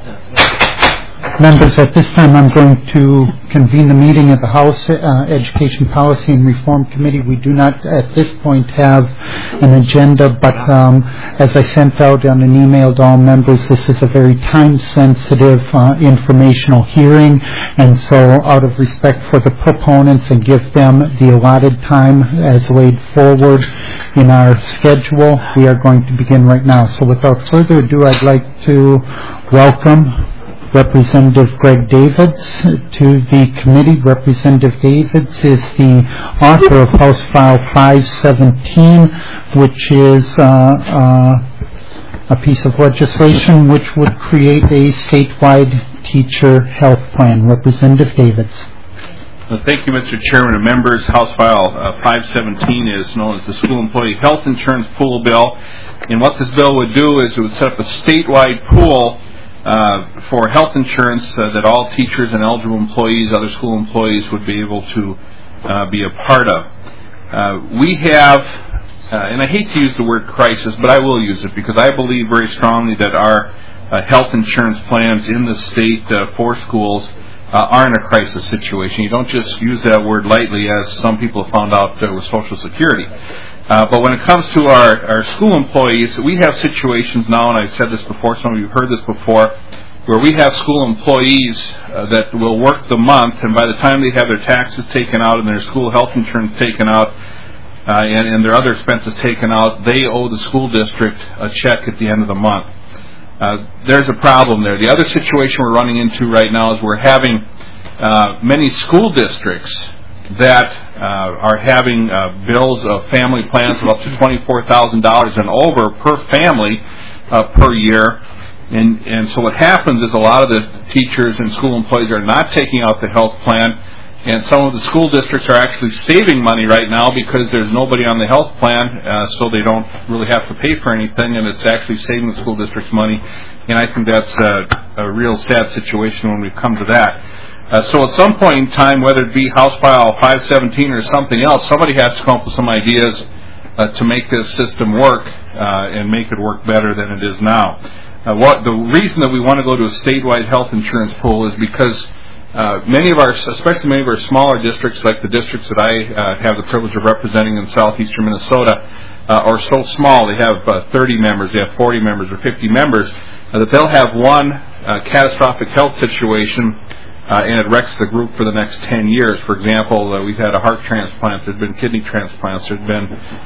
Members, at this time I'm going to convene the meeting of the House Education Policy and Reform Committee. We do not at this point have an agenda, but as I sent out on an email to all members, this is a very time-sensitive informational hearing, and so out of respect for the proponents and give them the allotted time as laid forward in our schedule, we are going to begin right now. So without further ado, I'd like to welcome Representative Greg Davids to the committee. Representative Davids is the author of House File 517, which is a piece of legislation which would create a statewide teacher health plan. Representative Davids. Thank you, Mr. Chairman and members. House File 517 is known as the School Employee Health Insurance Pool Bill. And what this bill would do is it would set up a statewide pool for health insurance that all teachers and eligible employees, other school employees, would be able to be a part of. We have, and I hate to use the word crisis, but I will use it because I believe very strongly that our health insurance plans in the state for schools are in a crisis situation. You don't just use that word lightly, as some people have found out with Social Security. But when it comes to our school employees, we have situations now, and I've said this before, some of you have heard this before, where we have school employees that will work the month, and by the time they have their taxes taken out and their school health insurance taken out and their other expenses taken out, they owe the school district a check at the end of the month. There's a problem there. The other situation we're running into right now is we're having many school districts that are having bills of family plans of up to $24,000 and over per family per year. And so what happens is a lot of the teachers and school employees are not taking out the health plan, and some of the school districts are actually saving money right now because there's nobody on the health plan, so they don't really have to pay for anything, and it's actually saving the school district's money. And I think that's a real sad situation when we come to that. So at some point in time, whether it be House File 517 or something else, somebody has to come up with some ideas to make this system work and make it work better than it is now. The reason that we want to go to a statewide health insurance pool is because especially many of our smaller districts, like the districts that I have the privilege of representing in southeastern Minnesota, are so small. They have 30 members, they have 40 members, or 50 members, that they'll have one catastrophic health situation and it wrecks the group for the next 10 years. For example, we've had a heart transplant, there's been kidney transplants, there's been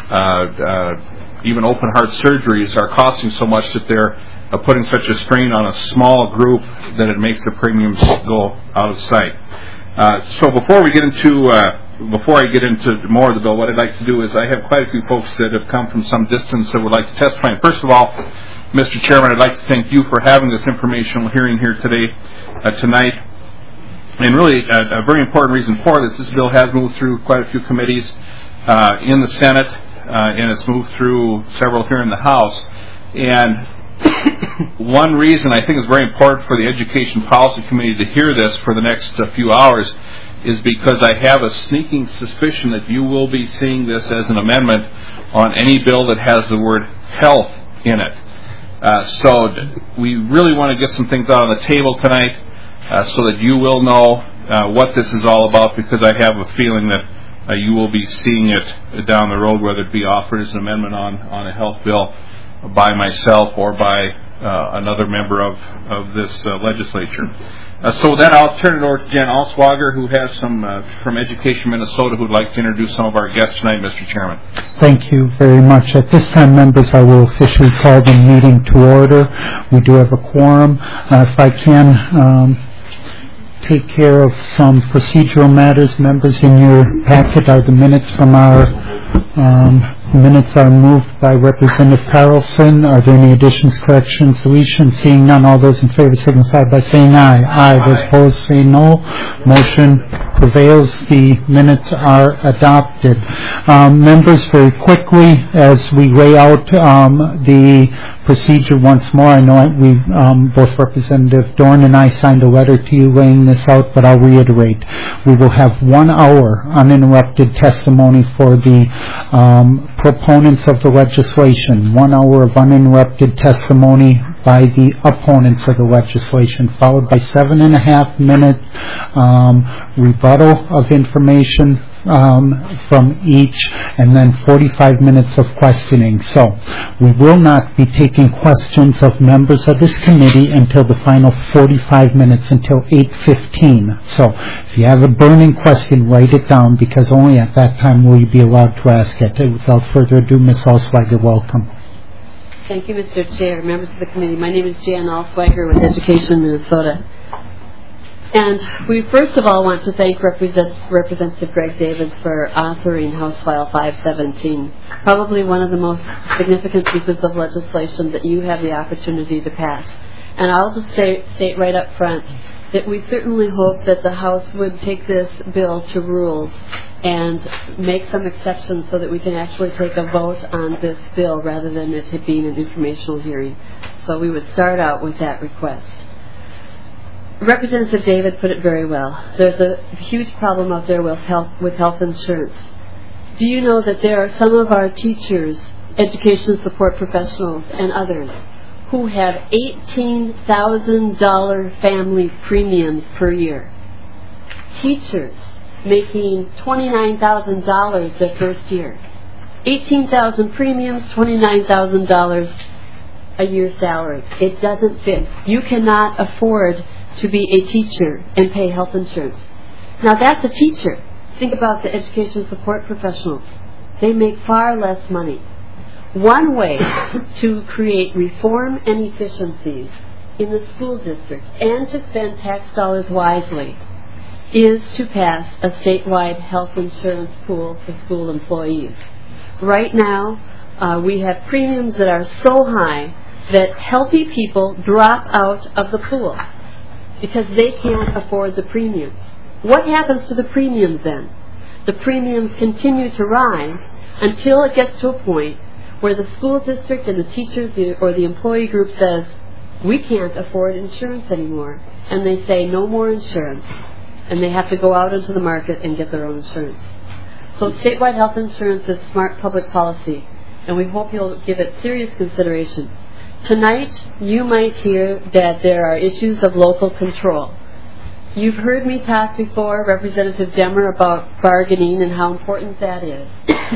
even open heart surgeries are costing so much that they're putting such a strain on a small group that it makes the premiums go out of sight. So before I get into more of the bill, what I'd like to do is I have quite a few folks that have come from some distance that would like to testify. And first of all, Mr. Chairman, I'd like to thank you for having this informational hearing here tonight. And really, a very important reason for this bill has moved through quite a few committees in the Senate, and it's moved through several here in the House. And one reason I think it's very important for the Education Policy Committee to hear this for the next few hours is because I have a sneaking suspicion that you will be seeing this as an amendment on any bill that has the word health in it. So we really want to get some things out on the table tonight so that you will know what this is all about, because I have a feeling that you will be seeing it down the road, whether it be offered as an amendment on a health bill by myself or by another member of this legislature. So with that, I'll turn it over to Jen Alswager, who has some from Education Minnesota, who would like to introduce some of our guests tonight, Mr. Chairman. Thank you very much. At this time, members, I will officially call the meeting to order. We do have a quorum. If I can take care of some procedural matters, members, in your packet are the minutes from our minutes are moved by Representative Carlson. Are there any additions, corrections, deletions? Seeing none, all those in favor signify by saying aye. Aye. Those opposed say no. Motion prevails. The minutes are adopted. Members, very quickly, as we lay out the procedure once more, I know both Representative Dorn and I signed a letter to you laying this out, but I'll reiterate. We will have 1 hour uninterrupted testimony for the proponents of the legislation, 1 hour of uninterrupted testimony by the opponents of the legislation, followed by 7.5-minute rebuttal of information from each, and then 45 minutes of questioning. So we will not be taking questions of members of this committee until the final 45 minutes, until 8:15. So if you have a burning question, write it down, because only at that time will you be allowed to ask it. Without further ado, Ms. Allsweiger, welcome. Thank you, Mr. Chair, members of the committee. My name is Jan Allsweiger with Education Minnesota. And we first of all want to thank Representative Greg Davids for authoring House File 517, probably one of the most significant pieces of legislation that you have the opportunity to pass. And I'll just state right up front that we certainly hope that the House would take this bill to rules and make some exceptions so that we can actually take a vote on this bill rather than it being an informational hearing. So we would start out with that request. Representative David put it very well. There's a huge problem out there with health insurance. Do you know that there are some of our teachers, education support professionals, and others who have $18,000 family premiums per year? Teachers making $29,000 their first year. 18,000 premiums, $29,000 a year salary. It doesn't fit. You cannot afford to be a teacher and pay health insurance. Now that's a teacher. Think about the education support professionals. They make far less money. One way to create reform and efficiencies in the school district and to spend tax dollars wisely is to pass a statewide health insurance pool for school employees. Right now, we have premiums that are so high that healthy people drop out of the pool because they can't afford the premiums. What happens to the premiums then? The premiums continue to rise until it gets to a point where the school district and the teachers or the employee group says, we can't afford insurance anymore. And they say, no more insurance. And they have to go out into the market and get their own insurance. So statewide health insurance is smart public policy, and we hope you'll give it serious consideration. Tonight, you might hear that there are issues of local control. You've heard me talk before, Representative Demmer, about bargaining and how important that is.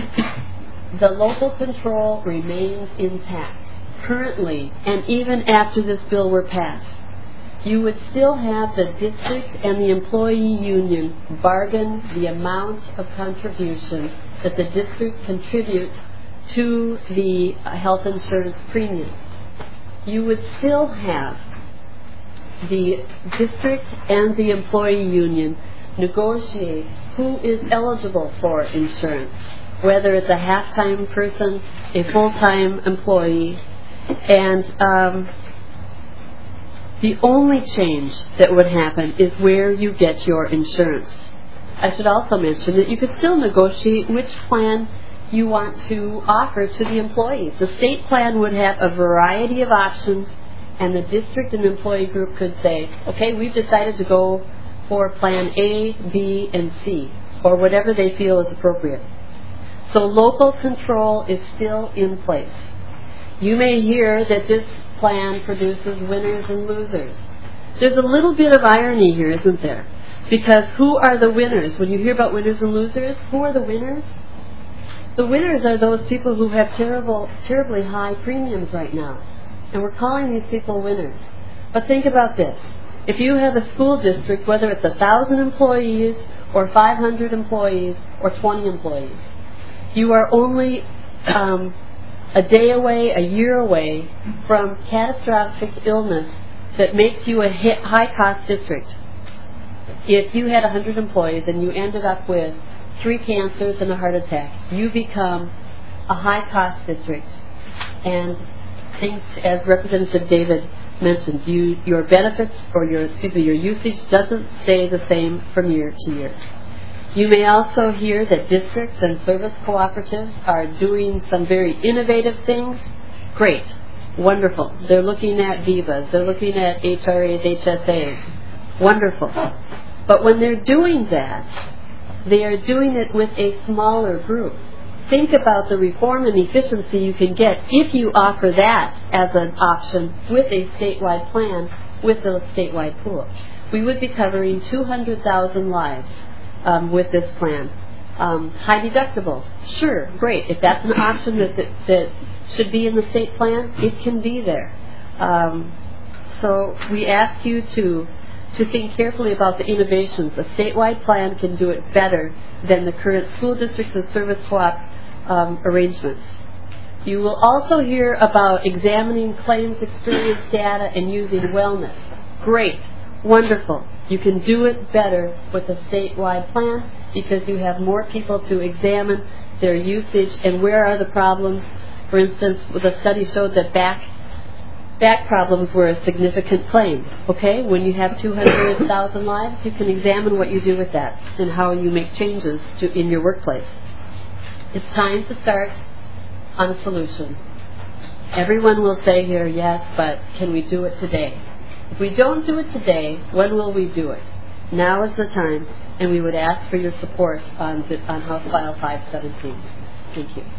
The local control remains intact. Currently, and even after this bill were passed, you would still have the district and the employee union bargain the amount of contribution that the district contributes to the health insurance premium. You would still have the district and the employee union negotiate who is eligible for insurance, whether it's a half-time person, a full-time employee, and the only change that would happen is where you get your insurance. I should also mention that you could still negotiate which plan you want to offer to the employees. The state plan would have a variety of options, and the district and employee group could say, okay, we've decided to go for plan A, B, and C, or whatever they feel is appropriate. So local control is still in place. You may hear that this plan produces winners and losers. There's a little bit of irony here, isn't there? Because who are the winners? When you hear about winners and losers, who are the winners? The winners are those people who have terribly high premiums right now. And we're calling these people winners. But think about this. If you have a school district, whether it's 1,000 employees or 500 employees or 20 employees, you are only a day away, a year away from catastrophic illness that makes you a high-cost district. If you had 100 employees and you ended up with 3 cancers and a heart attack, you become a high-cost district. And things, as Representative David mentioned, your benefits or your usage doesn't stay the same from year to year. You may also hear that districts and service cooperatives are doing some very innovative things. Great. Wonderful. They're looking at VIVAs. They're looking at HRAs, HSAs. Wonderful. But when they're doing that, they are doing it with a smaller group. think about the reform and efficiency you can get if you offer that as an option with a statewide plan with a statewide pool. We would be covering 200,000 lives with this plan. High deductibles, sure, great. If that's an option that should be in the state plan, it can be there. So we ask you to think carefully about the innovations. A statewide plan can do it better than the current school districts and service co-op arrangements. You will also hear about examining claims experience data and using wellness. Great, wonderful. You can do it better with a statewide plan because you have more people to examine their usage and where are the problems. For instance, the study showed that back problems were a significant claim. Okay, when you have 200,000 lives, you can examine what you do with that and how you make changes in your workplace. It's time to start on a solution. Everyone will say here, yes, but can we do it today? If we don't do it today, when will we do it? Now is the time, and we would ask for your support on House File 517. Thank you.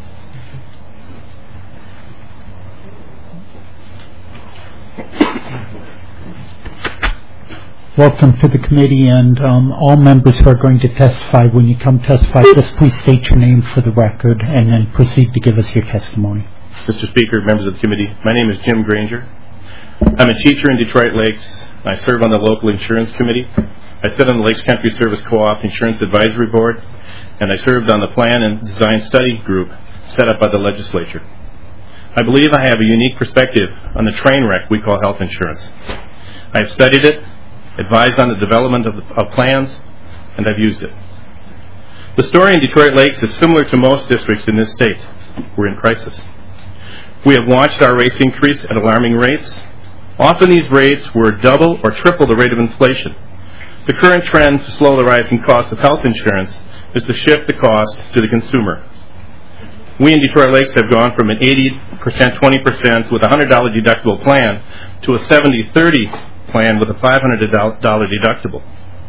Welcome to the committee, and all members who are going to testify, when you come testify, just please state your name for the record and then proceed to give us your testimony. Mr. Speaker, members of the committee, my name is Jim Granger. I'm a teacher in Detroit Lakes. I serve on the local insurance committee. I sit on the Lakes Country Service Co-op Insurance Advisory Board, and I served on the Plan and Design Study Group set up by the legislature. I believe I have a unique perspective on the train wreck we call health insurance. I have studied it, advised on the development of plans, and I've used it. The story in Detroit Lakes is similar to most districts in this state. We're in crisis. We have watched our rates increase at alarming rates. Often these rates were double or triple the rate of inflation. The current trend to slow the rising cost of health insurance is to shift the cost to the consumer. We in Detroit Lakes have gone from an 80%, 20% with a $100 deductible plan to a 70-30 plan with a $500 deductible.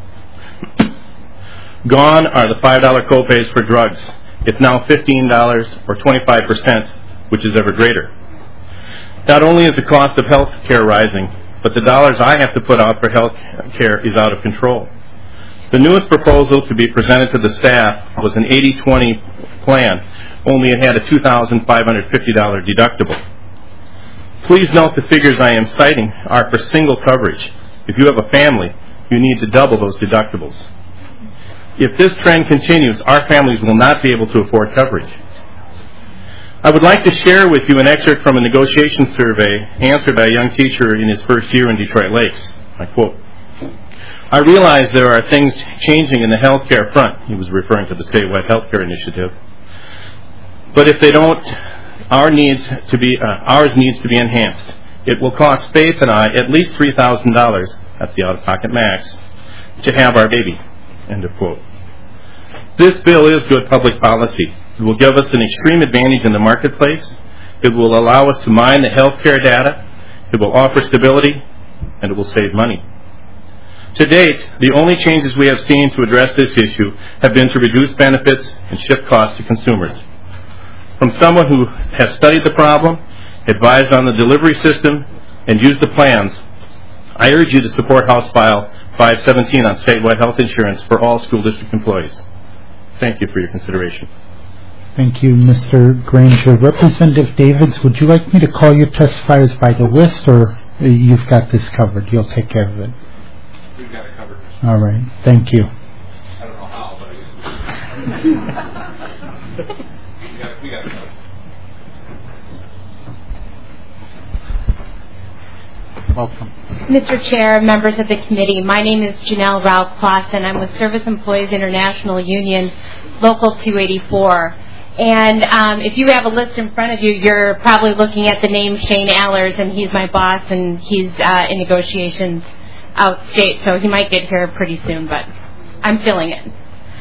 Gone are the $5 copays for drugs. It's now $15 or 25%, which is ever greater. Not only is the cost of health care rising, but the dollars I have to put out for health care is out of control. The newest proposal to be presented to the staff was an 80-20 plan, only it had a $2,550 deductible. Please note the figures I am citing are for single coverage. If you have a family, you need to double those deductibles. If this trend continues, our families will not be able to afford coverage. I would like to share with you an excerpt from a negotiation survey answered by a young teacher in his first year in Detroit Lakes. I quote, "I realize there are things changing in the health care front," he was referring to the statewide health care initiative, "but if they don't, ours needs to be enhanced. It will cost Faith and I at least $3,000, that's the out-of-pocket max, to have our baby." End of quote. This bill is good public policy. It will give us an extreme advantage in the marketplace. It will allow us to mine the health care data. It will offer stability, and it will save money. To date, the only changes we have seen to address this issue have been to reduce benefits and shift costs to consumers. From someone who has studied the problem, advised on the delivery system, and used the plans, I urge you to support House File 517 on statewide health insurance for all school district employees. Thank you for your consideration. Thank you, Mr. Granger. Representative Davids, would you like me to call your testifiers by the list, or you've got this covered? You'll take care of it. We've got it covered. All right. Thank you. I don't know how, but we got it covered. Welcome. Mr. Chair, members of the committee, my name is Janelle Ralph Clausen. I'm with Service Employees International Union, Local 284. And if you have a list in front of you, you're probably looking at the name Shane Allers, and he's my boss, and he's in negotiations outstate, so he might get here pretty soon, but I'm filling in.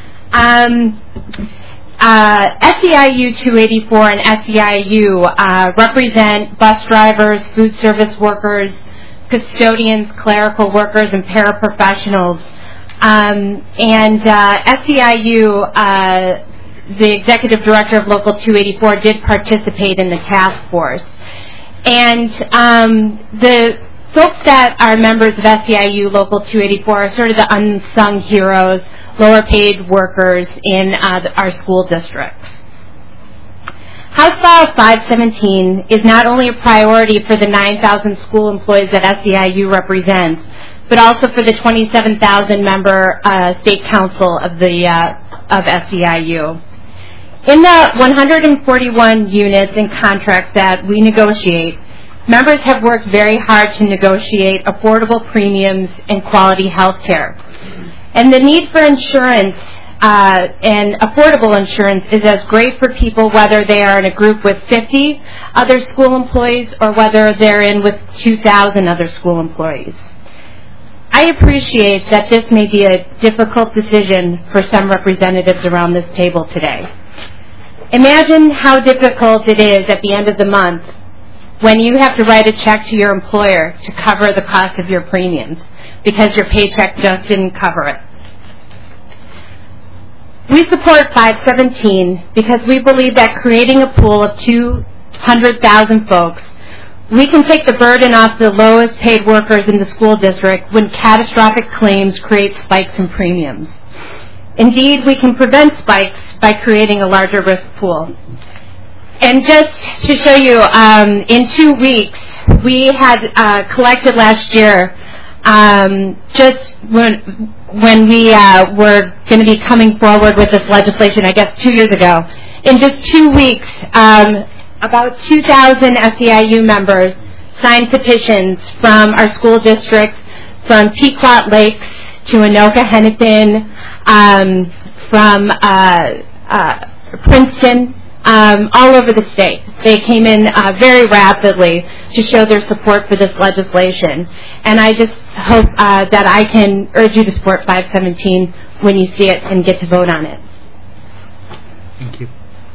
SEIU 284 and SEIU represent bus drivers, food service workers, custodians, clerical workers, and paraprofessionals. SEIU the executive director of Local 284, did participate in the task force. And the folks that are members of SEIU Local 284 are sort of the unsung heroes, lower paid workers in our school districts. House File 517 is not only a priority for the 9,000 school employees that SEIU represents, but also for the 27,000-member state council of SEIU. In the 141 units and contracts that we negotiate, members have worked very hard to negotiate affordable premiums and quality health care. And the need for insurance and affordable insurance is as great for people whether they are in a group with 50 other school employees or whether they're in with 2,000 other school employees. I appreciate that this may be a difficult decision for some representatives around this table today. Imagine how difficult it is at the end of the month when you have to write a check to your employer to cover the cost of your premiums because your paycheck just didn't cover it. We support 517 because we believe that creating a pool of 200,000 folks, we can take the burden off the lowest paid workers in the school district when catastrophic claims create spikes in premiums. Indeed, we can prevent spikes by creating a larger risk pool. And just to show you, in 2 weeks, we had collected last year, just when we were going to be coming forward with this legislation, I guess 2 years ago, in just 2 weeks, about 2,000 SEIU members signed petitions from our school districts, from Pequot Lakes to Anoka Hennepin, from Princeton, all over the state. They came in very rapidly to show their support for this legislation. And I just hope that I can urge you to support 517 when you see it and get to vote on it. Thank you.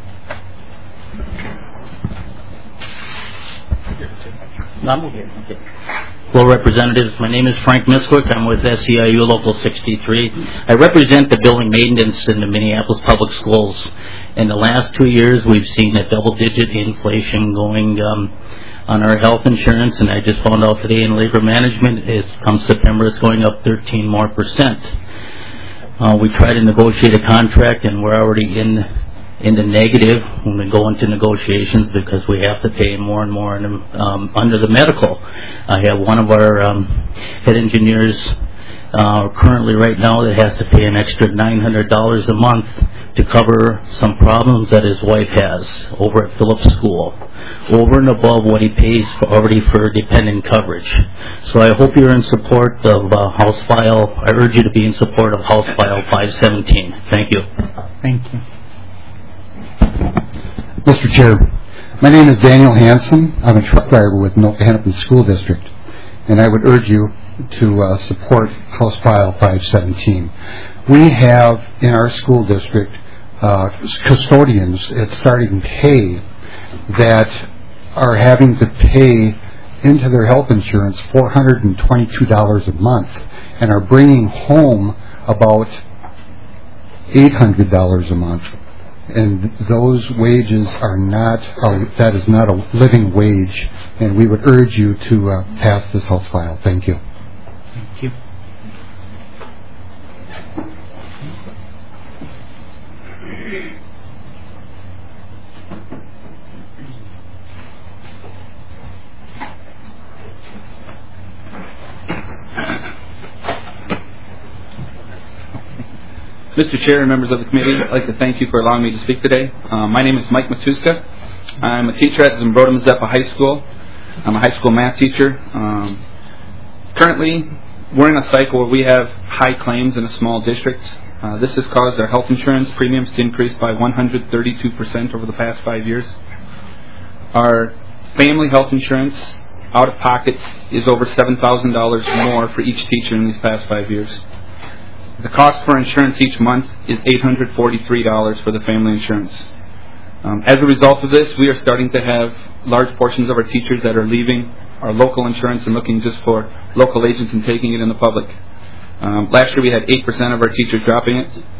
Hello, representatives. My name is Frank Miswick. I'm with SEIU Local 63. I represent the building maintenance in the Minneapolis Public Schools. In the last 2 years, we've seen a double-digit inflation going on our health insurance, and I just found out today in labor management, come September, it's going up 13% more. We try to negotiate a contract, and we're already in the negative when we go into negotiations because we have to pay more and more under the medical. I have one of our head engineers currently right now that has to pay an extra $900 a month to cover some problems that his wife has over at Phillips School, over and above what he pays already for dependent coverage. So I hope you're in support of House File. I urge you to be in support of House File 517. Thank you. Thank you. Mr. Chair, my name is Daniel Hansen. I'm a truck driver with Anoka Hennepin School District, and I would urge you to support House File 517. We have in our school district custodians at starting pay that are having to pay into their health insurance $422 a month and are bringing home about $800 a month. And those wages are not, that is not a living wage, and we would urge you to pass this House File. Thank you. Thank you. Mr. Chair and members of the committee, I'd like to thank you for allowing me to speak today. My name is Mike Matuska. I'm a teacher at Zembroda Mazeppa High School. I'm a high school math teacher. Currently, we're in a cycle where we have high claims in a small district. This has caused our health insurance premiums to increase by 132% over the past 5 years. Our family health insurance out of pocket is over $7,000 more for each teacher in these past 5 years. The cost for insurance each month is $843 for the family insurance. As a result of this, we are starting to have large portions of our teachers that are leaving our local insurance and looking just for local agents and taking it in the public. Last year we had 8% of our teachers dropping it.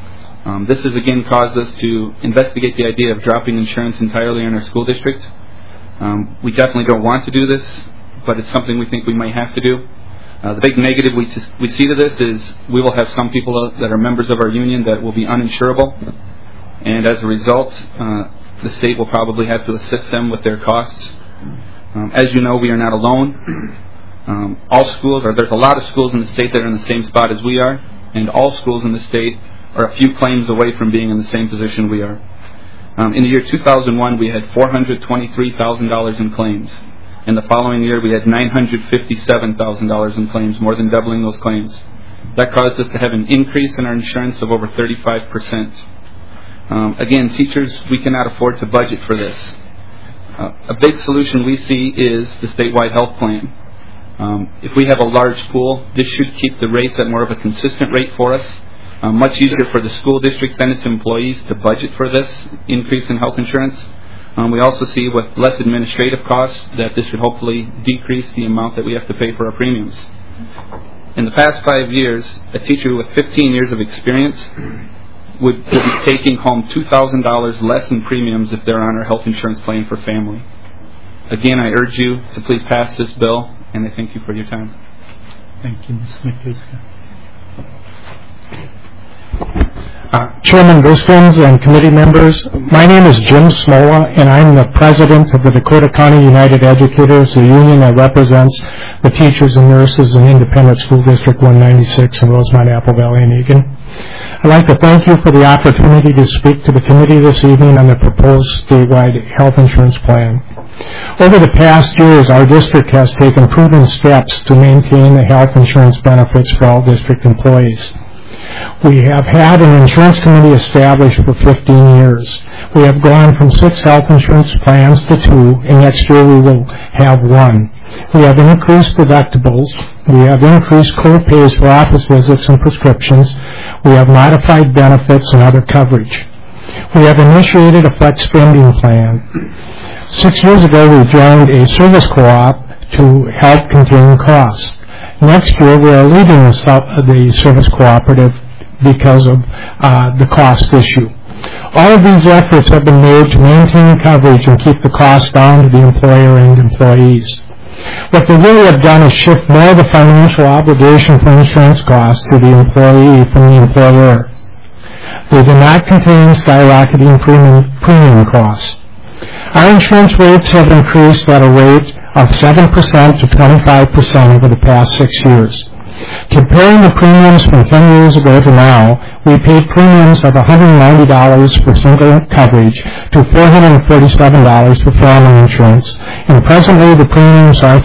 This has again caused us to investigate the idea of dropping insurance entirely in our school district. We definitely don't want to do this, but it's something we think we might have to do. The big negative we see to this is we will have some people that are members of our union that will be uninsurable, and as a result, the state will probably have to assist them with their costs. As you know, we are not alone. All schools, or there's a lot of schools in the state that are in the same spot as we are, and all schools in the state are a few claims away from being in the same position we are. In the year 2001, we had $423,000 in claims. In the following year, we had $957,000 in claims, more than doubling those claims. That caused us to have an increase in our insurance of over 35%. Again, teachers, we cannot afford to budget for this. A big solution we see is the statewide health plan. If we have a large pool, this should keep the rates at more of a consistent rate for us. Much easier for the school district and its employees to budget for this increase in health insurance. We also see with less administrative costs that this should hopefully decrease the amount that we have to pay for our premiums. In the past 5 years, a teacher with 15 years of experience would be taking home $2,000 less in premiums if they're on our health insurance plan for family. Again, I urge you to please pass this bill, and I thank you for your time. Thank you, Ms. Matuska. Chairman Briskins and committee members, my name is Jim Smola, and I'm the president of the Dakota County United Educators, the union that represents the teachers and nurses in Independent School District 196 in Rosemont, Apple Valley, and Eagan. I'd like to thank you for the opportunity to speak to the committee this evening on the proposed statewide health insurance plan. Over the past years, our district has taken proven steps to maintain the health insurance benefits for all district employees. We have had an insurance committee established for 15 years. We have gone from 6 health insurance plans to 2, and next year we will have 1. We have increased deductibles. We have increased co-pays for office visits and prescriptions. We have modified benefits and other coverage. We have initiated a flex spending plan. 6 years ago, we joined a service co-op to help contain costs. Next year, we are leaving the service cooperative because of the cost issue. All of these efforts have been made to maintain coverage and keep the cost down to the employer and employees. What they really have done is shift more of the financial obligation for insurance costs to the employee from the employer. They do not contain skyrocketing premium costs. Our insurance rates have increased at a rate of 7% to 25% over the past 6 years. Comparing the premiums from 10 years ago to now, we paid premiums of $190 for single coverage to $447 for family insurance, and presently the premiums are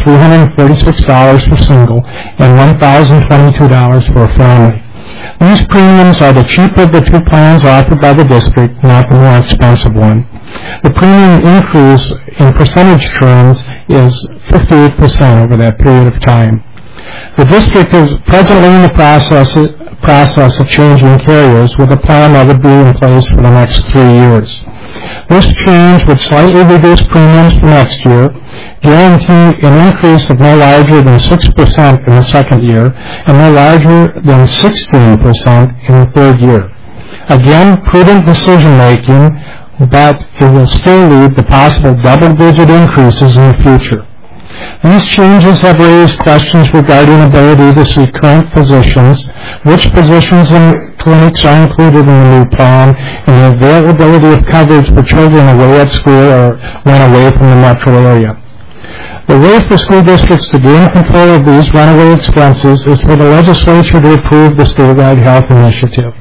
$346 for single and $1,022 for a family. These premiums are the cheaper of the 2 plans offered by the district, not the more expensive one. The premium increase in percentage terms is 58% over that period of time. The district is presently in the process of changing carriers with a plan that would be in place for the next 3 years. This change would slightly reduce premiums for next year, guarantee an increase of no larger than 6% in the second year, and no larger than 16% in the third year. Again, prudent decision-making, but it will still lead to possible double-digit increases in the future. These changes have raised questions regarding ability to see current physicians, which physicians and clinics are included in the new plan, and the availability of coverage for children away at school or when away from the metro area. The way for school districts to gain control of these runaway expenses is for the legislature to approve the statewide health initiative.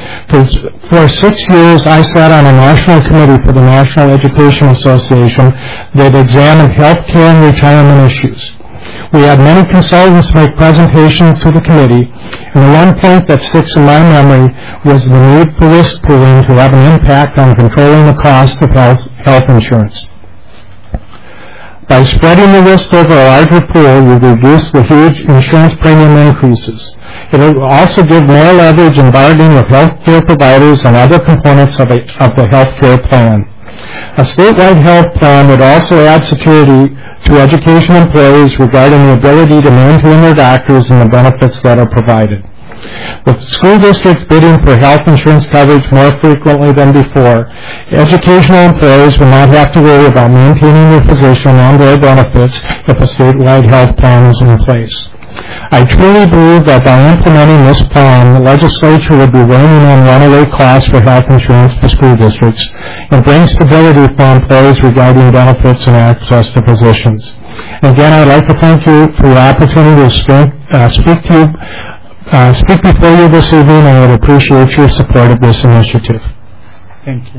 For 6 years, I sat on a national committee for the National Education Association that examined health care and retirement issues. We had many consultants make presentations to the committee, and the one point that sticks in my memory was the need for risk pooling to have an impact on controlling the cost of health insurance. By spreading the risk over a larger pool, we reduce the huge insurance premium increases. It will also give more leverage in bargaining with health care providers and other components of the health care plan. A statewide health plan would also add security to education employees regarding the ability to maintain their doctors and the benefits that are provided. with school districts bidding for health insurance coverage more frequently than before, educational employees will not have to worry about maintaining their position and their benefits if a statewide health plan is in place. I truly believe that by implementing this plan, the legislature would be reining in runaway costs for health insurance for school districts and bring stability for employees regarding benefits and access to positions. Again, I'd like to thank you for the opportunity to speak before you this evening, and I would appreciate your support of this initiative. Thank you.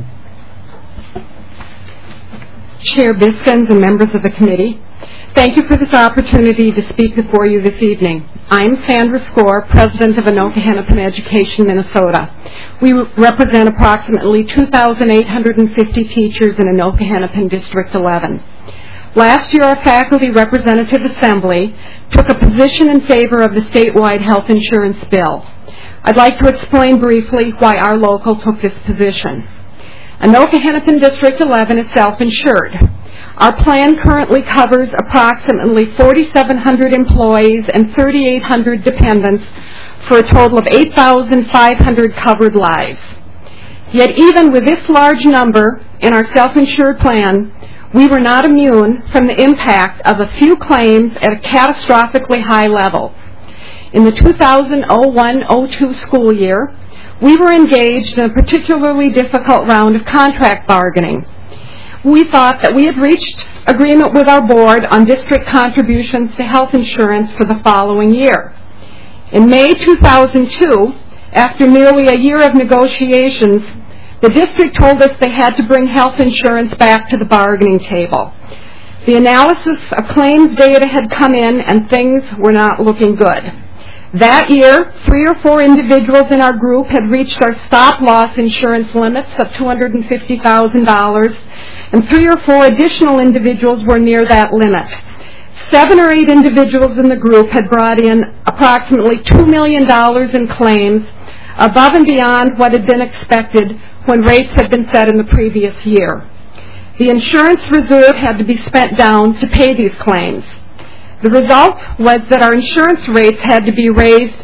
Chair Biskens and members of the committee, thank you for this opportunity to speak before you this evening. I'm Sandra Score, President of Anoka Hennepin Education, Minnesota. We represent approximately 2,850 teachers in Anoka Hennepin District 11. Last year, our Faculty Representative Assembly took a position in favor of the statewide health insurance bill. I'd like to explain briefly why our local took this position. Anoka Hennepin District 11 is self-insured. Our plan currently covers approximately 4,700 employees and 3,800 dependents for a total of 8,500 covered lives. Yet even with this large number in our self-insured plan, we were not immune from the impact of a few claims at a catastrophically high level. In the 2001-02 school year, we were engaged in a particularly difficult round of contract bargaining. We thought that we had reached agreement with our board on district contributions to health insurance for the following year. In May 2002, after nearly a year of negotiations, the district told us they had to bring health insurance back to the bargaining table. The analysis of claims data had come in and things were not looking good. That year, 3 or 4 individuals in our group had reached our stop-loss insurance limits of $250,000, and 3 or 4 additional individuals were near that limit. 7 or 8 individuals in the group had brought in approximately $2 million in claims above and beyond what had been expected when rates had been set in the previous year. The insurance reserve had to be spent down to pay these claims. The result was that our insurance rates had to be raised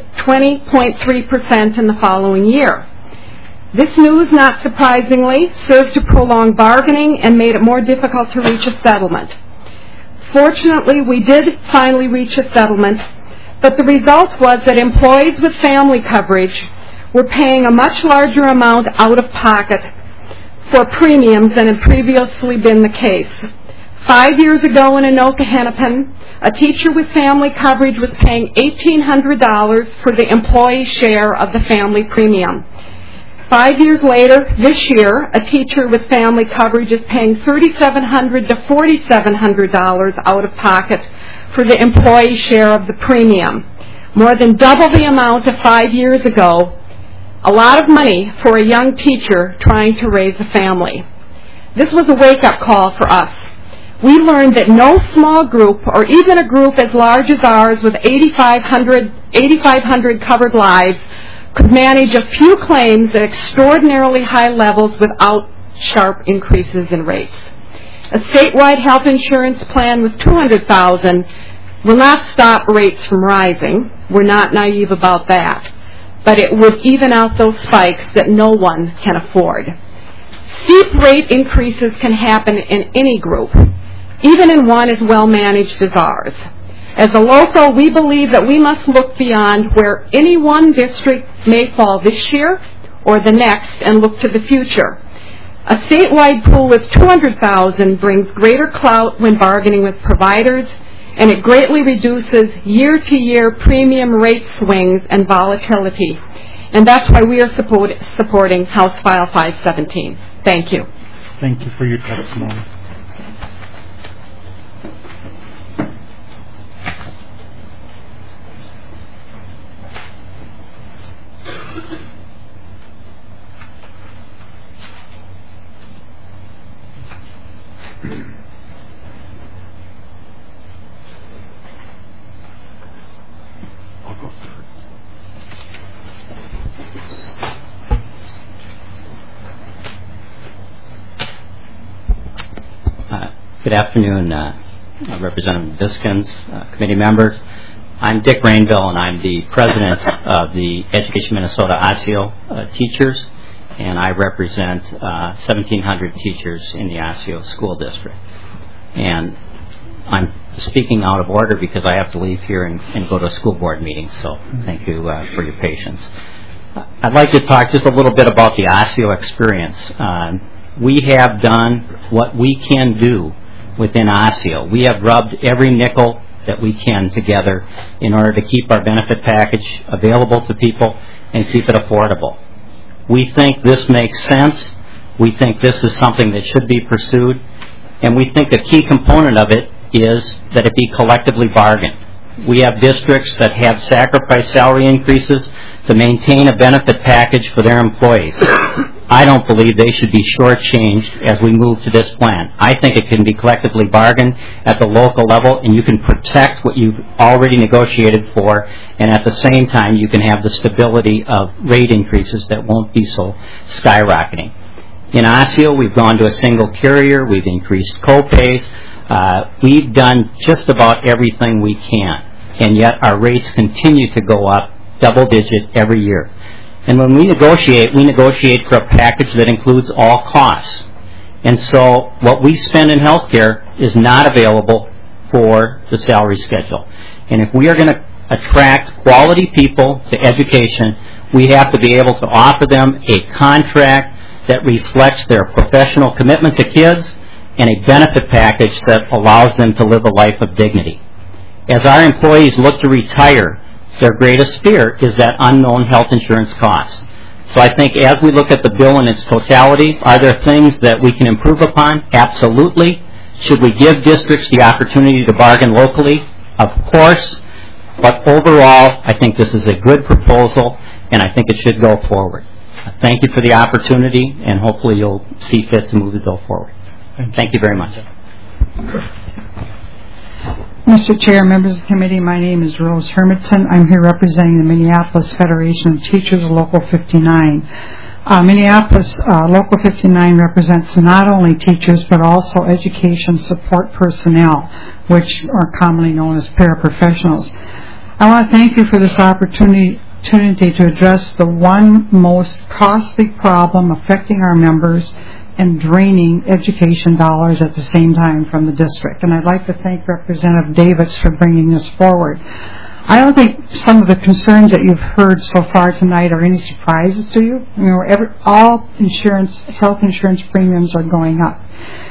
20.3% in the following year. This news, not surprisingly, served to prolong bargaining and made it more difficult to reach a settlement. Fortunately, we did finally reach a settlement, but the result was that employees with family coverage were paying a much larger amount out of pocket for premiums than had previously been the case. 5 years ago in Anoka Hennepin, a teacher with family coverage was paying $1,800 for the employee share of the family premium. 5 years later, this year, a teacher with family coverage is paying $3,700 to $4,700 out of pocket for the employee share of the premium, more than double the amount of 5 years ago. A lot of money for a young teacher trying to raise a family. This was a wake-up call for us. We learned that no small group, or even a group as large as ours with 8,500 covered lives, could manage a few claims at extraordinarily high levels without sharp increases in rates. A statewide health insurance plan with $200,000 will not stop rates from rising. We're not naive about that. But it would even out those spikes that no one can afford. Steep rate increases can happen in any group, even in one as well managed as ours. As a local, we believe that we must look beyond where any one district may fall this year or the next and look to the future. A statewide pool with $200,000 brings greater clout when bargaining with providers, and it greatly reduces year-to-year premium rate swings and volatility. And that's why we are supporting House File 517. Thank you. Thank you for your testimony. Good afternoon, Representative Biskens, committee members. I'm Dick Rainville, and I'm the president of the Education Minnesota Osseo teachers, and I represent 1,700 teachers in the Osseo School District. And I'm speaking out of order because I have to leave here and go to a school board meeting, so thank you for your patience. I'd like to talk just a little bit about the Osseo experience. We have done what we can do within Osseo. We have rubbed every nickel that we can together in order to keep our benefit package available to people and keep it affordable. We think this makes sense. We think this is something that should be pursued. And we think a key component of it is that it be collectively bargained. We have districts that have sacrificed salary increases to maintain a benefit package for their employees. I don't believe they should be shortchanged as we move to this plan. I think it can be collectively bargained at the local level, and you can protect what you've already negotiated for, and at the same time you can have the stability of rate increases that won't be so skyrocketing. In Osseo, we've gone to a single carrier. We've increased co-pays. We've done just about everything we can, and yet our rates continue to go up double-digit every year. And when we negotiate for a package that includes all costs. And so what we spend in health care is not available for the salary schedule. And if we are going to attract quality people to education, we have to be able to offer them a contract that reflects their professional commitment to kids and a benefit package that allows them to live a life of dignity. As our employees look to retire, their greatest fear is that unknown health insurance cost. So I think as we look at the bill in its totality, are there things that we can improve upon? Absolutely. Should we give districts the opportunity to bargain locally? Of course. But overall, I think this is a good proposal, and I think it should go forward. Thank you for the opportunity, and hopefully you'll see fit to move the bill forward. Thank you very much. Mr. Chair, members of the committee, my name is Rose Hermanson. I'm here representing the Minneapolis Federation of Teachers, Local 59. Minneapolis Local 59 represents not only teachers but also education support personnel, which are commonly known as paraprofessionals. I want to thank you for this opportunity to address the one most costly problem affecting our members and draining education dollars at the same time from the district. And I'd like to thank Representative Davids for bringing this forward. I don't think some of the concerns that you've heard so far tonight are any surprises to you. All health insurance premiums are going up.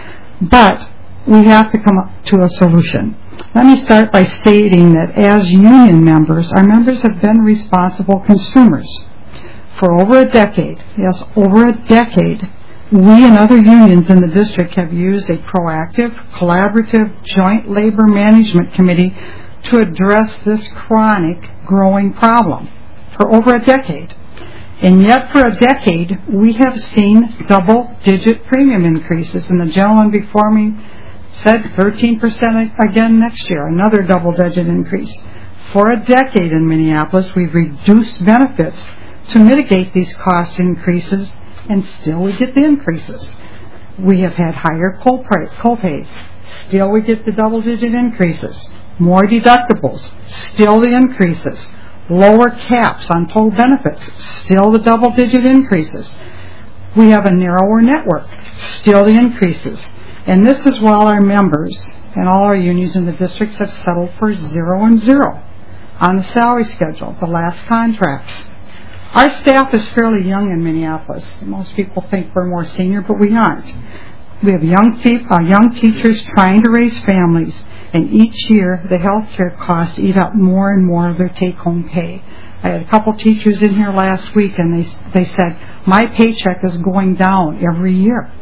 But we have to come up to a solution. Let me start by stating that as union members, our members have been responsible consumers. For over a decade, yes, over a decade, we and other unions in the district have used a proactive, collaborative, joint labor management committee to address this chronic, growing problem for over a decade. And yet for a decade, we have seen double-digit premium increases. And the gentleman before me said 13% again next year, another double-digit increase. For a decade in Minneapolis, we've reduced benefits to mitigate these cost increases, and still we get the increases. We have had higher co-pays. Still we get the double-digit increases. More deductibles. Still the increases. Lower caps on total benefits. Still the double-digit increases. We have a narrower network. Still the increases. And this is while our members and all our unions in the districts have settled for 0 and 0 on the salary schedule, the last contracts. Our staff is fairly young in Minneapolis. Most people think we're more senior, but we aren't. We have young teachers trying to raise families, and each year the health care costs eat up more and more of their take-home pay. I had a couple teachers in here last week, and they said, my paycheck is going down every year.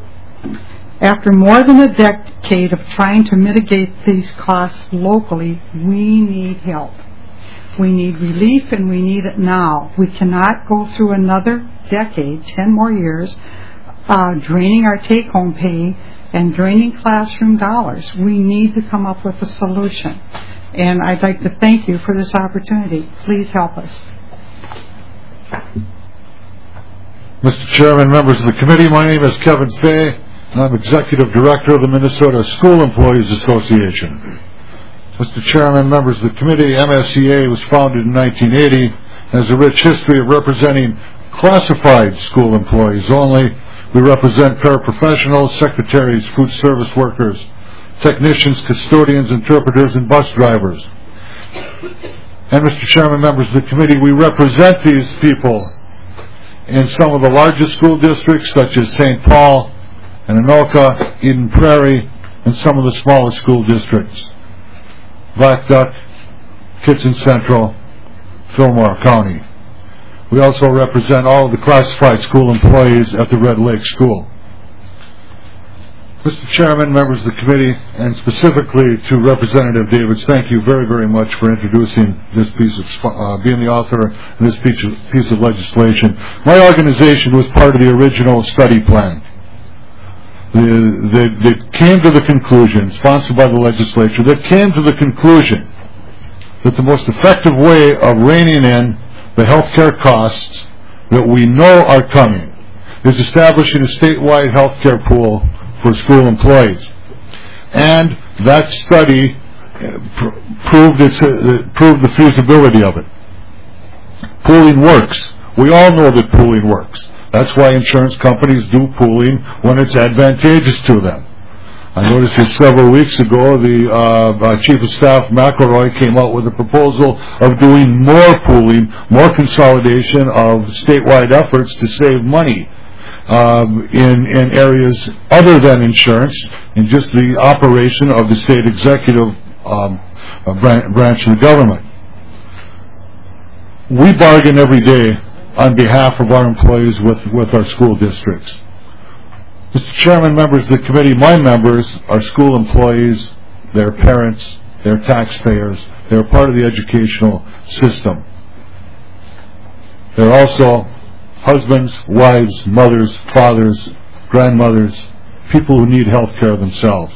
After more than a decade of trying to mitigate these costs locally, we need help. We need relief, and we need it now. We cannot go through another decade, 10 more years, draining our take-home pay and draining classroom dollars. We need to come up with a solution. And I'd like to thank you for this opportunity. Please help us. Mr. Chairman, members of the committee, my name is Kevin Fay, and I'm Executive Director of the Minnesota School Employees Association. Mr. Chairman, members of the committee, MSEA was founded in 1980 and has a rich history of representing classified school employees only. We represent paraprofessionals, secretaries, food service workers, technicians, custodians, interpreters, and bus drivers. And Mr. Chairman, members of the committee, we represent these people in some of the largest school districts such as St. Paul and Anoka, Eden Prairie, and some of the smallest school districts, Black Duck, Kitson Central, Fillmore County. We also represent all of the classified school employees at the Red Lake School. Mr. Chairman, members of the committee, and specifically to Representative Davids, thank you very, very much for introducing this piece of, being the author of this piece of legislation. My organization was part of the original study plan. They came to the conclusion, sponsored by the legislature, that came to the conclusion that the most effective way of reining in the health care costs that we know are coming is establishing a statewide health care pool for school employees. And that study proved the feasibility of it. Pooling works. We all know that pooling works. That's why insurance companies do pooling when it's advantageous to them. I noticed that several weeks ago the Chief of Staff McElroy came out with a proposal of doing more pooling, more consolidation of statewide efforts to save money in areas other than insurance, in just the operation of the state executive branch of the government. We bargain every day on behalf of our employees with our school districts. Mr. Chairman, members of the committee, my members are school employees, they're parents, they're taxpayers, they're part of the educational system. They're also husbands, wives, mothers, fathers, grandmothers, people who need health care themselves.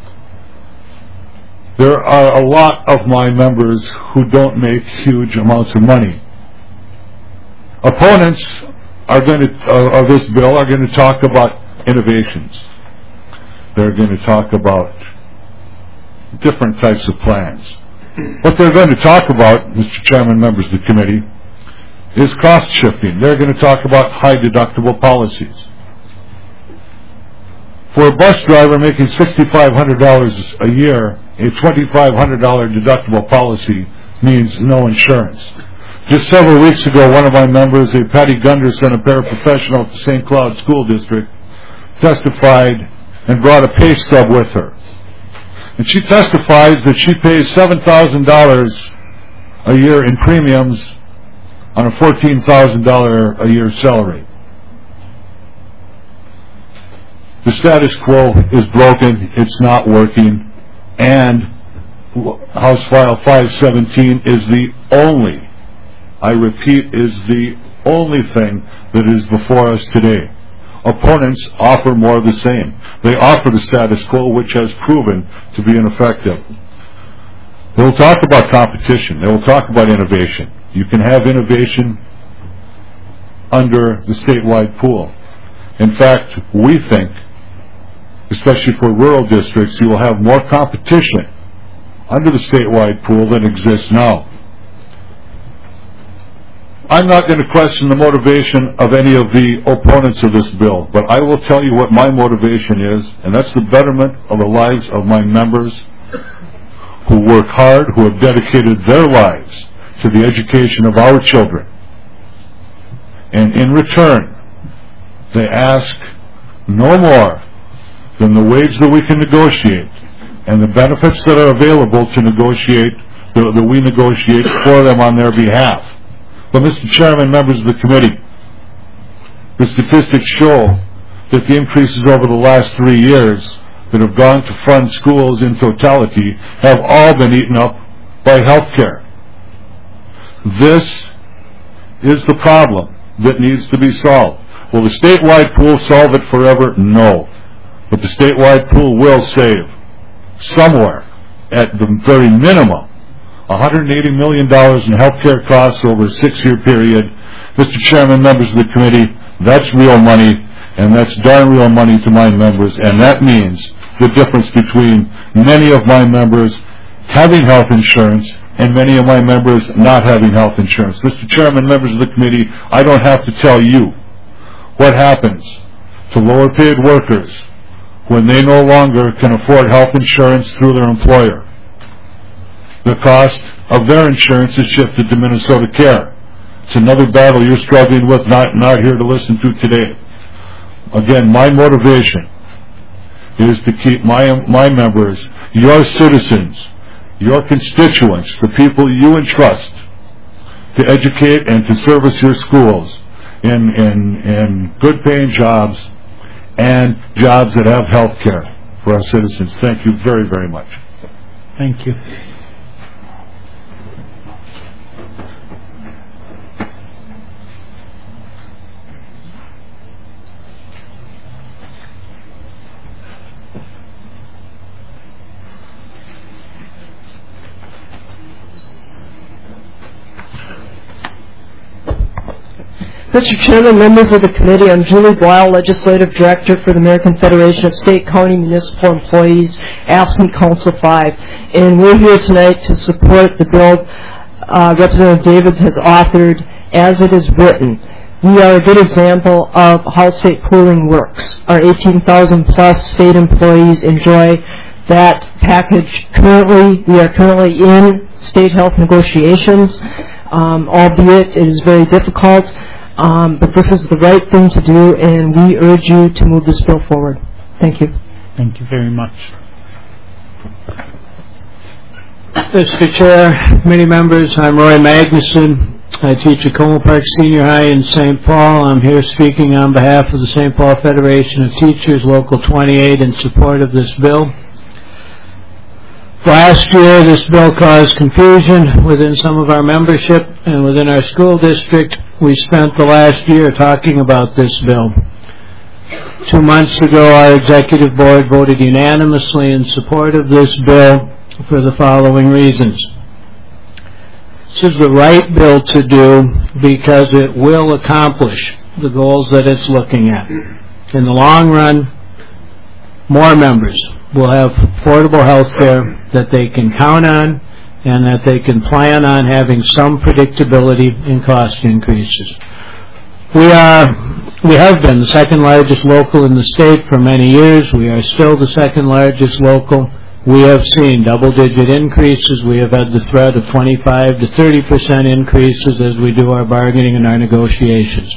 There are a lot of my members who don't make huge amounts of money. Opponents of this bill are going to talk about innovations. They're going to talk about different types of plans. What they're going to talk about, Mr. Chairman, members of the committee, is cost shifting. They're going to talk about high deductible policies. For a bus driver making $6,500 a year, a $2,500 deductible policy means no insurance. Just several weeks ago, one of my members, a Patty Gunderson, a paraprofessional at the St. Cloud School District, testified and brought a pay stub with her. And she testifies that she pays $7,000 a year in premiums on a $14,000 a year salary. The status quo is broken, it's not working, and House File 517 is the only, I repeat, is the only thing that is before us today. Opponents offer more of the same. They offer the status quo, which has proven to be ineffective. They will talk about competition. They will talk about innovation. You can have innovation under the statewide pool. In fact, we think, especially for rural districts, you will have more competition under the statewide pool than exists now. I'm not going to question the motivation of any of the opponents of this bill, but I will tell you what my motivation is, and that's the betterment of the lives of my members who work hard, who have dedicated their lives to the education of our children. And in return, they ask no more than the wage that we can negotiate and the benefits that are available to negotiate, that we negotiate for them on their behalf. But, Mr. Chairman, members of the committee, the statistics show that the increases over the last 3 years that have gone to fund schools in totality have all been eaten up by health care. This is the problem that needs to be solved. Will the statewide pool solve it forever? No. But the statewide pool will save somewhere, at the very minimum, $180 million in health care costs over a 6-year period. Mr. Chairman, members of the committee, that's real money, and that's darn real money to my members, and that means the difference between many of my members having health insurance and many of my members not having health insurance. Mr. Chairman, members of the committee, I don't have to tell you what happens to lower paid workers when they no longer can afford health insurance through their employer. The cost of their insurance is shifted to Minnesota Care. It's another battle you're struggling with, not here to listen to today. Again, my motivation is to keep my members, your citizens, your constituents, the people you entrust to educate and to service your schools in good paying jobs and jobs that have health care for our citizens. Thank you very, very much. Thank you. Mr. Chairman, members of the committee, I'm Julie Boyle, Legislative Director for the American Federation of State, County, Municipal Employees, AFSCME Council 5. And we're here tonight to support the bill Representative Davids has authored as it is written. We are a good example of how state pooling works. Our 18,000 plus state employees enjoy that package currently. We are currently in state health negotiations, albeit it is very difficult. But this is the right thing to do, and we urge you to move this bill forward. Thank you. Thank you very much. Mr. Chair, committee members, I'm Roy Magnuson. I teach at Como Park Senior High in St. Paul. I'm here speaking on behalf of the St. Paul Federation of Teachers, Local 28, in support of this bill. Last year, this bill caused confusion within some of our membership and within our school district. We spent the last year talking about this bill. 2 months ago, our executive board voted unanimously in support of this bill for the following reasons. This is the right bill to do because it will accomplish the goals that it's looking at. In the long run, more members will have affordable health care that they can count on and that they can plan on having some predictability in cost increases. We have been the second largest local in the state for many years. We are still the second largest local. We have seen double-digit increases. We have had the threat of 25 to 30% increases as we do our bargaining and our negotiations.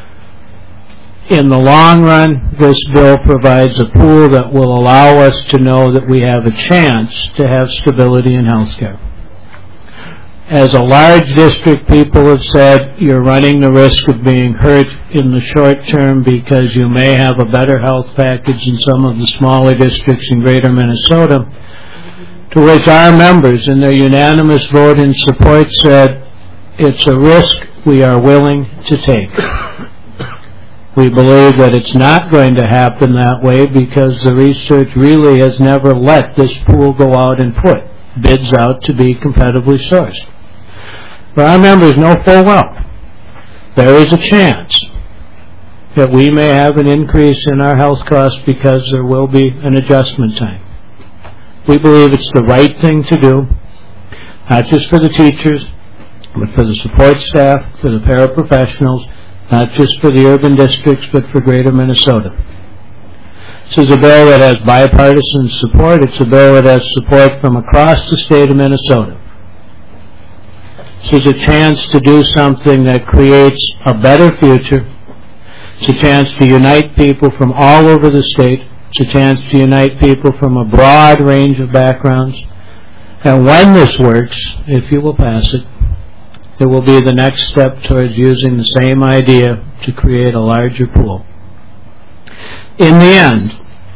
In the long run, this bill provides a pool that will allow us to know that we have a chance to have stability in health care. As a large district, people have said you're running the risk of being hurt in the short term because you may have a better health package in some of the smaller districts in greater Minnesota, to which our members in their unanimous vote in support said it's a risk we are willing to take. We believe that it's not going to happen that way because the research really has never let this pool go out and put bids out to be competitively sourced. But our members know full well there is a chance that we may have an increase in our health costs because there will be an adjustment time. We believe it's the right thing to do, not just for the teachers, but for the support staff, for the paraprofessionals, not just for the urban districts, but for greater Minnesota. This is a bill that has bipartisan support. It's a bill that has support from across the state of Minnesota. This is a chance to do something that creates a better future. It's a chance to unite people from all over the state. It's a chance to unite people from a broad range of backgrounds. And when this works, if you will pass it, it will be the next step towards using the same idea to create a larger pool. In the end,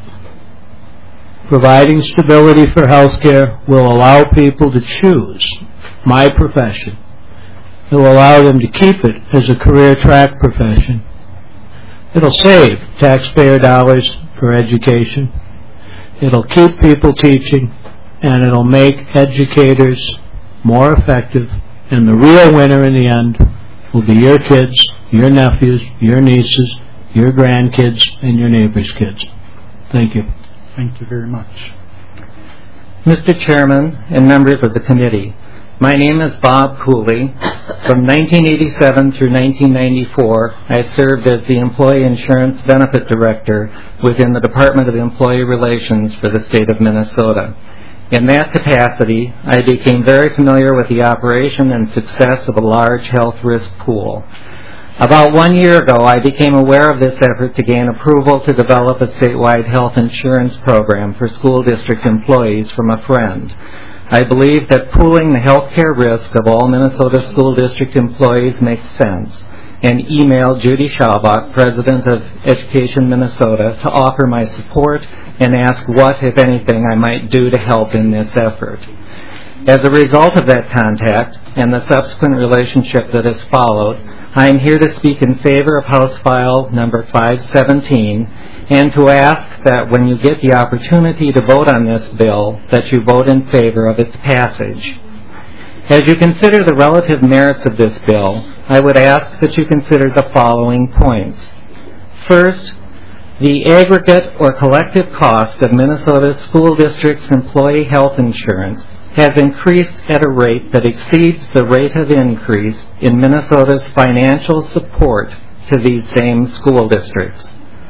providing stability for health care will allow people to choose my profession. It will allow them to keep it as a career track profession. It will save taxpayer dollars for education. It will keep people teaching, and it will make educators more effective. And the real winner in the end will be your kids, your nephews, your nieces, your grandkids, and your neighbors' kids. Thank you. Thank you very much. Mr. Chairman and members of the committee, my name is Bob Cooley. From 1987 through 1994, I served as the Employee Insurance Benefit Director within the Department of Employee Relations for the state of Minnesota. In that capacity, I became very familiar with the operation and success of a large health risk pool. About 1 year ago, I became aware of this effort to gain approval to develop a statewide health insurance program for school district employees from a friend. I believe that pooling the health care risk of all Minnesota school district employees makes sense, and emailed Judy Schaubach, President of Education Minnesota, to offer my support and ask what, if anything, I might do to help in this effort. As a result of that contact and the subsequent relationship that has followed, I am here to speak in favor of House File number 517 and to ask that when you get the opportunity to vote on this bill, that you vote in favor of its passage. As you consider the relative merits of this bill, I would ask that you consider the following points. First, the aggregate or collective cost of Minnesota's school district's employee health insurance has increased at a rate that exceeds the rate of increase in Minnesota's financial support to these same school districts.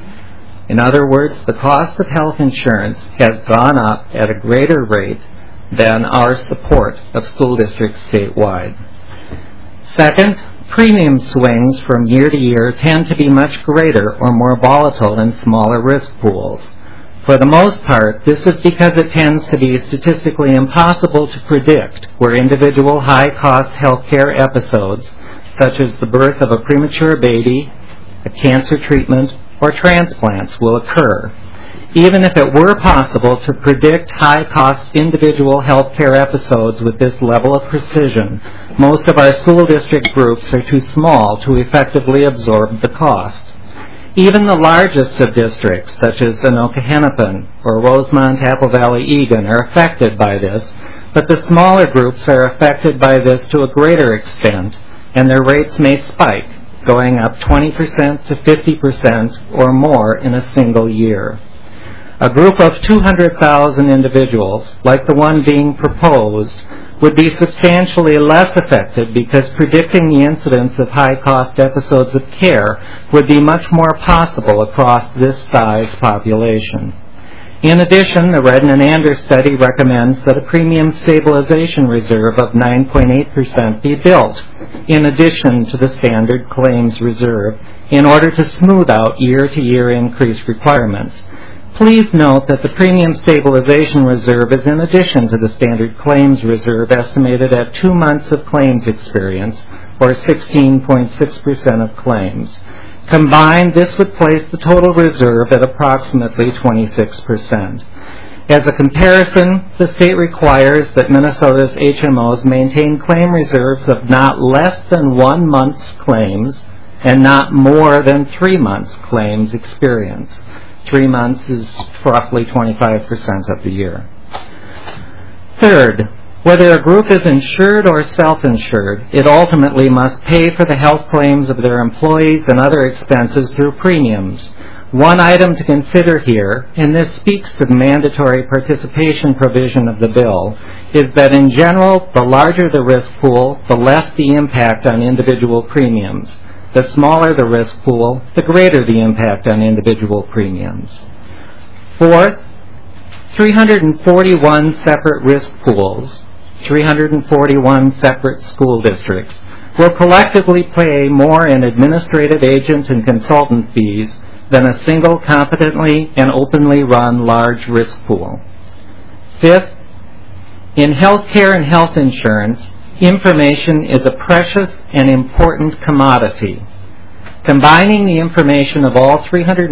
In other words, the cost of health insurance has gone up at a greater rate than our support of school districts statewide. Second, premium swings from year to year tend to be much greater or more volatile in smaller risk pools. For the most part, this is because it tends to be statistically impossible to predict where individual high-cost health care episodes, such as the birth of a premature baby, a cancer treatment, or transplants, will occur. Even if it were possible to predict high-cost individual health care episodes with this level of precision, most of our school district groups are too small to effectively absorb the cost. Even the largest of districts, such as Anoka-Hennepin or Rosemont-Apple Valley-Egan, are affected by this, but the smaller groups are affected by this to a greater extent, and their rates may spike, going up 20% to 50% or more in a single year. A group of 200,000 individuals, like the one being proposed, would be substantially less affected because predicting the incidence of high-cost episodes of care would be much more possible across this size population. In addition, the Redden and Anders study recommends that a premium stabilization reserve of 9.8% be built, in addition to the standard claims reserve, in order to smooth out year-to-year increase requirements. Please note that the premium stabilization reserve is in addition to the standard claims reserve estimated at 2 months of claims experience, or 16.6% of claims. Combined, this would place the total reserve at approximately 26%. As a comparison, the state requires that Minnesota's HMOs maintain claim reserves of not less than 1 month's claims and not more than 3 months' claims experience. 3 months is roughly 25% of the year. Third, whether a group is insured or self-insured, it ultimately must pay for the health claims of their employees and other expenses through premiums. One item to consider here, and this speaks to the mandatory participation provision of the bill, is that in general, the larger the risk pool, the less the impact on individual premiums. The smaller the risk pool, the greater the impact on individual premiums. Fourth, 341 separate risk pools, 341 separate school districts, will collectively pay more in administrative agent and consultant fees than a single competently and openly run large risk pool. Fifth, in health care and health insurance, information is a precious and important commodity. Combining the information of all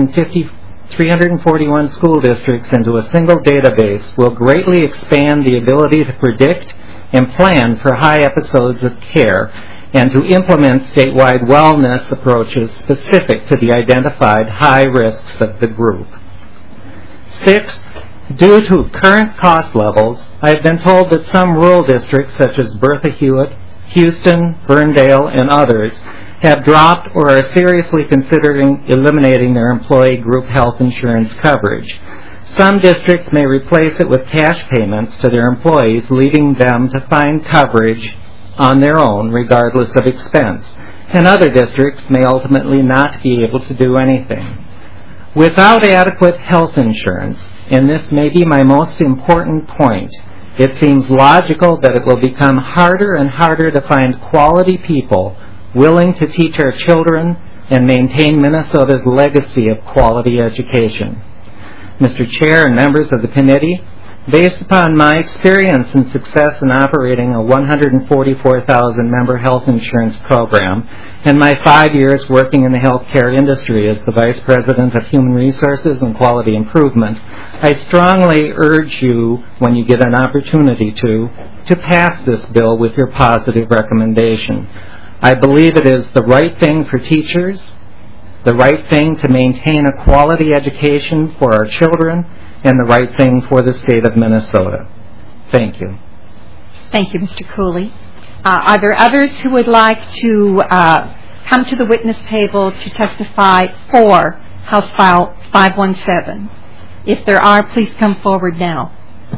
341 school districts into a single database will greatly expand the ability to predict and plan for high episodes of care and to implement statewide wellness approaches specific to the identified high risks of the group. Sixth, due to current cost levels, I have been told that some rural districts such as Bertha Hewitt, Houston, Burndale, and others have dropped or are seriously considering eliminating their employee group health insurance coverage. Some districts may replace it with cash payments to their employees, leaving them to find coverage on their own regardless of expense. And other districts may ultimately not be able to do anything. Without adequate health insurance, and this may be my most important point, it seems logical that it will become harder and harder to find quality people willing to teach our children and maintain Minnesota's legacy of quality education. Mr. Chair and members of the committee, based upon my experience and success in operating a 144,000-member health insurance program and my 5 years working in the healthcare industry as the Vice President of Human Resources and Quality Improvement, I strongly urge you, when you get an opportunity to pass this bill with your positive recommendation. I believe it is the right thing for teachers, the right thing to maintain a quality education for our children, and the right thing for the state of Minnesota. Thank you. Thank you, Mr. Cooley. Are there others who would like to come to the witness table to testify for House File 517? If there are, please come forward now.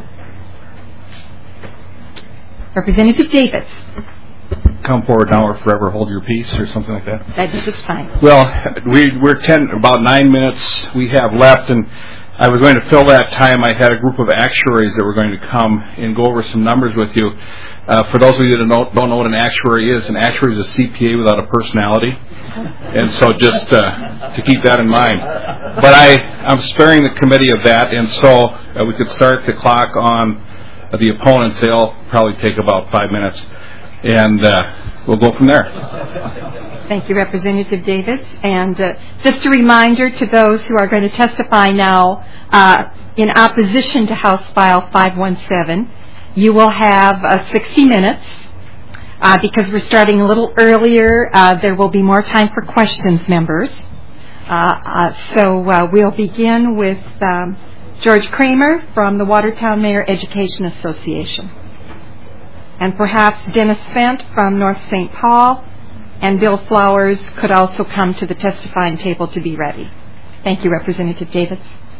Representative Davis. Come forward now or forever hold your peace or something like that. That is fine. Well, we're about 9 minutes we have left, and I was going to fill that time. I had a group of actuaries that were going to come and go over some numbers with you. For those of you that don't know what an actuary is a CPA without a personality. And so just to keep that in mind. But I'm sparing the committee of that, and so we could start the clock on the opponents. They'll probably take about 5 minutes, and we'll go from there. Thank you, Representative Davis. And just a reminder to those who are going to testify now in opposition to House File 517, you will have 60 minutes. Because we're starting a little earlier, there will be more time for questions, members. So we'll begin with George Kramer from the Watertown Mayor Education Association. And perhaps Dennis Fent from North St. Paul, and Bill Flowers could also come to the testifying table to be ready. Thank you, Representative Davis.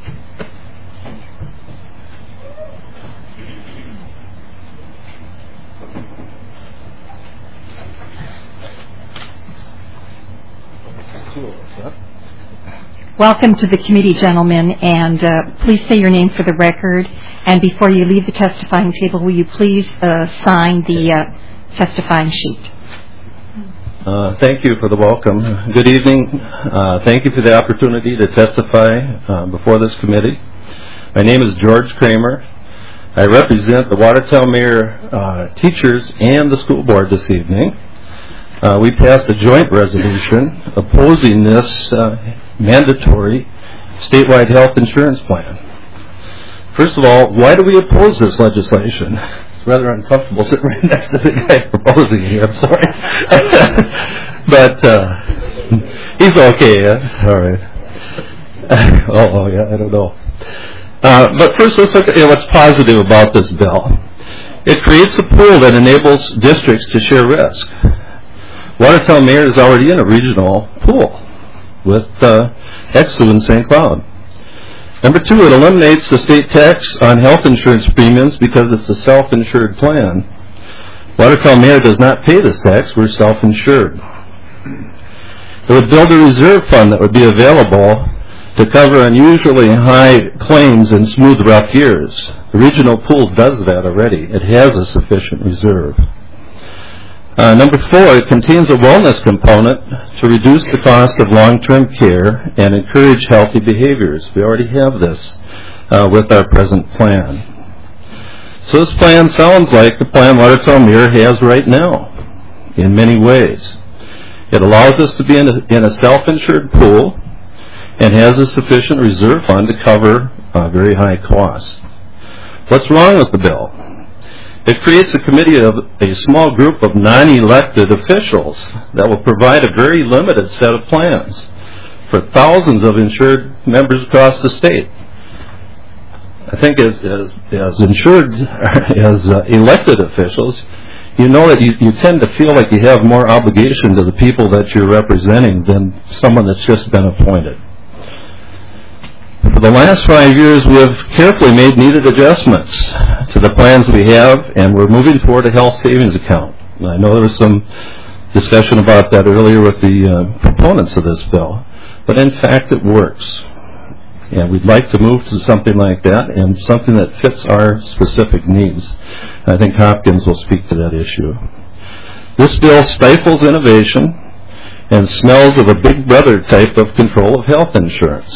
Welcome to the committee, gentlemen, and please say your name for the record. And before you leave the testifying table, will you please sign the testifying sheet? Thank you for the welcome. Good evening. Thank you for the opportunity to testify before this committee. My name is George Kramer. I represent the Watertown Mayor teachers and the school board this evening. We passed a joint resolution opposing this mandatory statewide health insurance plan. First of all, why do we oppose this legislation? It's rather uncomfortable sitting right next to the guy proposing here. I'm sorry. But he's okay, yeah? All right. Oh, yeah, I don't know. But first, let's look at what's positive about this bill. It creates a pool that enables districts to share risk. Watertown Mayor is already in a regional pool with EXU in St. Cloud. Number two, it eliminates the state tax on health insurance premiums because it's a self-insured plan. Watertown Mayor does not pay this tax. We're self-insured. It would build a reserve fund that would be available to cover unusually high claims in smooth, rough years. The regional pool does that already. It has a sufficient reserve. Number four, it contains a wellness component to reduce the cost of long-term care and encourage healthy behaviors. We already have this with our present plan. So this plan sounds like the plan Watertown Mayor has right now in many ways. It allows us to be in a self-insured pool and has a sufficient reserve fund to cover very high costs. What's wrong with the bill? It creates a committee of a small group of non-elected officials that will provide a very limited set of plans for thousands of insured members across the state. I think as elected officials, you know that you tend to feel like you have more obligation to the people that you're representing than someone that's just been appointed. For the last 5 years, we have carefully made needed adjustments to the plans we have, and we're moving toward a health savings account. And I know there was some discussion about that earlier with the proponents of this bill, but in fact it works. And we'd like to move to something like that and something that fits our specific needs. I think Hopkins will speak to that issue. This bill stifles innovation and smells of a big brother type of control of health insurance.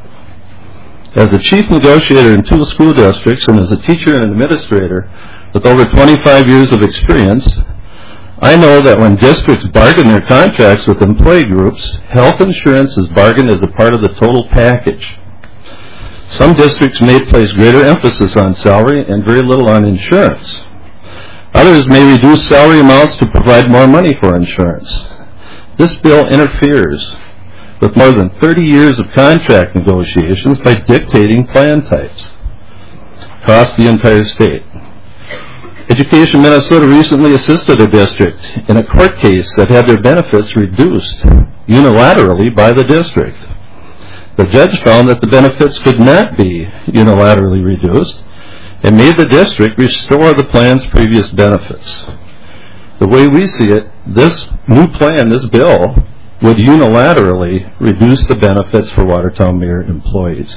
As a chief negotiator in 2 school districts and as a teacher and administrator with over 25 years of experience, I know that when districts bargain their contracts with employee groups, health insurance is bargained as a part of the total package. Some districts may place greater emphasis on salary and very little on insurance. Others may reduce salary amounts to provide more money for insurance. This bill interferes with more than 30 years of contract negotiations by dictating plan types across the entire state. Education Minnesota recently assisted a district in a court case that had their benefits reduced unilaterally by the district. The judge found that the benefits could not be unilaterally reduced and made the district restore the plan's previous benefits. The way we see it, this new plan, this bill, would unilaterally reduce the benefits for Watertown-Meyer employees.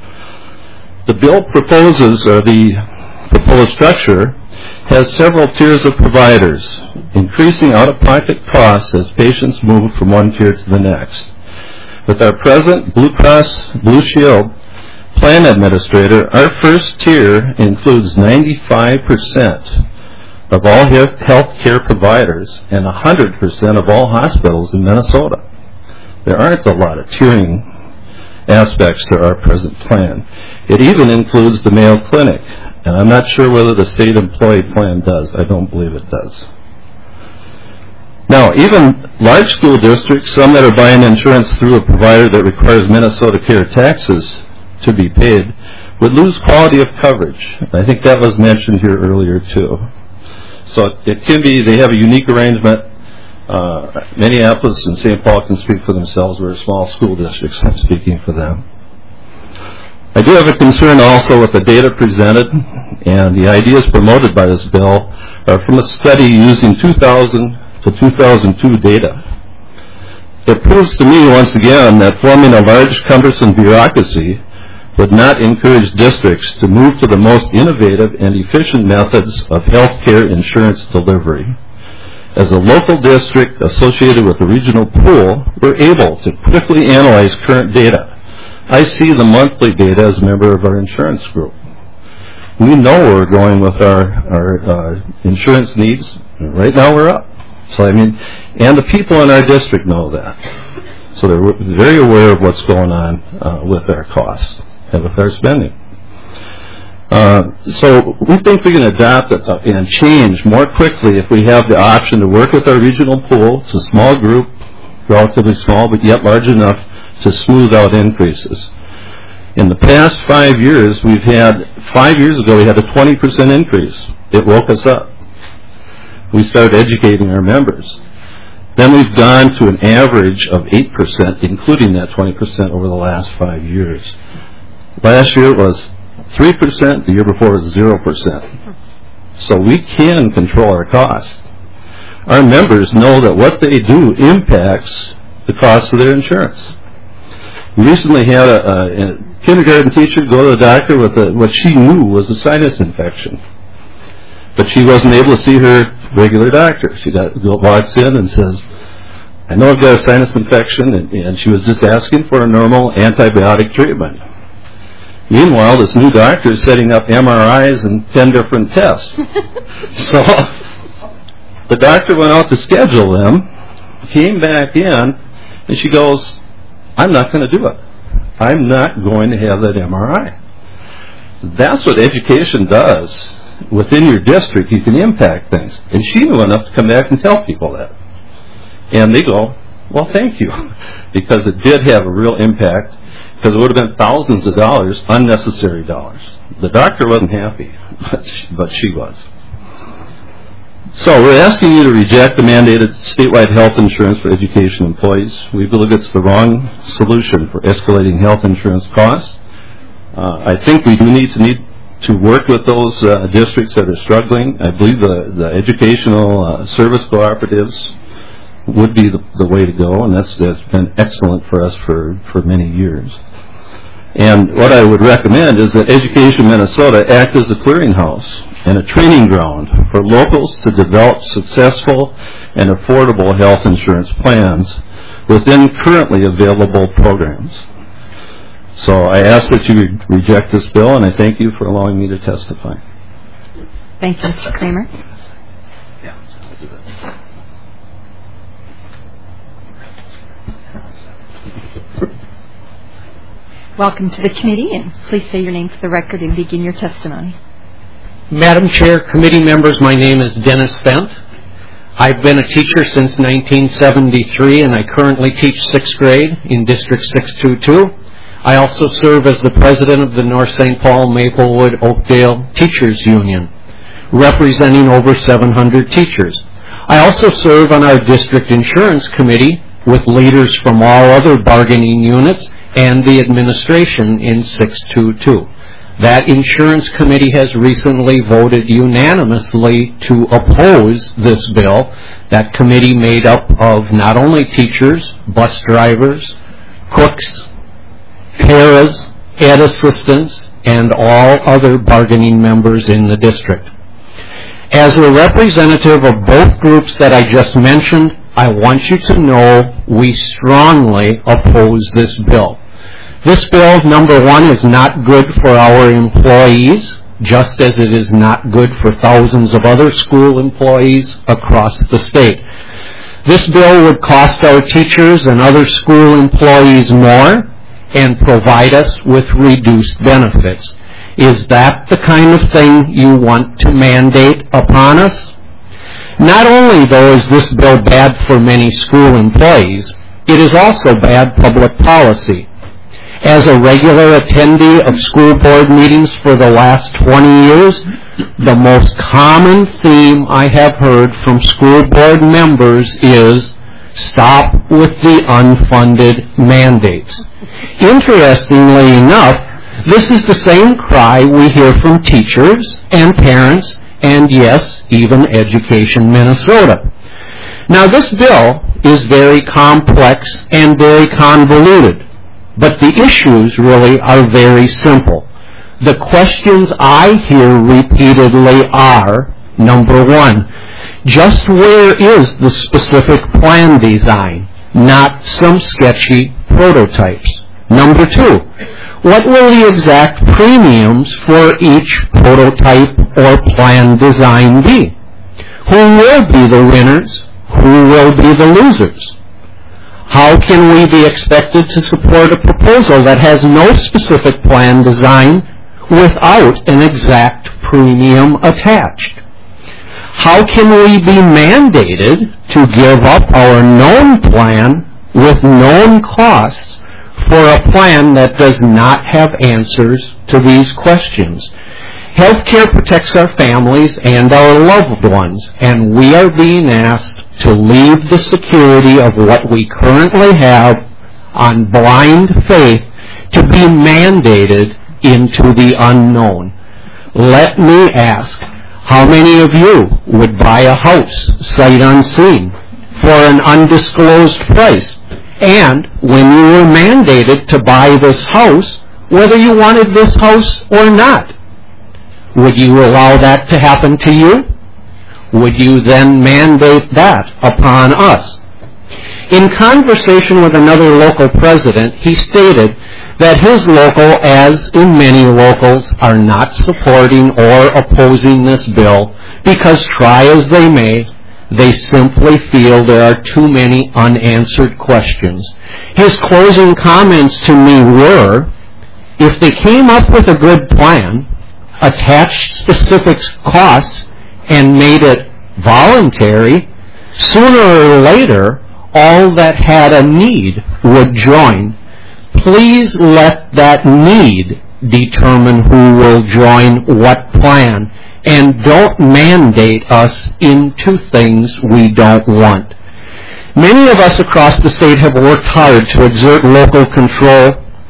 The bill proposes, or the proposed structure, has several tiers of providers, increasing out-of-pocket costs as patients move from one tier to the next. With our present Blue Cross Blue Shield plan administrator, our first tier includes 95% of all health care providers and 100% of all hospitals in Minnesota. There aren't a lot of tiering aspects to our present plan. It even includes the Mayo Clinic, and I'm not sure whether the state employee plan does. I don't believe it does. Now, even large school districts, some that are buying insurance through a provider that requires Minnesota Care taxes to be paid, would lose quality of coverage. I think that was mentioned here earlier, too. So it can be, they have a unique arrangement. Minneapolis and St. Paul can speak for themselves. We're small school districts. I'm speaking for them. I do have a concern also with the data presented, and the ideas promoted by this bill are from a study using 2000 to 2002 data. It proves to me once again that forming a large, cumbersome bureaucracy would not encourage districts to move to the most innovative and efficient methods of health care insurance delivery. As a local district associated with a regional pool, we're able to quickly analyze current data. I see the monthly data as a member of our insurance group. We know where we're going with our insurance needs. Right now we're up. So and the people in our district know that. So they're very aware of what's going on with our costs and with our spending. So we think we can adapt and change more quickly if we have the option to work with our regional pool. It's a small group, relatively small, but yet large enough to smooth out increases. In the past 5 years, 5 years ago, we had a 20% increase. It woke us up. We started educating our members. Then we've gone to an average of 8%, including that 20% over the last 5 years. Last year it was 3%, the year before it was 0%. So we can control our costs. Our members know that what they do impacts the cost of their insurance. We recently had a kindergarten teacher go to the doctor with what she knew was a sinus infection. But she wasn't able to see her regular doctor. She walks in and says, I know I've got a sinus infection, and she was just asking for a normal antibiotic treatment. Meanwhile, this new doctor is setting up MRIs and 10 different tests. So the doctor went out to schedule them, came back in, and she goes, I'm not going to do it. I'm not going to have that MRI. That's what education does. Within your district, you can impact things. And she knew enough to come back and tell people that. And they go, well, thank you. Because it did have a real impact, because it would have been thousands of dollars, unnecessary dollars. The doctor wasn't happy, but she was. So we're asking you to reject the mandated statewide health insurance for education employees. We believe it's the wrong solution for escalating health insurance costs I think we do need to work with those districts that are struggling. I believe the educational service cooperatives would be the way to go, and that's been excellent for us for many years. And what I would recommend is that Education Minnesota act as a clearinghouse and a training ground for locals to develop successful and affordable health insurance plans within currently available programs. So I ask that you reject this bill, and I thank you for allowing me to testify. Thank you, Mr. Kramer. Welcome to the committee, and please say your name for the record and begin your testimony. Madam Chair, committee members, my name is Dennis Fent. I've been a teacher since 1973, and I currently teach 6th grade in District 622. I also serve as the president of the North St. Paul Maplewood Oakdale Teachers Union, representing over 700 teachers. I also serve on our district insurance committee with leaders from all other bargaining units and the administration in 622. That insurance committee has recently voted unanimously to oppose this bill. That committee made up of not only teachers, bus drivers, cooks, paras, ed assistants, and all other bargaining members in the district. As a representative of both groups that I just mentioned, I want you to know we strongly oppose this bill. This bill, number one, is not good for our employees, just as it is not good for thousands of other school employees across the state. This bill would cost our teachers and other school employees more and provide us with reduced benefits. Is that the kind of thing you want to mandate upon us? Not only, though, is this bill bad for many school employees, it is also bad public policy. As a regular attendee of school board meetings for the last 20 years, the most common theme I have heard from school board members is, stop with the unfunded mandates. Interestingly enough, this is the same cry we hear from teachers and parents and, yes, even Education Minnesota. Now, this bill is very complex and very convoluted, but the issues really are very simple. The questions I hear repeatedly are, number one, just where is the specific plan design, not some sketchy prototypes? Number two, what will the exact premiums for each prototype or plan design be? Who will be the winners? Who will be the losers? How can we be expected to support a proposal that has no specific plan design without an exact premium attached? How can we be mandated to give up our known plan with known costs for a plan that does not have answers to these questions? Healthcare protects our families and our loved ones, and we are being asked to leave the security of what we currently have on blind faith to be mandated into the unknown. Let me ask, how many of you would buy a house sight unseen for an undisclosed price? And when you were mandated to buy this house, whether you wanted this house or not, would you allow that to happen to you? Would you then mandate that upon us? In conversation with another local president, he stated that his local, as in many locals, are not supporting or opposing this bill because, try as they may, they simply feel there are too many unanswered questions. His closing comments to me were, if they came up with a good plan, attached specific costs, and made it voluntary, sooner or later, all that had a need would join. Please let that need determine who will join what plan, and don't mandate us into things we don't want. Many of us across the state have worked hard to exert local control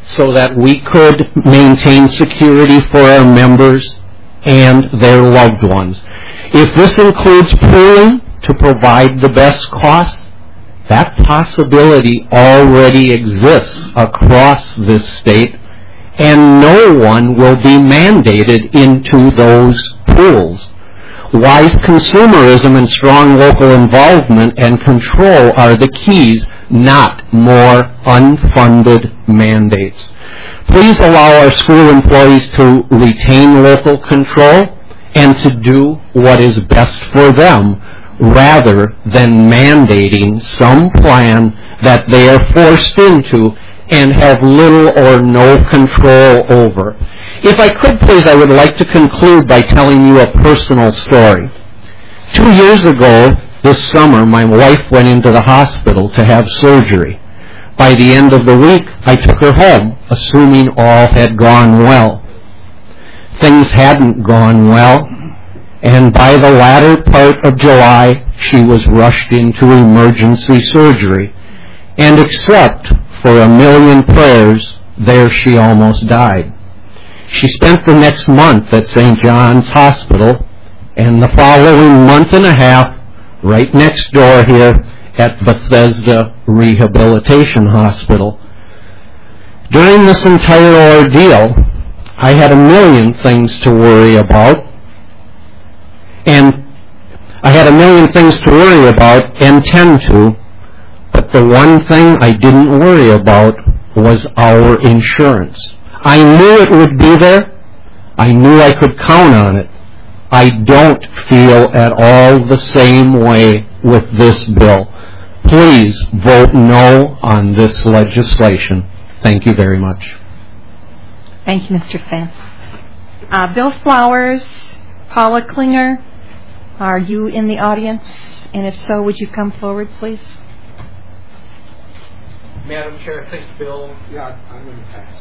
so that we could maintain security for our members and their loved ones. If this includes pooling to provide the best cost, that possibility already exists across this state, and no one will be mandated into those pools. Wise consumerism and strong local involvement and control are the keys, not more unfunded mandates. Please allow our school employees to retain local control and to do what is best for them, rather than mandating some plan that they are forced into and have little or no control over. If I could, please, I would like to conclude by telling you a personal story. 2 years ago, this summer, my wife went into the hospital to have surgery. By the end of the week, I took her home, assuming all had gone well. Things hadn't gone well, and by the latter part of July, she was rushed into emergency surgery. And except for a million prayers, there she almost died. She spent the next month at St. John's Hospital, and the following month and a half right next door here at Bethesda Rehabilitation Hospital. During this entire ordeal, I had a million things to worry about, and tend to, but the one thing I didn't worry about was our insurance. I knew it would be there. I knew I could count on it. I don't feel at all the same way with this bill. Please vote no on this legislation. Thank you very much. Thank you, Mr. Fess. Bill Flowers, Paula Klinger, are you in the audience? And if so, would you come forward, please? Madam Chair, I think Bill... Yeah, I'm going to pass.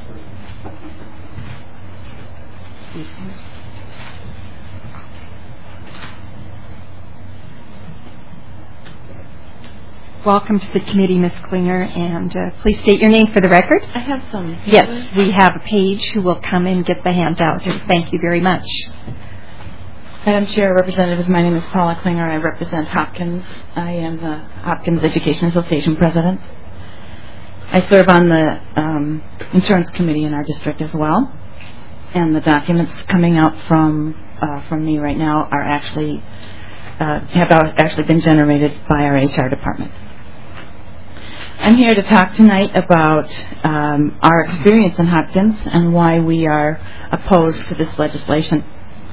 Welcome to the committee, Ms. Klinger, and please state your name for the record. I have some. Yes, we have a page who will come and get the handout, and thank you very much. Madam Chair, Representatives, my name is Paula Klinger. I represent Hopkins. I am the Hopkins Education Association President. I serve on the insurance committee in our district as well, and the documents coming out from me right now are actually have actually been generated by our HR department. I'm here to talk tonight about our experience in Hopkins and why we are opposed to this legislation.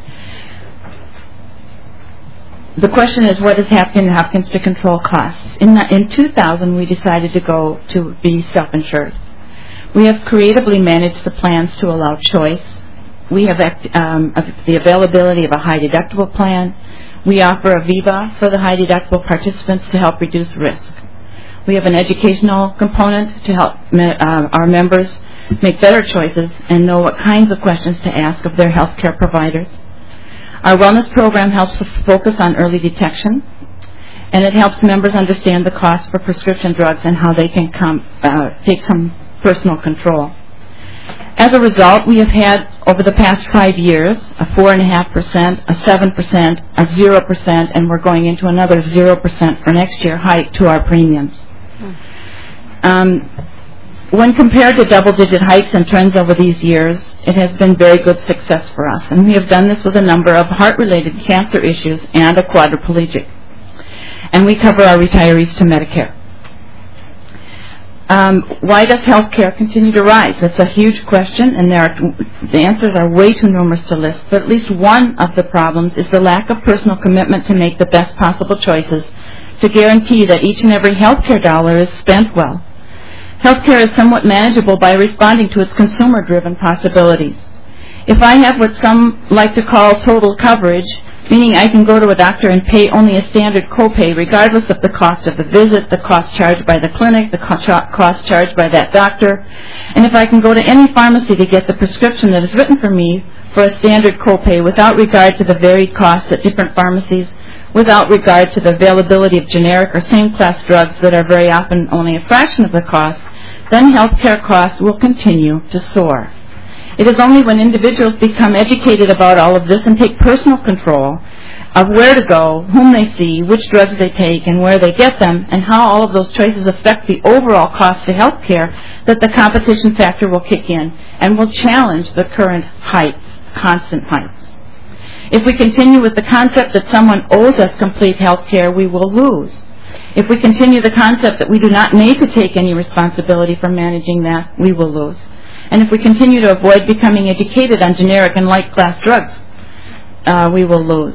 The question is, what is happening in Hopkins to control costs? In 2000, we decided to go to be self-insured. We have creatively managed the plans to allow choice. We have the availability of a high deductible plan. We offer a VIVA for the high deductible participants to help reduce risk. We have an educational component to help our members make better choices and know what kinds of questions to ask of their health care providers. Our wellness program helps to focus on early detection, and it helps members understand the cost for prescription drugs and how they can take some personal control. As a result, we have had, over the past 5 years, a 4.5%, a 7%, a 0%, and we're going into another 0% for next year hike to our premiums. When compared to double-digit hikes and trends over these years, it has been very good success for us, and we have done this with a number of heart-related cancer issues and a quadriplegic. And we cover our retirees to Medicare. Why does health care continue to rise? That's a huge question, and the answers are way too numerous to list, but at least one of the problems is the lack of personal commitment to make the best possible choices to guarantee that each and every health care dollar is spent well. Healthcare is somewhat manageable by responding to its consumer-driven possibilities. If I have what some like to call total coverage, meaning I can go to a doctor and pay only a standard copay regardless of the cost of the visit, the cost charged by the clinic, the cost charged by that doctor, and if I can go to any pharmacy to get the prescription that is written for me for a standard copay without regard to the varied costs at different pharmacies, without regard to the availability of generic or same-class drugs that are very often only a fraction of the cost, then health care costs will continue to soar. It is only when individuals become educated about all of this and take personal control of where to go, whom they see, which drugs they take, and where they get them, and how all of those choices affect the overall cost to health care, that the competition factor will kick in and will challenge the current heights, constant heights. If we continue with the concept that someone owes us complete health care, we will lose. If we continue the concept that we do not need to take any responsibility for managing that, we will lose. And if we continue to avoid becoming educated on generic and light-class drugs, we will lose.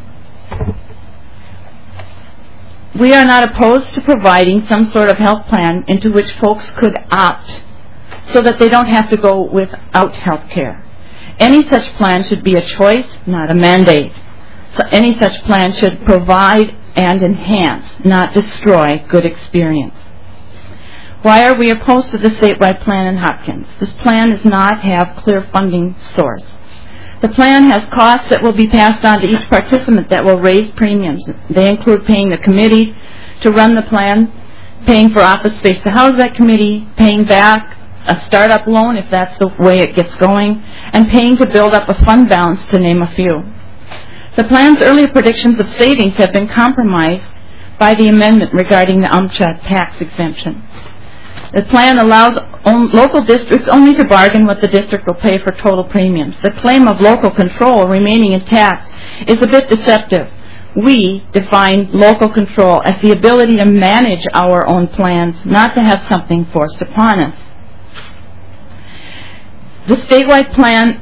We are not opposed to providing some sort of health plan into which folks could opt so that they don't have to go without health care. Any such plan should be a choice, not a mandate. So any such plan should provide and enhance, not destroy, good experience. Why are we opposed to the statewide plan in Hopkins? This plan does not have clear funding source. The plan has costs that will be passed on to each participant that will raise premiums. They include paying the committee to run the plan, paying for office space to house that committee, paying back a startup loan if that's the way it gets going, and paying to build up a fund balance, to name a few. The plan's earlier predictions of savings have been compromised by the amendment regarding the UMCHA tax exemption. The plan allows local districts only to bargain what the district will pay for total premiums. The claim of local control remaining intact is a bit deceptive. We define local control as the ability to manage our own plans, not to have something forced upon us. The statewide plan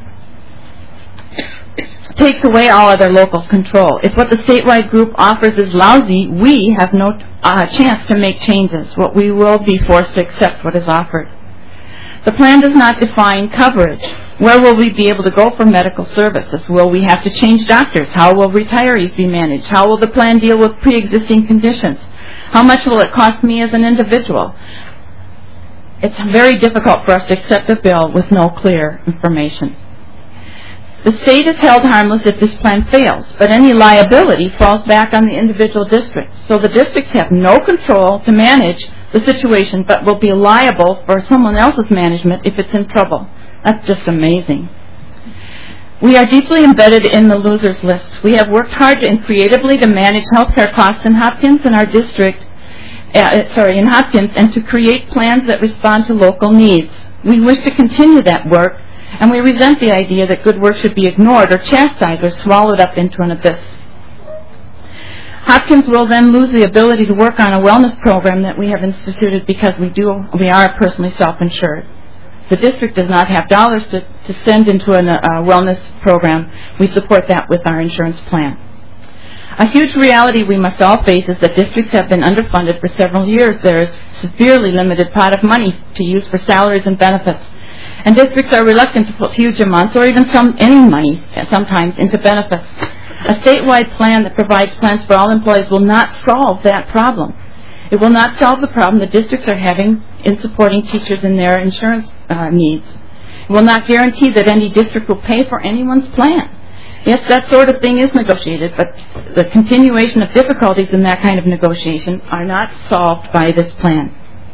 takes away all other local control. If what the statewide group offers is lousy, we have no chance to make changes. What we will be forced to accept what is offered. The plan does not define coverage. Where will we be able to go for medical services? Will we have to change doctors? How will retirees be managed? How will the plan deal with pre-existing conditions? How much will it cost me as an individual? It's very difficult for us to accept a bill with no clear information. The state is held harmless if this plan fails, but any liability falls back on the individual districts. So the districts have no control to manage the situation, but will be liable for someone else's management if it's in trouble. That's just amazing. We are deeply embedded in the losers list. We have worked hard and creatively to manage healthcare costs in Hopkins and our district, in Hopkins, and to create plans that respond to local needs. We wish to continue that work, and we resent the idea that good work should be ignored or chastised or swallowed up into an abyss. Hopkins will then lose the ability to work on a wellness program that we have instituted because we are personally self-insured. The district does not have dollars to send into a wellness program. We support that with our insurance plan. A huge reality we must all face is that districts have been underfunded for several years. There is a severely limited pot of money to use for salaries and benefits. And districts are reluctant to put huge amounts or even any money sometimes into benefits. A statewide plan that provides plans for all employees will not solve that problem. It will not solve the problem the districts are having in supporting teachers in their insurance needs. It will not guarantee that any district will pay for anyone's plan. Yes, that sort of thing is negotiated, but the continuation of difficulties in that kind of negotiation are not solved by this plan.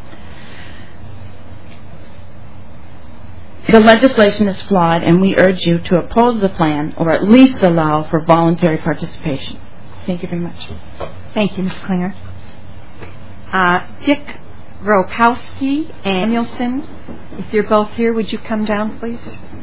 The legislation is flawed, and we urge you to oppose the plan or at least allow for voluntary participation. Thank you very much. Thank you, Ms. Klinger. Dick Rokowski and Danielson, if you're both here, would you come down, please?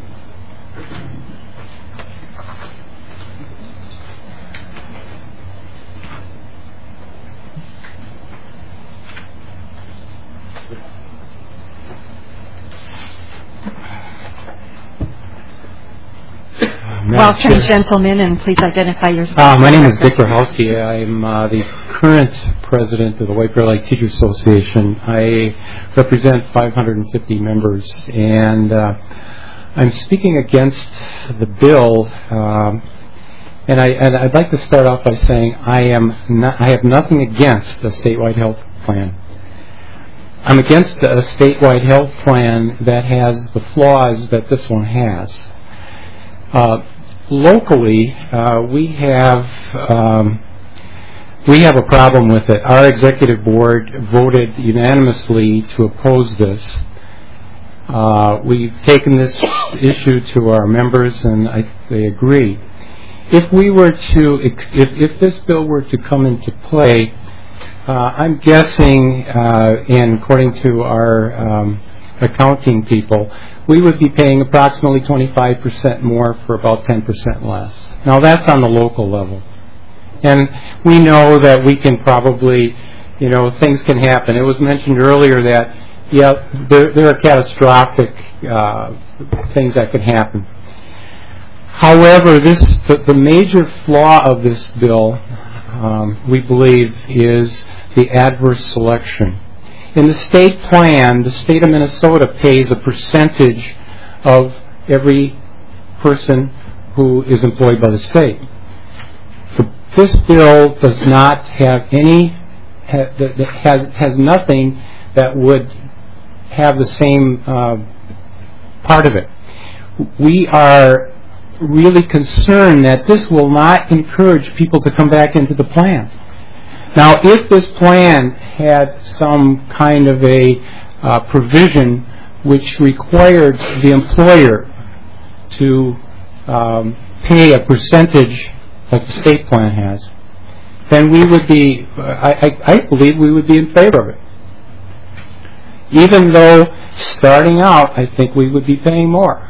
Welcome, gentlemen, and please identify yourself. My name is Dick Rokowski. I'm the current president of the White Bear Lake Teachers Association. I represent 550 members, and I'm speaking against the bill. And I'd like to start off by saying I have nothing against a statewide health plan. I'm against a statewide health plan that has the flaws that this one has. Locally, we have we have a problem with it. Our executive board voted unanimously to oppose this. We've taken this issue to our members, and they agree. If this bill were to come into play, I'm guessing, and according to our accounting people, we would be paying approximately 25% more for about 10% less. Now, that's on the local level. And we know that we can probably, things can happen. It was mentioned earlier that, there are catastrophic things that can happen. However, the major flaw of this bill, we believe, is the adverse selection. In the state plan, the state of Minnesota pays a percentage of every person who is employed by the state. This bill does not have has nothing that would have the same part of it. We are really concerned that this will not encourage people to come back into the plan. Now, if this plan had some kind of a provision which required the employer to pay a percentage like the state plan has, then we would be, I believe we would be in favor of it. Even though starting out, I think we would be paying more.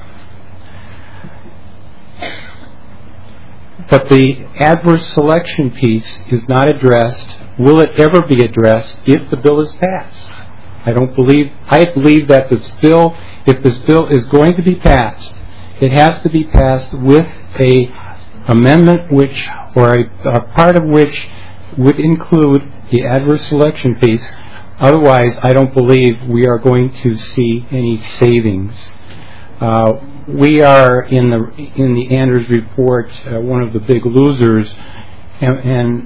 But the adverse selection piece is not addressed. Will it ever be addressed if the bill is passed? I believe that if this bill is going to be passed, it has to be passed with a amendment or a part of which would include the adverse selection piece. Otherwise, I don't believe we are going to see any savings. We are in the Anders report one of the big losers, and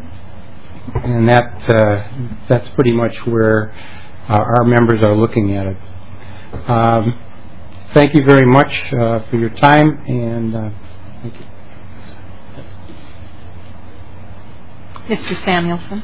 that's pretty much where our members are looking at it. Thank you very much for your time, and thank you. Mr. Samuelson.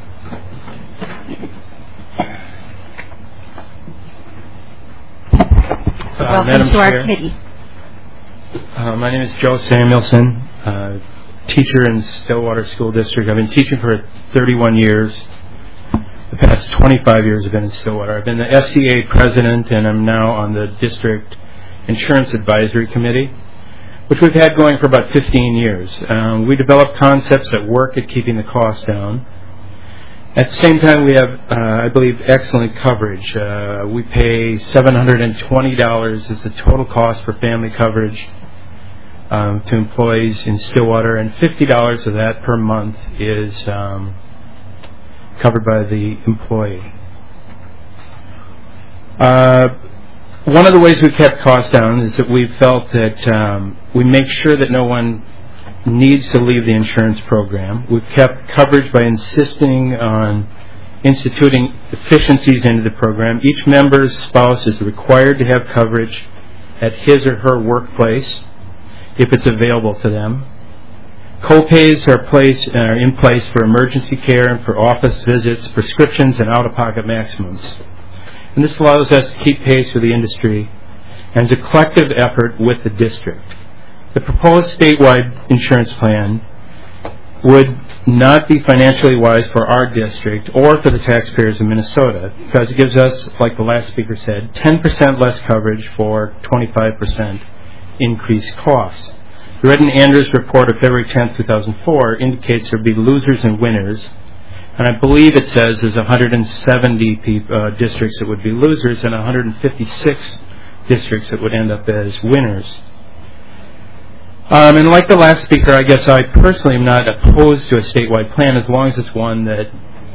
Welcome to our committee. My name is Joe Samuelson, teacher in Stillwater School District. I've been teaching for 31 years. The past 25 years I've been in Stillwater. I've been the SCA president, and I'm now on the district insurance advisory committee, which we've had going for about 15 years. We develop concepts that work at keeping the cost down. At the same time, we have, I believe, excellent coverage. We pay $720 as the total cost for family coverage to employees in Stillwater, and $50 of that per month is covered by the employee. One of the ways we've kept costs down is that we've felt that we make sure that no one needs to leave the insurance program. We've kept coverage by insisting on instituting efficiencies into the program. Each member's spouse is required to have coverage at his or her workplace if it's available to them. Co-pays are in place for emergency care and for office visits, prescriptions, and out-of-pocket maximums. And this allows us to keep pace with the industry and is a collective effort with the district. The proposed statewide insurance plan would not be financially wise for our district or for the taxpayers of Minnesota, because it gives us, like the last speaker said, 10% less coverage for 25% increased costs. The Red and Anders report of February 10, 2004 indicates there would be losers and winners, and I believe it says there's 170 districts that would be losers and 156 districts that would end up as winners. And like the last speaker, I guess I personally am not opposed to a statewide plan as long as it's one that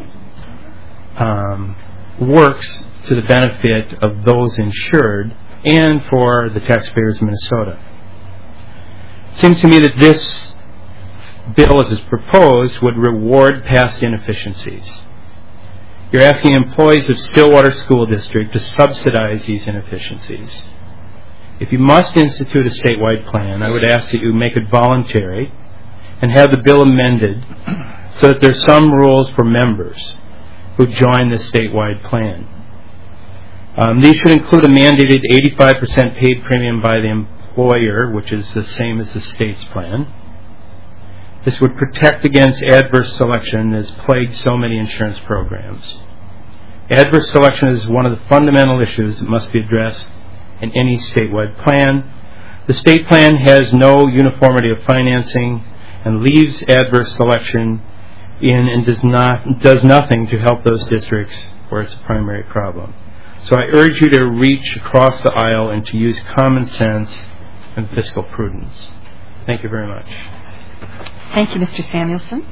works to the benefit of those insured and for the taxpayers of Minnesota. It seems to me that this bill as is proposed would reward past inefficiencies. You're asking employees of Stillwater School District to subsidize these inefficiencies. If you must institute a statewide plan, I would ask that you make it voluntary and have the bill amended so that there's some rules for members who join the statewide plan. These should include a mandated 85% paid premium by the employer, which is the same as the state's plan. This would protect against adverse selection that has plagued so many insurance programs. Adverse selection is one of the fundamental issues that must be addressed in any statewide plan. The state plan has no uniformity of financing and leaves adverse selection in and does nothing to help those districts where it's a primary problem. So I urge you to reach across the aisle and to use common sense and fiscal prudence. Thank you very much. Thank you, Mr. Samuelson.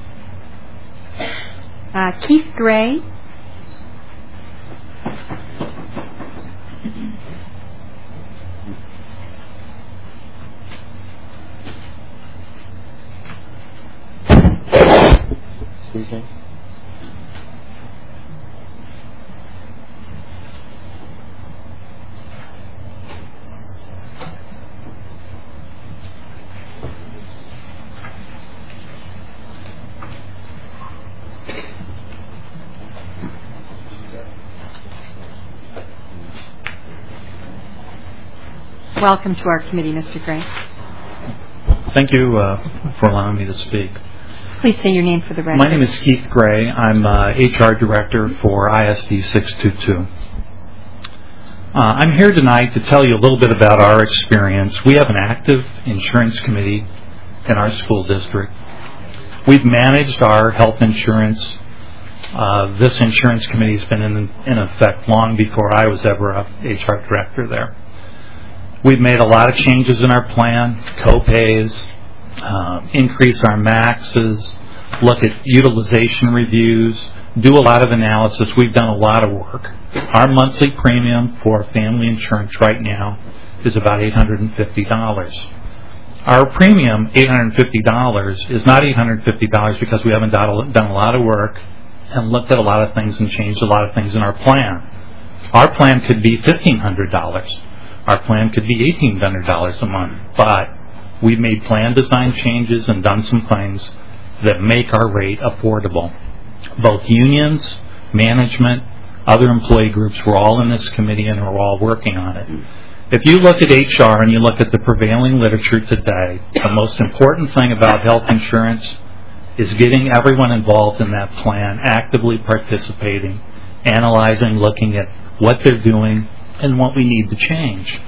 Keith Gray. Excuse me. Welcome to our committee, Mr. Gray. Thank you for allowing me to speak. Please say your name for the record. My name is Keith Gray. I'm HR Director for ISD 622. I'm here tonight to tell you a little bit about our experience. We have an active insurance committee in our school district. We've managed our health insurance. This insurance committee has been in effect long before I was ever a HR Director there. We've made a lot of changes in our plan, co-pays, increase our maxes, look at utilization reviews, do a lot of analysis. We've done a lot of work. Our monthly premium for family insurance right now is about $850. Our premium, $850, is not $850 because we haven't done a lot of work and looked at a lot of things and changed a lot of things in our plan. Our plan could be $1,500. Our plan could be $1,800 a month, but we've made plan design changes and done some things that make our rate affordable. Both unions, management, other employee groups, we're all in this committee and we're all working on it. If you look at HR and you look at the prevailing literature today, the most important thing about health insurance is getting everyone involved in that plan, actively participating, analyzing, looking at what they're doing, and what we need to change.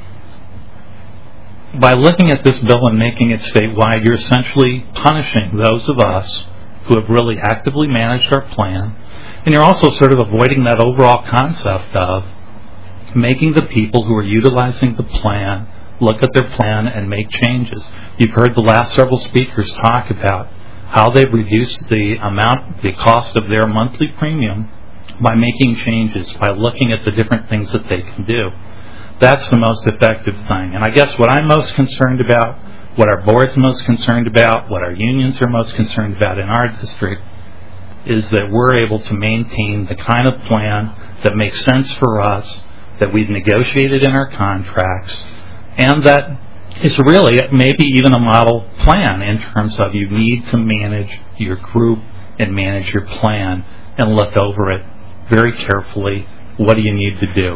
By looking at this bill and making it statewide, you're essentially punishing those of us who have really actively managed our plan, and you're also sort of avoiding that overall concept of making the people who are utilizing the plan look at their plan and make changes. You've heard the last several speakers talk about how they've reduced the cost of their monthly premium by making changes, by looking at the different things that they can do. That's the most effective thing. And I guess what I'm most concerned about, what our board's most concerned about, what our unions are most concerned about in our district, is that we're able to maintain the kind of plan that makes sense for us, that we've negotiated in our contracts, and that is really maybe even a model plan in terms of you need to manage your group and manage your plan and look over it very carefully. What do you need to do?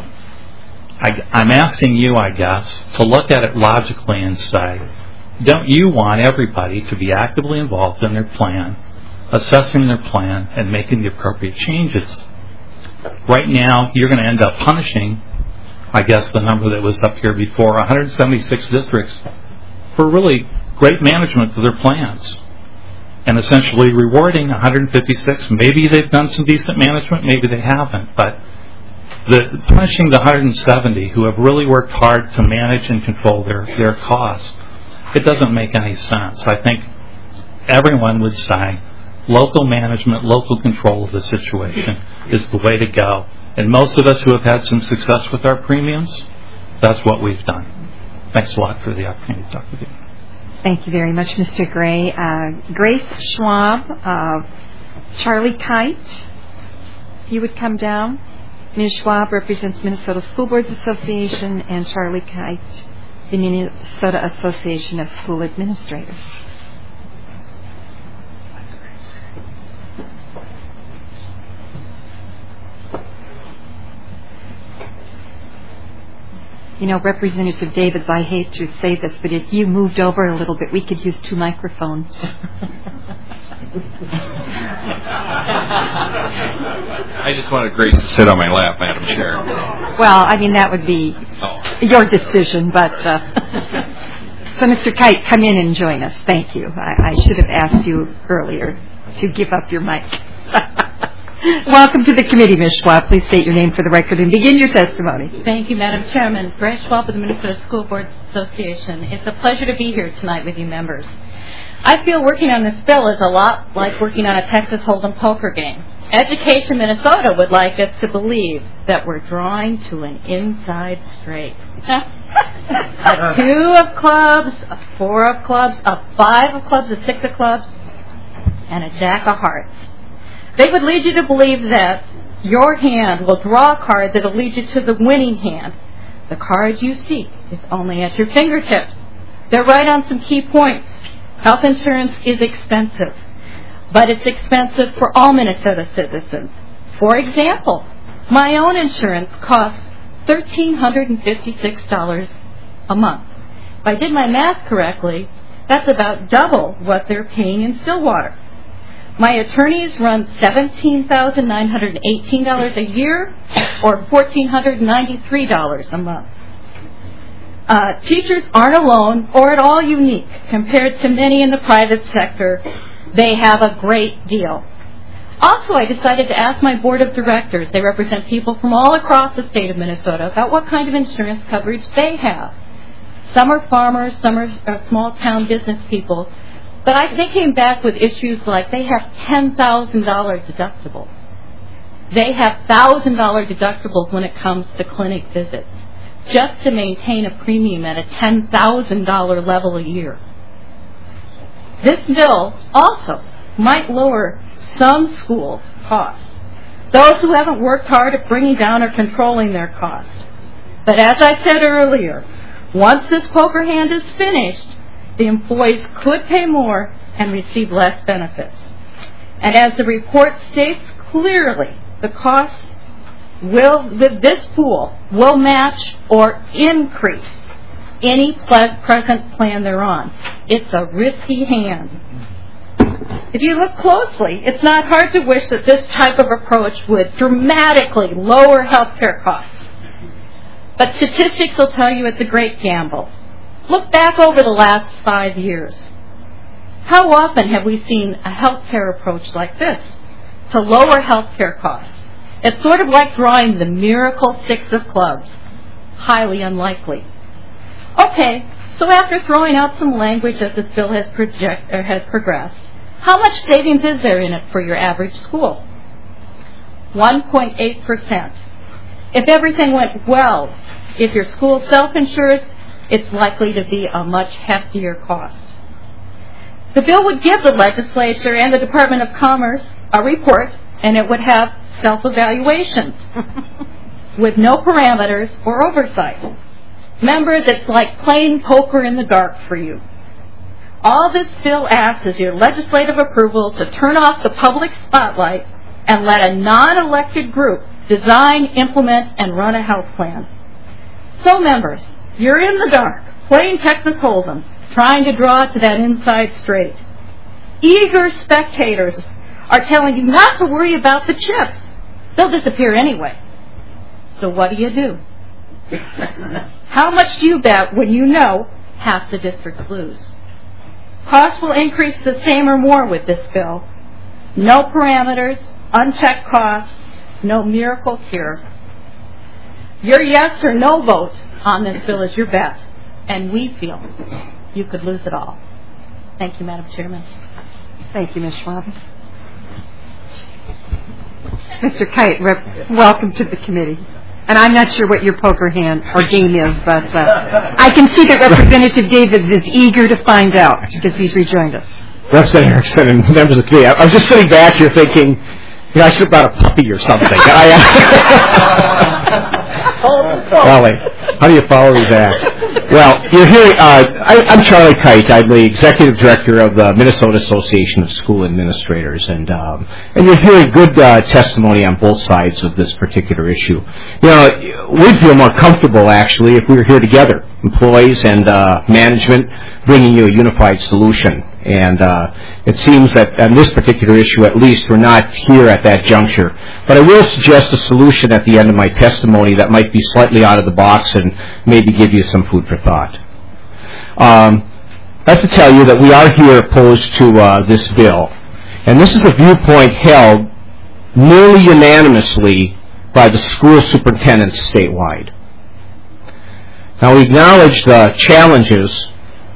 I'm asking you, I guess, to look at it logically and say, don't you want everybody to be actively involved in their plan, assessing their plan, and making the appropriate changes? Right now, you're going to end up punishing, I guess the number that was up here before, 176 districts for really great management of their plans, and essentially rewarding 156. Maybe they've done some decent management, maybe they haven't, but punishing the 170 who have really worked hard to manage and control their costs, it doesn't make any sense. I think everyone would say local management, local control of the situation is the way to go. And most of us who have had some success with our premiums, that's what we've done. Thanks a lot for the opportunity to talk with you. Thank you very much, Mr. Gray. Grace Schwab, Charlie Kite, if you would come down. Ms. Schwab represents Minnesota School Boards Association, and Charlie Kite, the Minnesota Association of School Administrators. You know, Representative Davids, I hate to say this, but if you moved over a little bit, we could use 2 microphones. I just wanted Grace to sit on my lap, Madam Chair. Well, I mean, that would be your decision, but... So, Mr. Kite, come in and join us. Thank you. I should have asked you earlier to give up your mic. Welcome to the committee, Ms. Schwab. Please state your name for the record and begin your testimony. Thank you, Madam Chairman. Grace Schwab of the Minnesota School Boards Association. It's a pleasure to be here tonight with you members. I feel working on this bill is a lot like working on a Texas Hold'em poker game. Education Minnesota would like us to believe that we're drawing to an inside straight. A 2 of clubs, a 4 of clubs, a 5 of clubs, a 6 of clubs, and a jack of hearts. They would lead you to believe that your hand will draw a card that will lead you to the winning hand. The card you seek is only at your fingertips. They're right on some key points. Health insurance is expensive, but it's expensive for all Minnesota citizens. For example, my own insurance costs $1,356 a month. If I did my math correctly, that's about double what they're paying in Stillwater. My attorneys run $17,918 a year, or $1,493 a month. Teachers aren't alone or at all unique compared to many in the private sector. They have a great deal. Also, I decided to ask my board of directors, they represent people from all across the state of Minnesota, about what kind of insurance coverage they have. Some are farmers, some are small town business people. But they came back with issues like they have $10,000 deductibles. They have $1,000 deductibles when it comes to clinic visits, just to maintain a premium at a $10,000 level a year. This bill also might lower some schools' costs, those who haven't worked hard at bringing down or controlling their costs. But as I said earlier, once this poker hand is finished, the employees could pay more and receive less benefits. And as the report states clearly, the costs with this pool will match or increase any present plan they're on. It's a risky hand. If you look closely, it's not hard to wish that this type of approach would dramatically lower health care costs. But statistics will tell you it's a great gamble. Look back over the last 5 years. How often have we seen a health care approach like this to lower health care costs? It's sort of like drawing the miracle 6 of clubs. Highly unlikely. Okay, so after throwing out some language as this bill has progressed, how much savings is there in it for your average school? 1.8%. If everything went well, if your school self-insures, it's likely to be a much heftier cost. The bill would give the legislature and the Department of Commerce a report, and it would have self-evaluations with no parameters or oversight. Members, it's like playing poker in the dark for you. All this bill asks is your legislative approval to turn off the public spotlight and let a non-elected group design, implement, and run a health plan. So, members, you're in the dark, playing Texas Hold'em, trying to draw to that inside straight. Eager spectators are telling you not to worry about the chips. They'll disappear anyway. So what do? How much do you bet when you know half the districts lose? Costs will increase the same or more with this bill. No parameters, unchecked costs, no miracle cure. Your yes or no vote on this bill is your bet, and we feel you could lose it all. Thank you, Madam Chairman. Thank you, Ms. Schwab. Mr. Kite, welcome to the committee. And I'm not sure what your poker hand or game is, but I can see that Representative Davids is eager to find out because he's rejoined us. Representative Erickson and members of the committee, I was just sitting back here thinking, I should have brought a puppy or something. Golly, how do you follow these acts? Well, you're hearing, I'm Charlie Kite. I'm the Executive Director of the Minnesota Association of School Administrators, and you're hearing good testimony on both sides of this particular issue. We'd feel more comfortable, actually, if we were here together, employees and management, bringing you a unified solution. And it seems that on this particular issue, at least, we're not here at that juncture. But I will suggest a solution at the end of my testimony that might be slightly out of the box and maybe give you some food for thought. I have to tell you that we are here opposed to this bill. And this is a viewpoint held nearly unanimously by the school superintendents statewide. Now, we acknowledge the challenges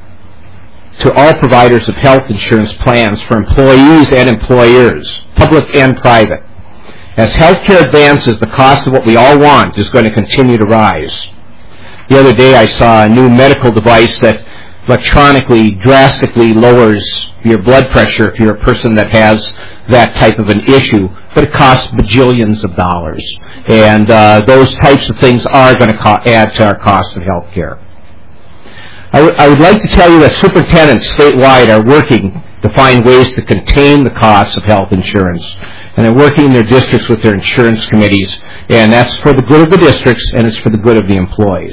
to all providers of health insurance plans for employees and employers, public and private. As healthcare advances, the cost of what we all want is going to continue to rise. The other day I saw a new medical device that electronically drastically lowers your blood pressure if you're a person that has that type of an issue, but it costs bajillions of dollars. And those types of things are going to add to our cost of healthcare. I would like to tell you that superintendents statewide are working to find ways to contain the costs of health insurance. And they're working in their districts with their insurance committees. And that's for the good of the districts, and it's for the good of the employees.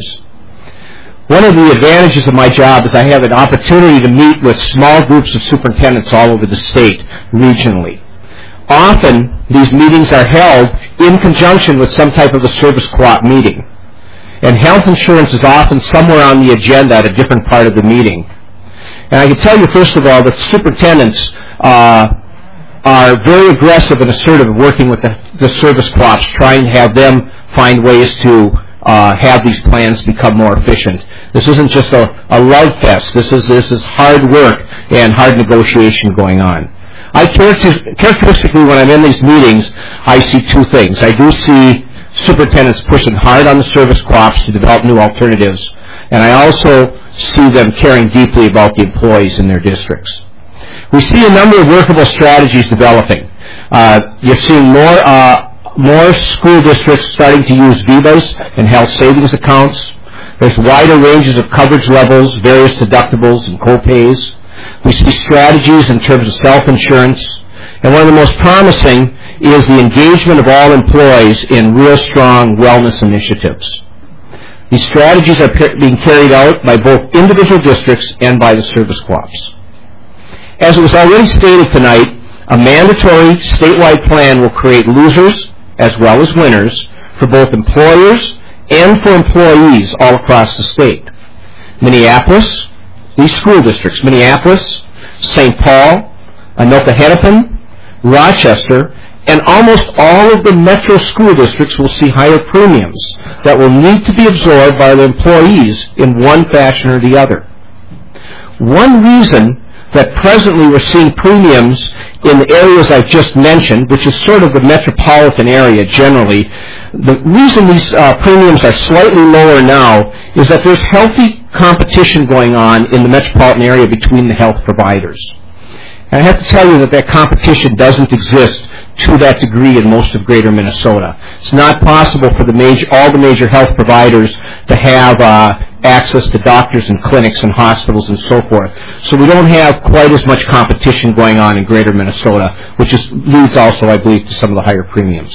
One of the advantages of my job is I have an opportunity to meet with small groups of superintendents all over the state, regionally. Often, these meetings are held in conjunction with some type of a service co-op meeting. And health insurance is often somewhere on the agenda at a different part of the meeting. And I can tell you, first of all, that superintendents are very aggressive and assertive working with the service co-ops, trying to have them find ways to have these plans become more efficient. This isn't just a love fest. This is hard work and hard negotiation going on. Characteristically, when I'm in these meetings, I see two things. I do see superintendents pushing hard on the service co-ops to develop new alternatives, and I also see them caring deeply about the employees in their districts. We see a number of workable strategies developing. You're seeing more school districts starting to use VIVAs and health savings accounts. There's wider ranges of coverage levels, various deductibles and co-pays. We see strategies in terms of self-insurance. And one of the most promising is the engagement of all employees in real strong wellness initiatives. These strategies are being carried out by both individual districts and by the service co-ops. As it was already stated tonight, a mandatory statewide plan will create losers as well as winners for both employers and for employees all across the state. Minneapolis, these school districts, Minneapolis, St. Paul, Anoka-Hennepin, Rochester, and almost all of the metro school districts will see higher premiums that will need to be absorbed by the employees in one fashion or the other. One reason that presently we're seeing premiums in the areas I've just mentioned, which is sort of the metropolitan area generally, the reason these premiums are slightly lower now is that there's healthy competition going on in the metropolitan area between the health providers. And I have to tell you that competition doesn't exist to that degree in most of greater Minnesota. It's not possible for all the major health providers to have access to doctors and clinics and hospitals and so forth. So we don't have quite as much competition going on in greater Minnesota, which leads also, I believe, to some of the higher premiums.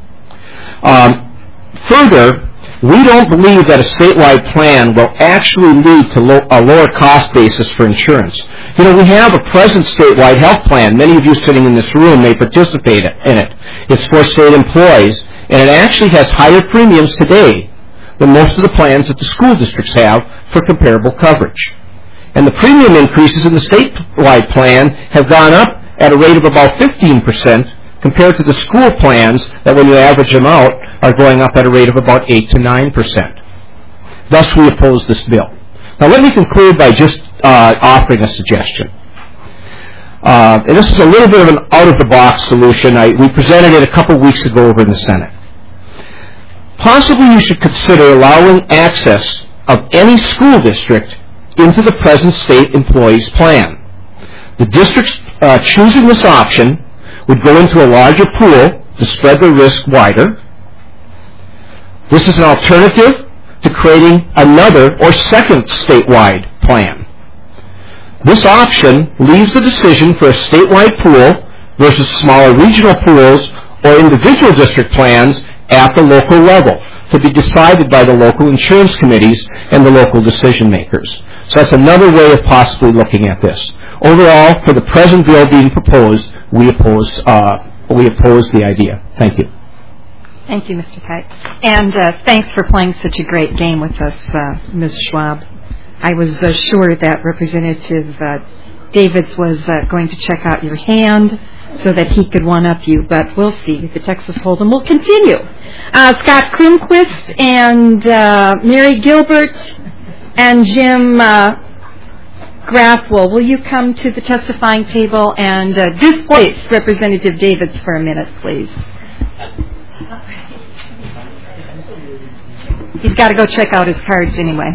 Further, we don't believe that a statewide plan will actually lead to a lower cost basis for insurance. We have a present statewide health plan. Many of you sitting in this room may participate in it. It's for state employees, and it actually has higher premiums today than most of the plans that the school districts have for comparable coverage. And the premium increases in the statewide plan have gone up at a rate of about 15% compared to the school plans that, when you average them out, are going up at a rate of about 8 to 9%. Thus, we oppose this bill. Now, let me conclude by just offering a suggestion. And this is a little bit of an out-of-the-box solution. We presented it a couple weeks ago over in the Senate. Possibly you should consider allowing access of any school district into the present state employees plan. The districts choosing this option would go into a larger pool to spread the risk wider. This is an alternative to creating another or second statewide plan. This option leaves the decision for a statewide pool versus smaller regional pools or individual district plans at the local level to be decided by the local insurance committees and the local decision makers. So that's another way of possibly looking at this. Overall, for the present bill being proposed, we oppose the idea. Thank you. Thank you, Mr. Kite. And thanks for playing such a great game with us, Ms. Schwab. I was sure that Representative Davids was going to check out your hand so that he could one-up you, but we'll see. The Texas Hold'em will continue. Scott Kronquist and Mary Gilbert and Jim Graffwell, will you come to the testifying table and displace Representative Davids for a minute, please? He's got to go check out his cards anyway.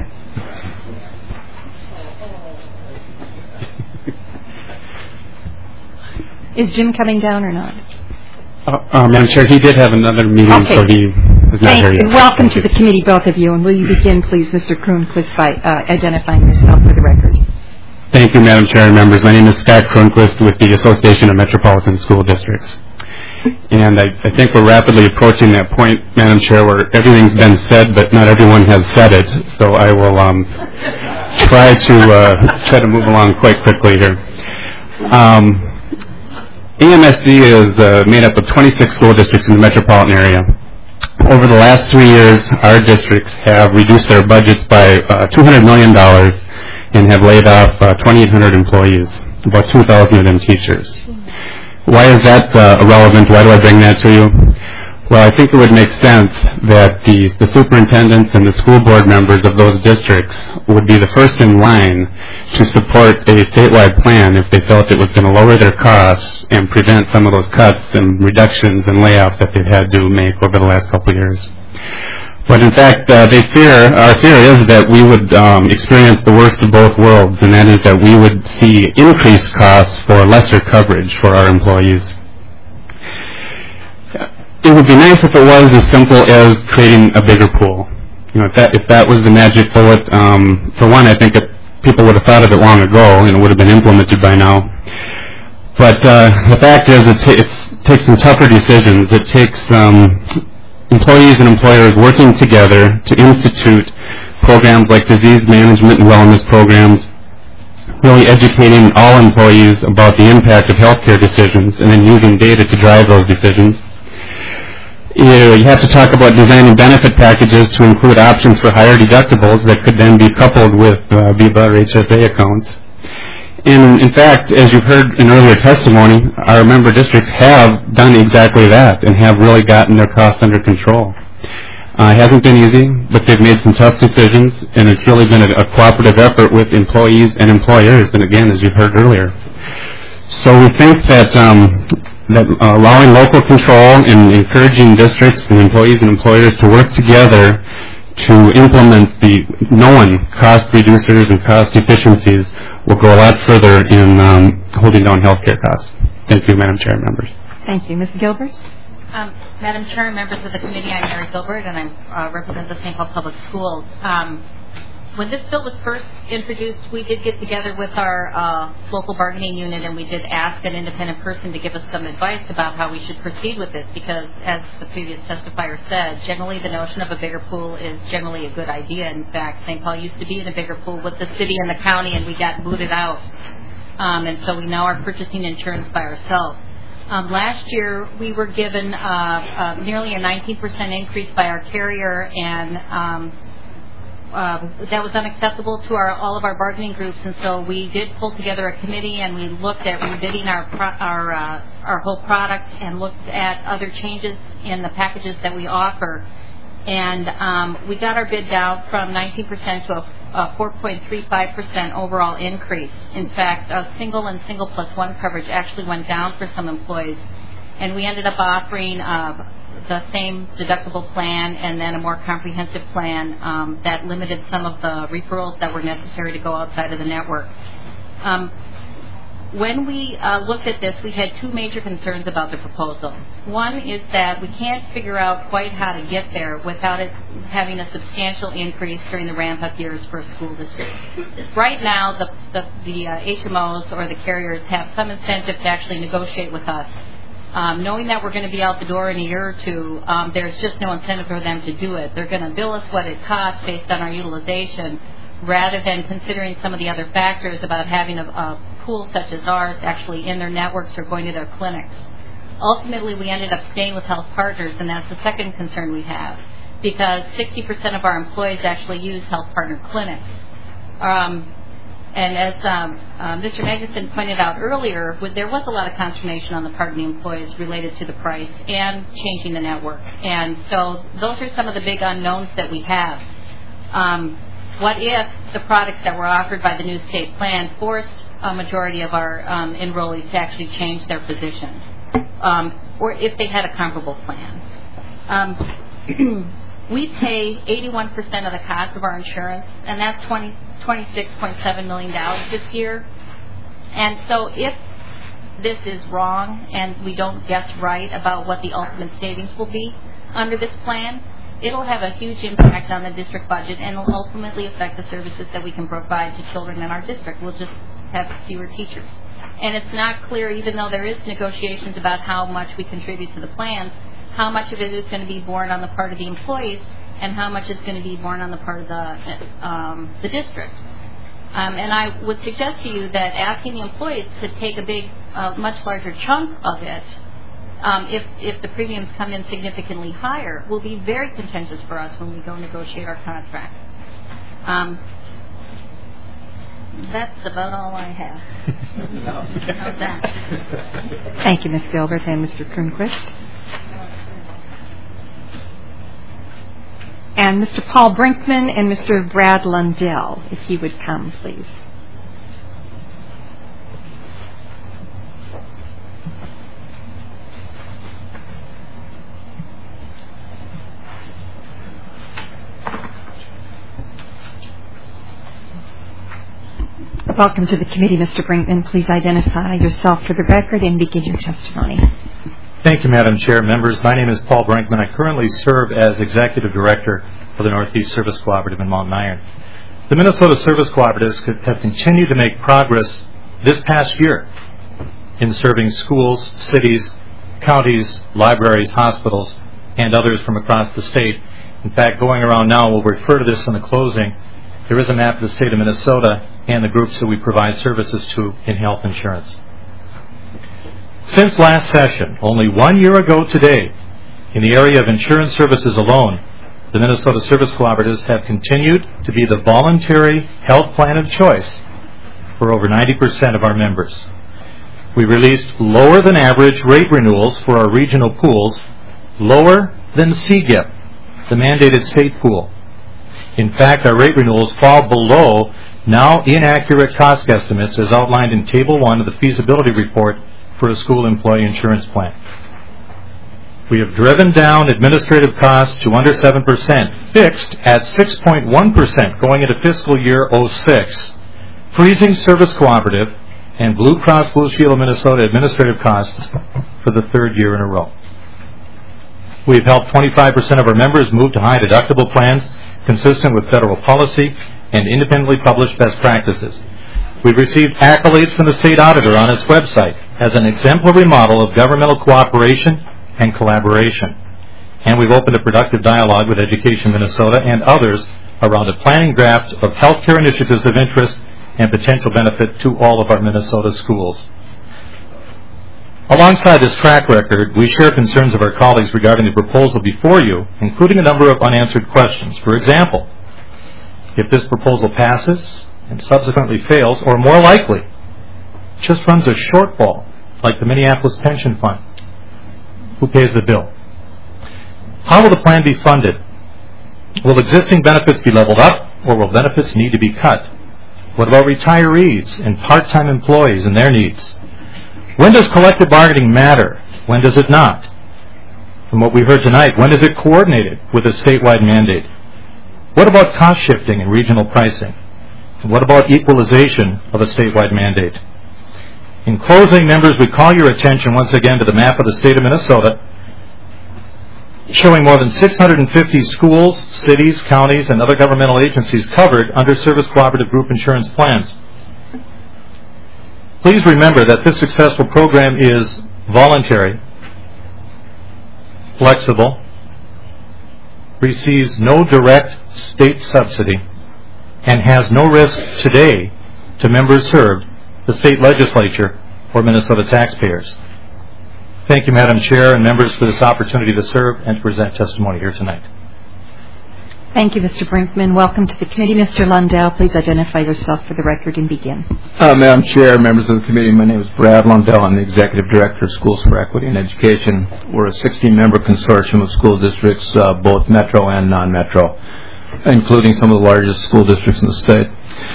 Is Jim coming down or not? Madam Chair, he did have another meeting, so he is not here yet. Welcome to the committee, both of you. And will you begin, please, Mr. Kronquist, by identifying yourself for the record? Thank you, Madam Chair and members. My name is Scott Kronquist with the Association of Metropolitan School Districts. And I think we're rapidly approaching that point, Madam Chair, where everything's been said, but not everyone has said it. So I will try to move along quite quickly here. AMSD is made up of 26 school districts in the metropolitan area. Over the last 3 years, our districts have reduced their budgets by $200 million and have laid off 2,800 employees, about 2,000 of them teachers. Why is that relevant? Why do I bring that to you? Well, I think it would make sense that the superintendents and the school board members of those districts would be the first in line to support a statewide plan if they felt it was going to lower their costs and prevent some of those cuts and reductions and layoffs that they've had to make over the last couple of years. But in fact, our fear is that we would experience the worst of both worlds, and that is that we would see increased costs for lesser coverage for our employees. It would be nice if it was as simple as creating a bigger pool. You know, if that was the magic bullet, for one, I think that people would have thought of it long ago and it would have been implemented by now. But the fact is, it takes some tougher decisions. It takes employees and employers working together to institute programs like disease management and wellness programs, really educating all employees about the impact of healthcare decisions and then using data to drive those decisions. You have to talk about designing benefit packages to include options for higher deductibles that could then be coupled with VIVA or HSA accounts. And in fact, as you've heard in earlier testimony, our member districts have done exactly that and have really gotten their costs under control. It hasn't been easy, but they've made some tough decisions, and it's really been a cooperative effort with employees and employers, and again, as you've heard earlier. So we think that allowing local control and encouraging districts and employees and employers to work together to implement the known cost reducers and cost efficiencies will go a lot further in holding down healthcare costs. Thank you, Madam Chair and members. Thank you. Ms. Gilbert? Madam Chair and members of the committee, I'm Mary Gilbert, and I represent the St. Paul Public Schools. When this bill was first introduced, we did get together with our local bargaining unit, and we did ask an independent person to give us some advice about how we should proceed with this, because, as the previous testifier said, generally the notion of a bigger pool is generally a good idea. In fact, St. Paul used to be in a bigger pool with the city and the county, and we got booted out. And so we now are purchasing insurance by ourselves. Last year, we were given nearly a 19% increase by our carrier, and that was unacceptable to all of our bargaining groups, and so we did pull together a committee, and we looked at rebidding our whole product and looked at other changes in the packages that we offer. And we got our bid down from 19% to a 4.35% overall increase. In fact, single and single plus one coverage actually went down for some employees, and we ended up offering the same deductible plan and then a more comprehensive plan that limited some of the referrals that were necessary to go outside of the network. when we looked at this, we had two major concerns about the proposal. One is that we can't figure out quite how to get there without it having a substantial increase during the ramp-up years for a school district. Right now, the HMOs or the carriers have some incentive to actually negotiate with us. Knowing that we're going to be out the door in a year or two, there's just no incentive for them to do it. They're going to bill us what it costs based on our utilization, rather than considering some of the other factors about having a pool such as ours actually in their networks or going to their clinics. Ultimately, we ended up staying with Health Partners, and that's the second concern we have, because 60% of our employees actually use Health Partner clinics. And as Mr. Magnuson pointed out earlier, there was a lot of consternation on the part of the employees related to the price and changing the network. And so those are some of the big unknowns that we have. What if the products that were offered by the new state plan forced a majority of our enrollees to actually change their positions, or if they had a comparable plan? We pay 81% of the cost of our insurance, and that's $26.7 million this year. And so if this is wrong and we don't guess right about what the ultimate savings will be under this plan, it'll have a huge impact on the district budget and will ultimately affect the services that we can provide to children in our district. We'll just have fewer teachers. And it's not clear, even though there is negotiations about how much we contribute to the plans, how much of it is going to be borne on the part of the employees and how much is going to be borne on the part of the district. And I would suggest to you that asking the employees to take a much larger chunk of it, if the premiums come in significantly higher, will be very contentious for us when we go negotiate our contract. That's about all I have. How's that? Thank you, Ms. Gilbert and Mr. Kronquist. And Mr. Paul Brinkman and Mr. Brad Lundell, if he would come, please. Welcome to the committee, Mr. Brinkman. Please identify yourself for the record and begin your testimony. Thank you, Madam Chair. Members, my name is Paul Brinkman. I currently serve as Executive Director for the Northeast Service Cooperative in Mountain Iron. The Minnesota Service Cooperatives have continued to make progress this past year in serving schools, cities, counties, libraries, hospitals, and others from across the state. In fact, going around now, we'll refer to this in the closing, there is a map of the state of Minnesota and the groups that we provide services to in health insurance. Since last session, only 1 year ago today, in the area of insurance services alone, the Minnesota Service Cooperatives have continued to be the voluntary health plan of choice for over 90% of our members. We released lower than average rate renewals for our regional pools, lower than CGIP, the mandated state pool. In fact, our rate renewals fall below now inaccurate cost estimates as outlined in Table 1 of the feasibility report for a school employee insurance plan. We have driven down administrative costs to under 7%, fixed at 6.1% going into fiscal year 06, freezing Service Cooperative and Blue Cross Blue Shield of Minnesota administrative costs for the third year in a row. We've helped 25% of our members move to high deductible plans consistent with federal policy and independently published best practices. We've received accolades from the state auditor on its website as an exemplary model of governmental cooperation and collaboration. And we've opened a productive dialogue with Education Minnesota and others around a planning draft of healthcare initiatives of interest and potential benefit to all of our Minnesota schools. Alongside this track record, we share concerns of our colleagues regarding the proposal before you, including a number of unanswered questions. For example, if this proposal passes and subsequently fails, or more likely, just runs a shortfall, like the Minneapolis Pension Fund, who pays the bill? How will the plan be funded? Will existing benefits be leveled up, or will benefits need to be cut? What about retirees and part-time employees and their needs? When does collective bargaining matter? When does it not? From what we heard tonight, when is it coordinated with a statewide mandate? What about cost shifting and regional pricing? And what about equalization of a statewide mandate? In closing, members, we call your attention once again to the map of the state of Minnesota, showing more than 650 schools, cities, counties, and other governmental agencies covered under Service Cooperative Group Insurance plans. Please remember that this successful program is voluntary, flexible, receives no direct state subsidy, and has no risk today to members served, the state legislature, or Minnesota taxpayers. Thank you, Madam Chair and members, for this opportunity to serve and to present testimony here tonight. Thank you, Mr. Brinkman. Welcome to the committee. Mr. Lundell, please identify yourself for the record and begin. Madam Chair, members of the committee, my name is Brad Lundell. I'm the Executive Director of Schools for Equity and Education. We're a 16-member consortium of school districts, both metro and non-metro, including some of the largest school districts in the state.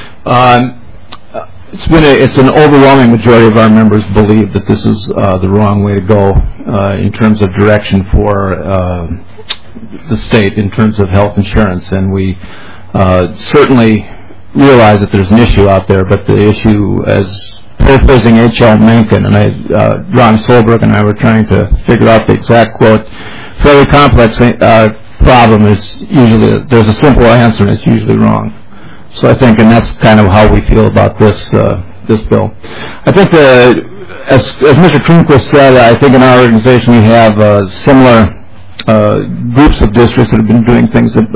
It's an overwhelming majority of our members believe that this is the wrong way to go in terms of direction for the state in terms of health insurance, and we certainly realize that there's an issue out there, but the issue, as paraphrasing H.L. Mencken, and Ron Solberg and I were trying to figure out the exact quote, fairly complex problem is usually, there's a simple answer and it's usually wrong. So I think, and that's kind of how we feel about this bill. I think as Mr. Tronquist said, I think in our organization we have similar groups of districts that have been doing things that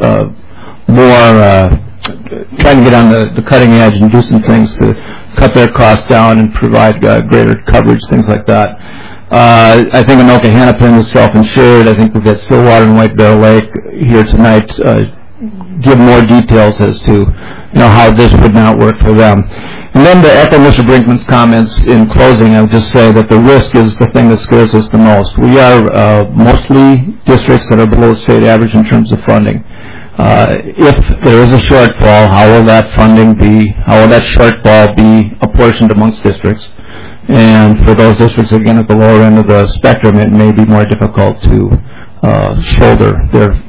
trying to get on the cutting edge and do some things to cut their costs down and provide greater coverage, things like that. I think Anoka Hennepin is self-insured. I think we've got Stillwater and White Bear Lake here tonight give more details as to how this would not work for them. And then to echo Mr. Brinkman's comments in closing, I would just say that the risk is the thing that scares us the most. We are mostly districts that are below state average in terms of funding. If there is a shortfall, how will that shortfall be apportioned amongst districts? And for those districts, again, at the lower end of the spectrum, it may be more difficult to shoulder their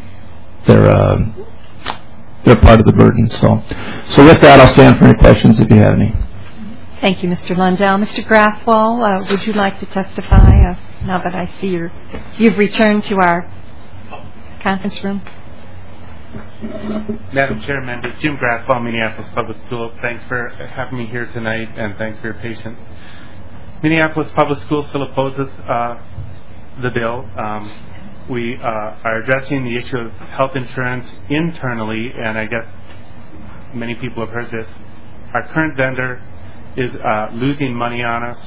part of the burden. So with that, I'll stand for any questions if you have any. Thank you, Mr. Lundell. Mr. Grathwohl, would you like to testify now that I see you've returned to our conference room? Madam Chair, members, Jim Grathwohl, Minneapolis Public Schools. Thanks for having me here tonight, and thanks for your patience. Minneapolis Public Schools still opposes the bill. We are addressing the issue of health insurance internally, and I guess many people have heard this. Our current vendor is losing money on us.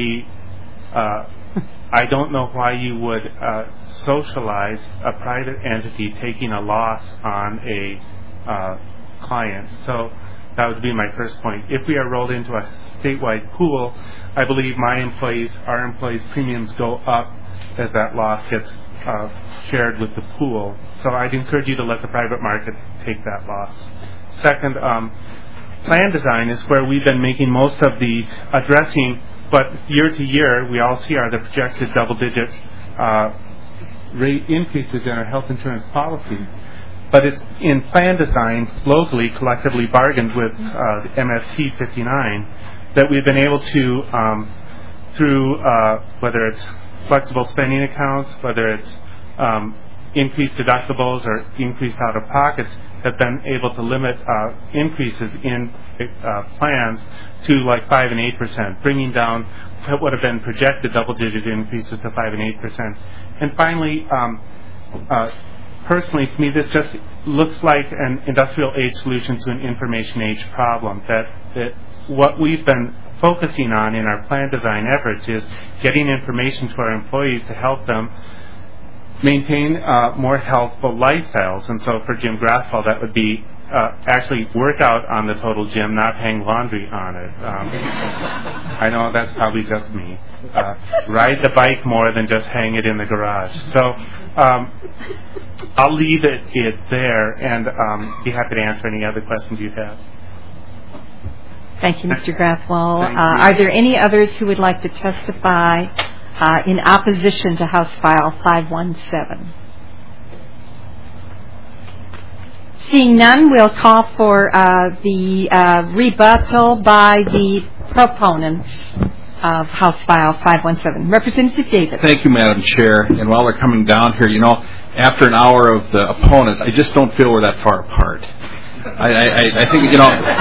I don't know why you would socialize a private entity taking a loss on a client. So that would be my first point. If we are rolled into a statewide pool, I believe our employees' premiums go up as that loss gets shared with the pool. So I'd encourage you to let the private market take that loss. Second, plan design is where we've been making most of the addressing, but year to year we all see are the projected double-digit rate increases in our health insurance policy. But it's in plan design, locally, collectively bargained with the MFT 59, that we've been able to, through whether it's flexible spending accounts, whether it's increased deductibles or increased out-of-pockets, have been able to limit increases in plans to like 5 and 8%, bringing down what would have been projected double-digit increases to 5 and 8%. And finally, personally, to me, this just looks like an industrial age solution to an information age problem. That what we've been focusing on in our plan design efforts is getting information to our employees to help them maintain more healthful lifestyles. And so for Jim Grathwohl, that would be actually work out on the total gym, not hang laundry on it. I know that's probably just me. Ride the bike more than just hang it in the garage. So I'll leave it there and be happy to answer any other questions you have. Thank you, Mr. Grathwohl. Are there any others who would like to testify in opposition to House File 517? Seeing none, we'll call for the rebuttal by the proponents. of House File 517. Representative Davis. Thank you, Madam Chair. And while they're coming down here, after an hour of the opponents, I just don't feel we're that far apart. I think,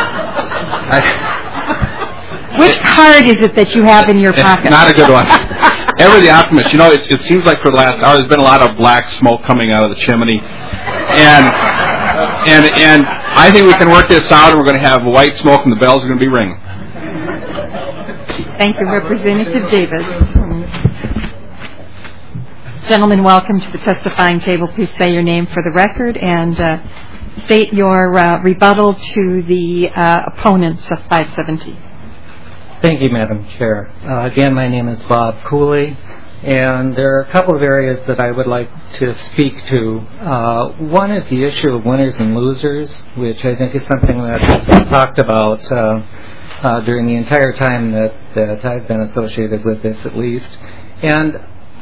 Which card is it that you have in your pocket? Not a good one. Ever the optimist. It seems like for the last hour there's been a lot of black smoke coming out of the chimney. And I think we can work this out, and we're going to have white smoke and the bells are going to be ringing. Thank you, Representative Davis. Gentlemen, welcome to the testifying table. Please say your name for the record and state your rebuttal to the opponents of 517. Thank you, Madam Chair. Again, my name is Bob Cooley, and there are a couple of areas that I would like to speak to. One is the issue of winners and losers, which I think is something that has been talked about during the entire time that I've been associated with this, at least. And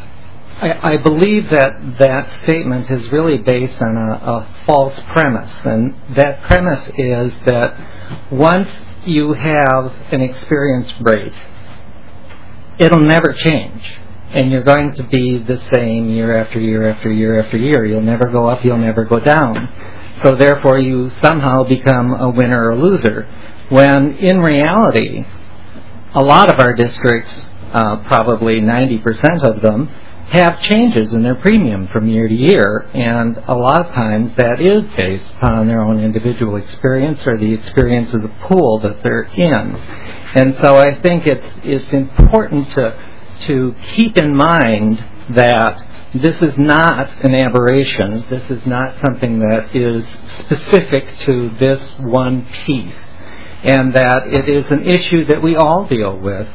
I believe that statement is really based on a false premise, and that premise is that once you have an experience rate, it'll never change, and you're going to be the same year after year after year after year. You'll never go up, you'll never go down. So therefore you somehow become a winner or loser, when in reality a lot of our districts, probably 90% of them, have changes in their premium from year to year, and a lot of times that is based upon their own individual experience or the experience of the pool that they're in. And so I think it's important to keep in mind that this is not an aberration. This is not something that is specific to this one piece, and that it is an issue that we all deal with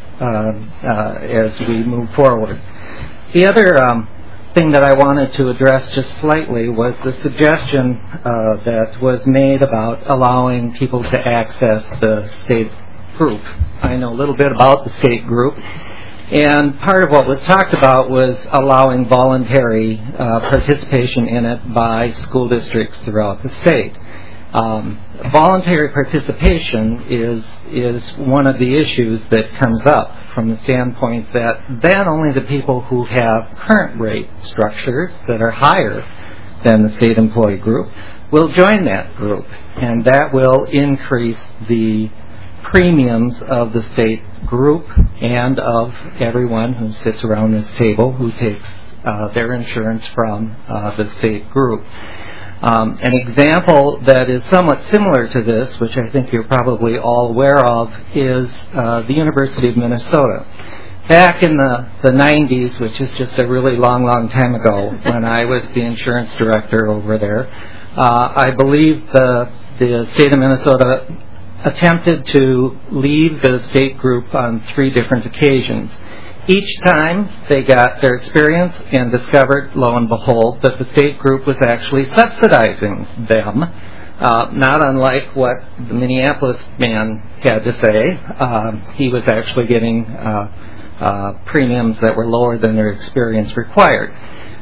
as we move forward. The other thing that I wanted to address just slightly was the suggestion that was made about allowing people to access the state group. I know a little bit about the state group, and part of what was talked about was allowing voluntary participation in it by school districts throughout the state. Voluntary participation is one of the issues that comes up from the standpoint that then only the people who have current rate structures that are higher than the state employee group will join that group, and that will increase the premiums of the state group and of everyone who sits around this table who takes their insurance from the state group. An example that is somewhat similar to this, which I think you're probably all aware of, is the University of Minnesota. Back in the 90s, which is just a really long, long time ago, when I was the insurance director over there, I believe the state of Minnesota attempted to leave the state group on 3 different occasions. Each time they got their experience and discovered, lo and behold, that the state group was actually subsidizing them, not unlike what the Minneapolis man had to say. He was actually getting premiums that were lower than their experience required.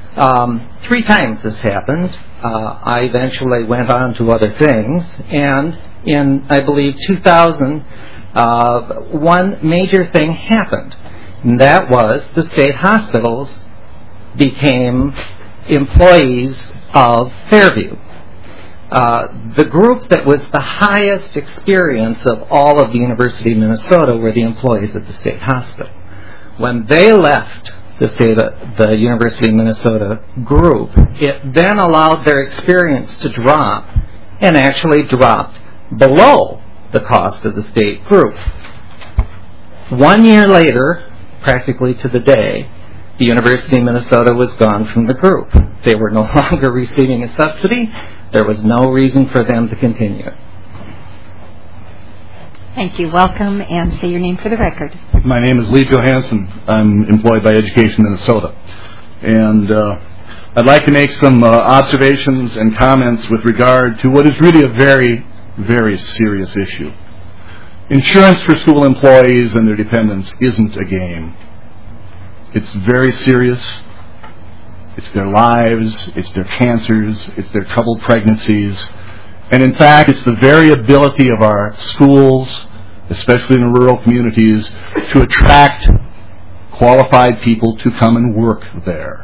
3 times this happened. I eventually went on to other things, and in, I believe, 2000, one major thing happened. And that was the state hospitals became employees of Fairview. The group that was the highest experience of all of the University of Minnesota were the employees of the state hospital. When they left the University of Minnesota group, it then allowed their experience to drop, and actually dropped below the cost of the state group. 1 year later, practically to the day, the University of Minnesota was gone from the group. They were no longer receiving a subsidy. There was no reason for them to continue. Thank you. Welcome, and say your name for the record. My name is Lee Johansson. I'm employed by Education Minnesota. And I'd like to make some observations and comments with regard to what is really a very, very serious issue. Insurance for school employees and their dependents isn't a game. It's very serious. It's their lives, it's their cancers, it's their troubled pregnancies, and in fact it's the very ability of our schools especially in rural communities, to attract qualified people to come and work there.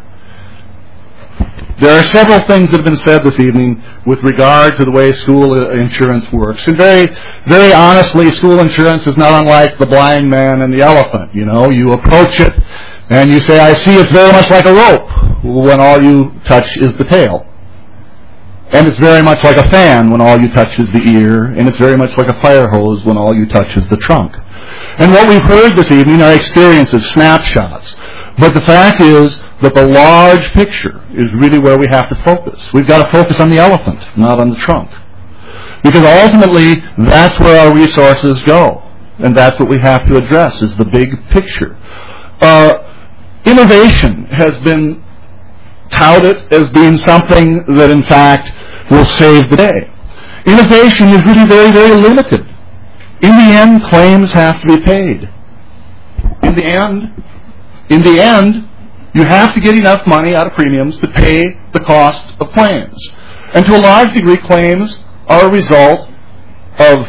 There are several things that have been said this evening with regard to the way school insurance works. And very, very honestly, school insurance is not unlike the blind man and the elephant. You know, you approach it and you say, I see it's very much like a rope when all you touch is the tail. And it's very much like a fan when all you touch is the ear. And it's very much like a fire hose when all you touch is the trunk. And what we've heard this evening are experiences, snapshots. But the fact is that the large picture is really where we have to focus. We've got to focus on the elephant, not on the trunk. Because ultimately, that's where our resources go. And that's what we have to address, is the big picture. Innovation has been touted as being something that, in fact, will save the day. Innovation is really very, very limited. In the end, claims have to be paid. In the end, you have to get enough money out of premiums to pay the cost of claims. And to a large degree, claims are a result of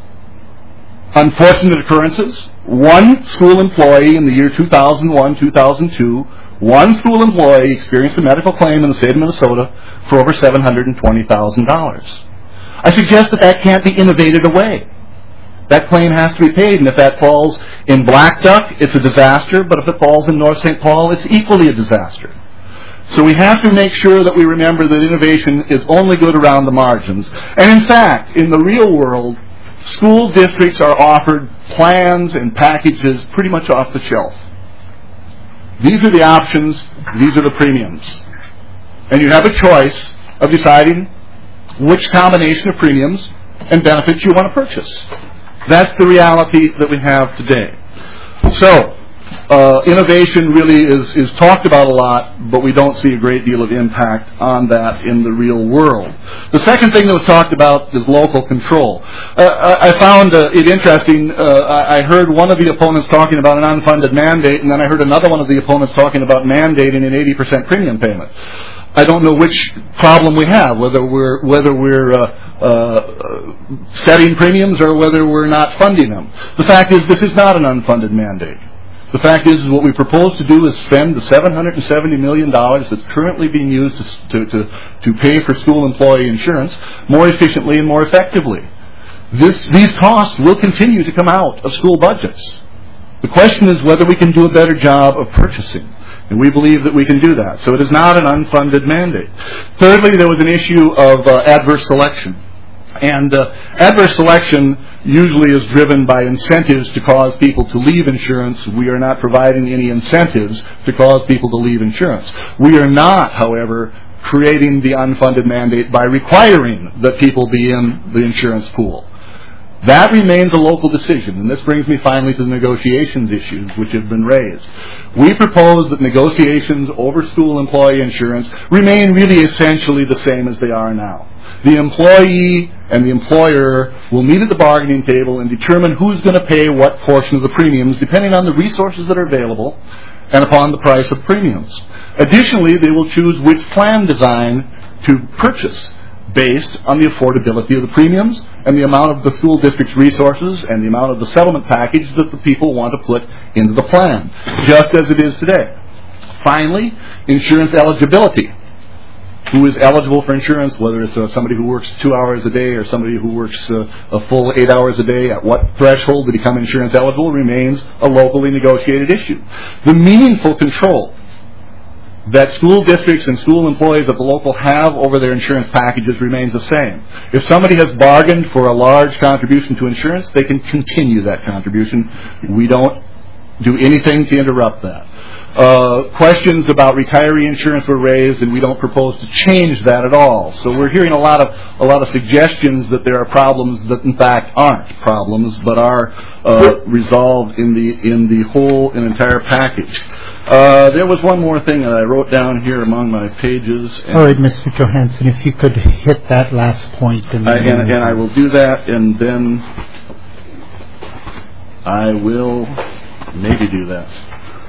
unfortunate occurrences. One school employee in the year 2001-2002, one school employee experienced a medical claim in the state of Minnesota for over $720,000. I suggest that can't be innovated away. That claim has to be paid, and if that falls in Black Duck, it's a disaster, but if it falls in North St. Paul, it's equally a disaster. So we have to make sure that we remember that innovation is only good around the margins. And in fact, in the real world, school districts are offered plans and packages pretty much off the shelf. These are the options, these are the premiums. And you have a choice of deciding which combination of premiums and benefits you want to purchase. That's the reality that we have today. So, innovation really is talked about a lot, but we don't see a great deal of impact on that in the real world. The second thing that was talked about is local control. I found it interesting. I heard one of the opponents talking about an unfunded mandate, and then I heard another one of the opponents talking about mandating an 80% premium payment. I don't know which problem we have, whether we're setting premiums or whether we're not funding them. The fact is, this is not an unfunded mandate. The fact is what we propose to do is spend the $770 million that's currently being used to pay for school employee insurance more efficiently and more effectively. These costs will continue to come out of school budgets. The question is whether we can do a better job of purchasing. And we believe that we can do that. So it is not an unfunded mandate. Thirdly, there was an issue of adverse selection. And adverse selection usually is driven by incentives to cause people to leave insurance. We are not providing any incentives to cause people to leave insurance. We are not, however, creating the unfunded mandate by requiring that people be in the insurance pool. That remains a local decision, and this brings me finally to the negotiations issues which have been raised. We propose that negotiations over school employee insurance remain really essentially the same as they are now. The employee and the employer will meet at the bargaining table and determine who's going to pay what portion of the premiums, depending on the resources that are available and upon the price of premiums. Additionally, they will choose which plan design to purchase based on the affordability of the premiums and the amount of the school district's resources and the amount of the settlement package that the people want to put into the plan, just as it is today. Finally, insurance eligibility. Who is eligible for insurance, whether it's somebody who works 2 hours a day or somebody who works a full 8 hours a day, at what threshold to become insurance eligible remains a locally negotiated issue. The meaningful control that school districts and school employees at the local have over their insurance packages remains the same. If somebody has bargained for a large contribution to insurance, they can continue that contribution. We don't do anything to interrupt that. Questions about retiree insurance were raised, and we don't propose to change that at all. So we're hearing a lot of suggestions that there are problems that in fact aren't problems, but are resolved in the whole and entire package. There was one more thing that I wrote down here among my pages. All right, Mr. Johansson, if you could hit that last point. And I will do that, and then I will maybe do that.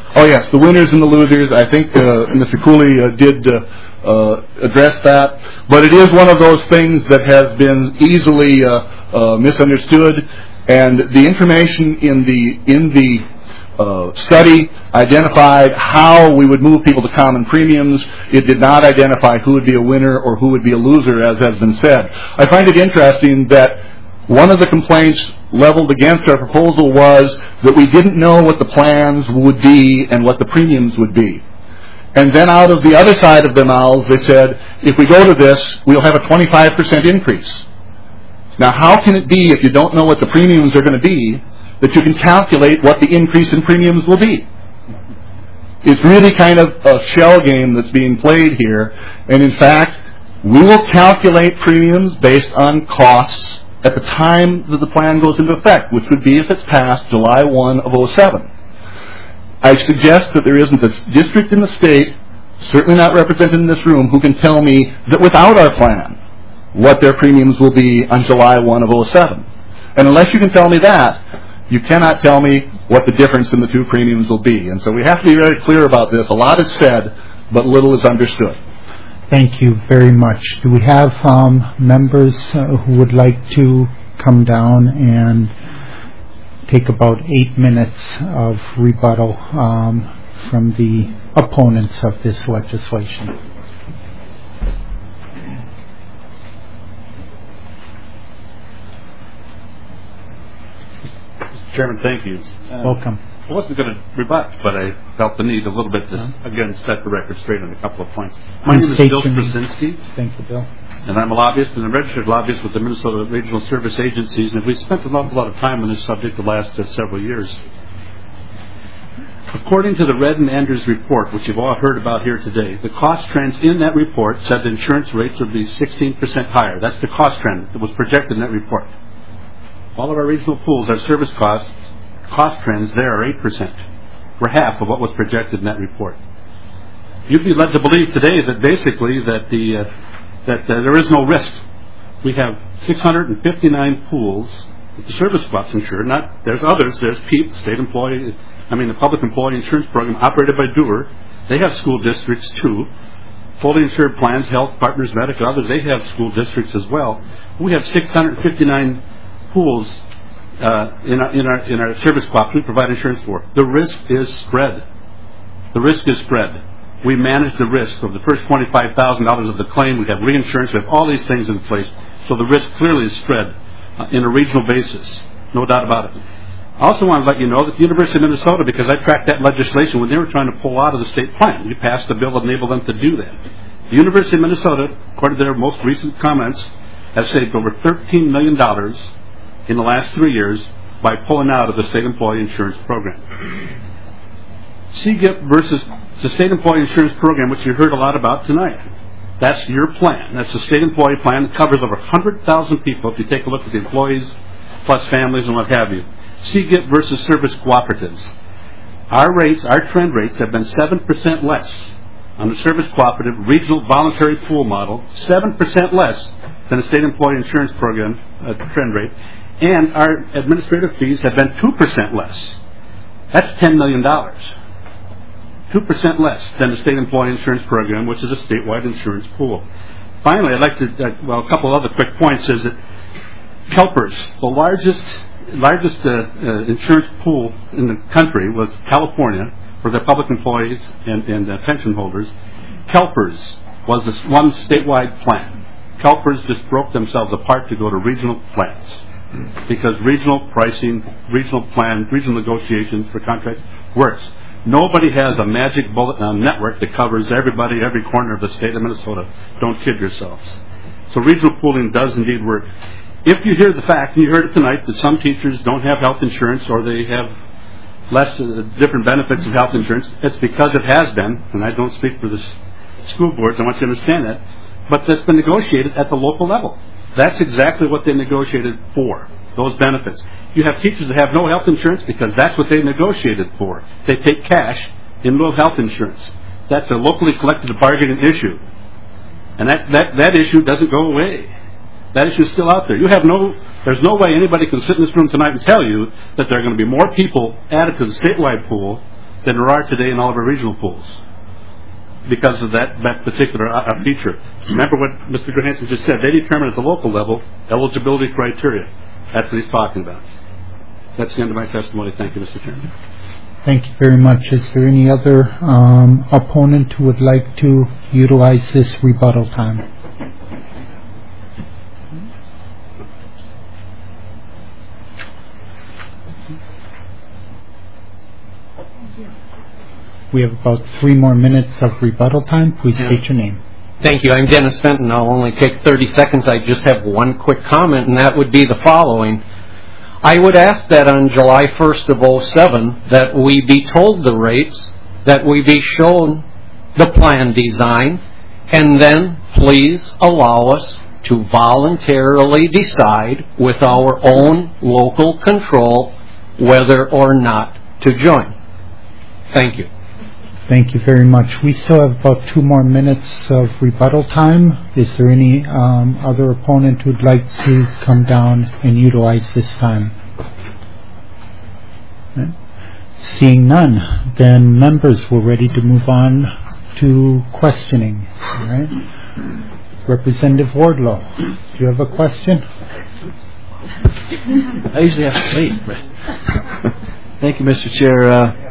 Oh, yes, the winners and the losers. I think Mr. Cooley did address that. But it is one of those things that has been easily misunderstood. And the information in the study identified how we would move people to common premiums. It did not identify who would be a winner or who would be a loser, as has been said. I find it interesting that one of the complaints leveled against our proposal was that we didn't know what the plans would be and what the premiums would be. And then out of the other side of their mouths, they said, if we go to this, we'll have a 25% increase. Now, how can it be, if you don't know what the premiums are going to be, that you can calculate what the increase in premiums will be? It's really kind of a shell game that's being played here. And in fact, we will calculate premiums based on costs at the time that the plan goes into effect, which would be if it's passed July 1 of 07. I suggest that there isn't a district in the state, certainly not represented in this room, who can tell me that without our plan, what their premiums will be on July 1 of 07. And unless you can tell me that, you cannot tell me what the difference in the two premiums will be. And so we have to be very clear about this. A lot is said, but little is understood. Thank you very much. Do we have members who would like to come down and take about 8 minutes of rebuttal from the opponents of this legislation? Mr. Chairman, thank you. Welcome. I wasn't going to rebut, but I felt the need a little bit to, again, set the record straight on a couple of points. My name is Bill Krasinski. Thank you, Bill. And I'm a lobbyist and a registered lobbyist with the Minnesota Regional Service Agencies, and we've spent an awful lot of time on this subject the last several years. According to the Red and Andrews report, which you've all heard about here today, the cost trends in that report said the insurance rates would be 16% higher. That's the cost trend that was projected in that report. All of our regional pools, our service cost trends there are 8%. We're half of what was projected in that report. You'd be led to believe today that basically that there is no risk. We have 659 pools that the service costs insure. There's others. There's PEEP, the Public Employee Insurance Program, operated by Dewar. They have school districts too. Fully insured plans, Health Partners, Medical, others, they have school districts as well. We have 659 pools in our service costs we provide insurance for. The risk is spread. The risk is spread. We manage the risk of the first $25,000 of the claim. We have reinsurance. We have all these things in place. So the risk clearly is spread in a regional basis. No doubt about it. I also want to let you know that the University of Minnesota, because I tracked that legislation when they were trying to pull out of the state plan, we passed a bill that enabled them to do that. The University of Minnesota, according to their most recent comments, has saved over $13 million in the last 3 years by pulling out of the state employee insurance program. CGIP versus the state employee insurance program, which you heard a lot about tonight. That's your plan. That's the state employee plan that covers over 100,000 people if you take a look at the employees plus families and what have you. CGIP versus service cooperatives. Our rates, our trend rates, have been 7% less on the service cooperative regional voluntary pool model, 7% less than the state employee insurance program trend rate, and our administrative fees have been 2% less. That's $10 million. 2% less than the state employee insurance program, which is a statewide insurance pool. Finally, I'd like to, a couple other quick points is that CalPERS, the largest insurance pool in the country was California for their public employees and pension holders. CalPERS was this one statewide plan. CalPERS just broke themselves apart to go to regional plans because regional pricing, regional plan, regional negotiations for contracts works. Nobody has a magic bullet network that covers everybody, every corner of the state of Minnesota. Don't kid yourselves. So regional pooling does indeed work. If you hear the fact, and you heard it tonight, that some teachers don't have health insurance or they have less different benefits of health insurance, it's because it has been, and I don't speak for the school boards, I want you to understand that, but that's been negotiated at the local level. That's exactly what they negotiated for, those benefits. You have teachers that have no health insurance because that's what they negotiated for. They take cash in lieu of health insurance. That's a locally collected bargaining issue. And that issue doesn't go away. That issue is still out there. There's no way anybody can sit in this room tonight and tell you that there are going to be more people added to the statewide pool than there are today in all of our regional pools because of that particular feature. Remember what Mr. Johansson just said. They determine at the local level eligibility criteria. That's what he's talking about. That's the end of my testimony. Thank you, Mr. Chairman. Thank you very much. Is there any other opponent who would like to utilize this rebuttal time? We have about 3 more minutes of rebuttal time. Please state your name. Thank you. I'm Dennis Fenton. I'll only take 30 seconds. I just have one quick comment, and that would be the following. I would ask that on July 1st of 07 that we be told the rates, that we be shown the plan design, and then please allow us to voluntarily decide with our own local control whether or not to join. Thank you. Thank you very much. We still have about 2 more minutes of rebuttal time. Is there any other opponent who'd like to come down and utilize this time? Okay. Seeing none, then members, we're ready to move on to questioning. All right. Representative Wardlow, do you have a question? I usually have to wait. Thank you, Mr. Chair.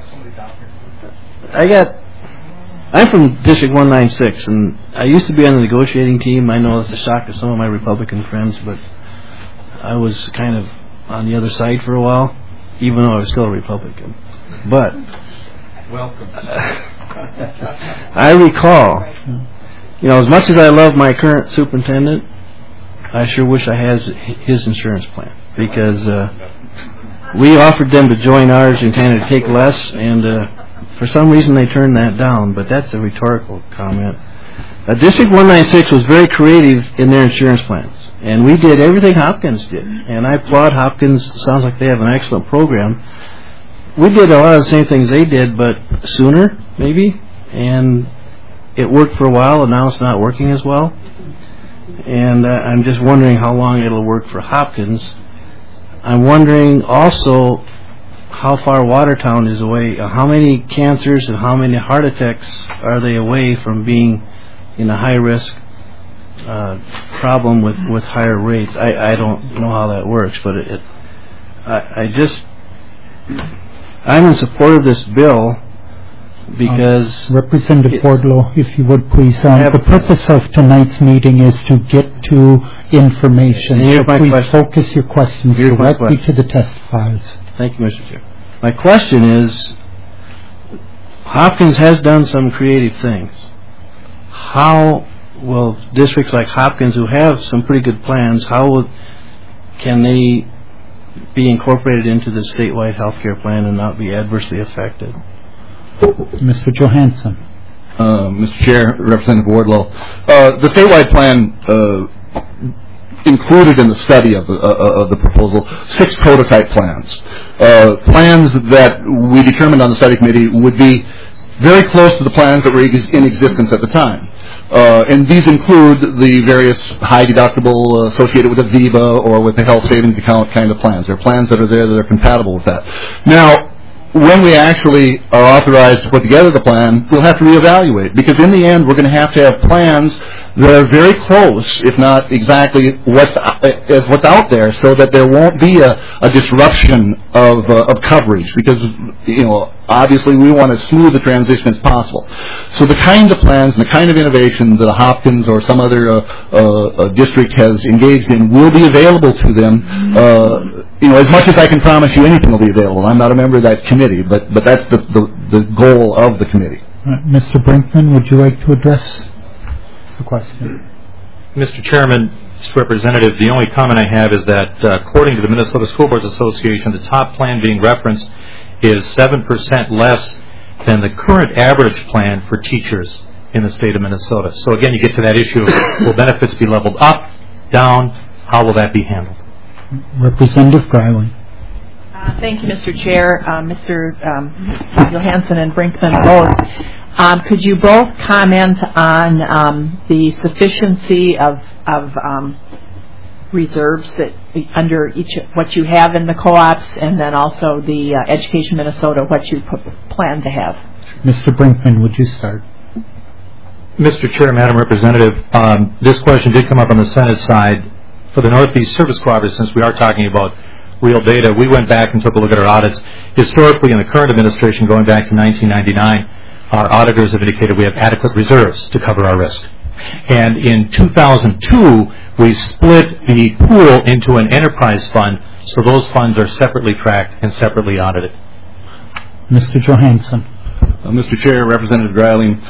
I'm from District 196, and I used to be on the negotiating team. I know it's a shock to some of my Republican friends, but I was kind of on the other side for a while, even though I was still a Republican. But welcome. I recall, as much as I love my current superintendent, I sure wish I had his insurance plan, because we offered them to join ours and kind of take less, and for some reason they turned that down, but that's a rhetorical comment. District 196 was very creative in their insurance plans, and we did everything Hopkins did, and I applaud Hopkins. Sounds like they have an excellent program. We did a lot of the same things they did, but sooner, maybe, and it worked for a while, and now it's not working as well. And I'm just wondering how long it'll work for Hopkins. I'm wondering also how far Watertown is away. How many cancers and how many heart attacks are they away from being in a high-risk problem with higher rates? I don't know how that works, but I'm in support of this bill because... Representative Wardlow, if you would please, the purpose of tonight's meeting is to get to information. So please focus your questions directly to the testifiers. Thank you, Mr. Chair. My question is, Hopkins has done some creative things. How will districts like Hopkins, who have some pretty good plans, can they be incorporated into the statewide health care plan and not be adversely affected? Mr. Johansson. Mr. Chair, Representative Wardlow, the statewide plan included in the study of the proposal 6 prototype plans. Plans that we determined on the study committee would be very close to the plans that were in existence at the time. And these include the various high deductible associated with Aviva or with the health savings account kind of plans. There are plans that are there that are compatible with that. Now, when we actually are authorized to put together the plan, we'll have to reevaluate, because in the end we're going to have plans that are very close, if not exactly what's out there, so that there won't be a disruption of coverage, because obviously we want as smooth a transition as possible. So the kind of plans and the kind of innovation that Hopkins or some other district has engaged in will be available to them. As much as I can promise you, anything will be available. I'm not a member of that committee, but that's the goal of the committee. Mr. Brinkman, would you like to address the question? Mr. Chairman, Mr. Representative, the only comment I have is that according to the Minnesota School Boards Association, the top plan being referenced is 7% less than the current average plan for teachers in the state of Minnesota. So again, you get to that issue of will benefits be leveled up, down, how will that be handled? Representative Greiling. Thank you, Mr. Chair. Mr. Johansson and Brinkman both. Could you both comment on the sufficiency of reserves that under each what you have in the co-ops, and then also the Education Minnesota, what you plan to have. Mr. Brinkman, would you start? Mr. Chair, Madam Representative, this question did come up on the Senate side. For the Northeast Service Cooperative, since we are talking about real data, we went back and took a look at our audits. Historically, in the current administration, going back to 1999, our auditors have indicated we have adequate reserves to cover our risk. And in 2002, we split the pool into an enterprise fund, so those funds are separately tracked and separately audited. Mr. Johansson. Mr. Chair, Representative Dreiling,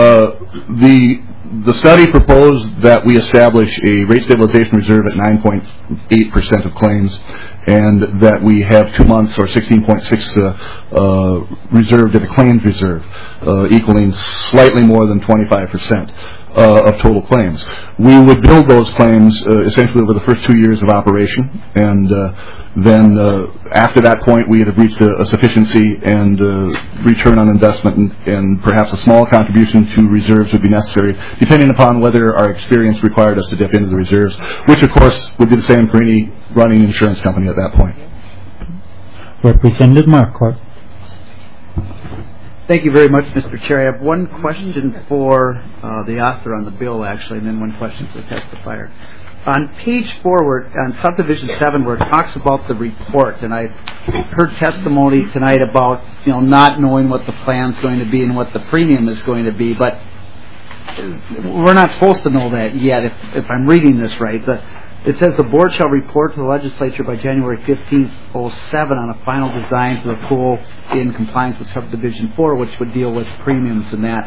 the study proposed that we establish a rate stabilization reserve at 9.8% of claims, and that we have 2 months or 16.6 reserved at a claims reserve, equaling slightly more than 25% of total claims. We would build those claims essentially over the first 2 years of operation, and then after that point we had reached a sufficiency and return on investment, and perhaps a small contribution to reserves would be necessary, depending upon whether our experience required us to dip into the reserves, which of course would be the same for any running insurance company at that point. Representative Marquardt. Thank you very much, Mr. Chair. I have one question for the author on the bill, actually, and then one question for the testifier. On page 4, on subdivision 7, where it talks about the report, and I heard testimony tonight about not knowing what the plan's going to be and what the premium is going to be, but we're not supposed to know that yet. If I'm reading this right, it says the board shall report to the legislature by January 15th, 2007 on a final design for the pool in compliance with subdivision 4, which would deal with premiums and that.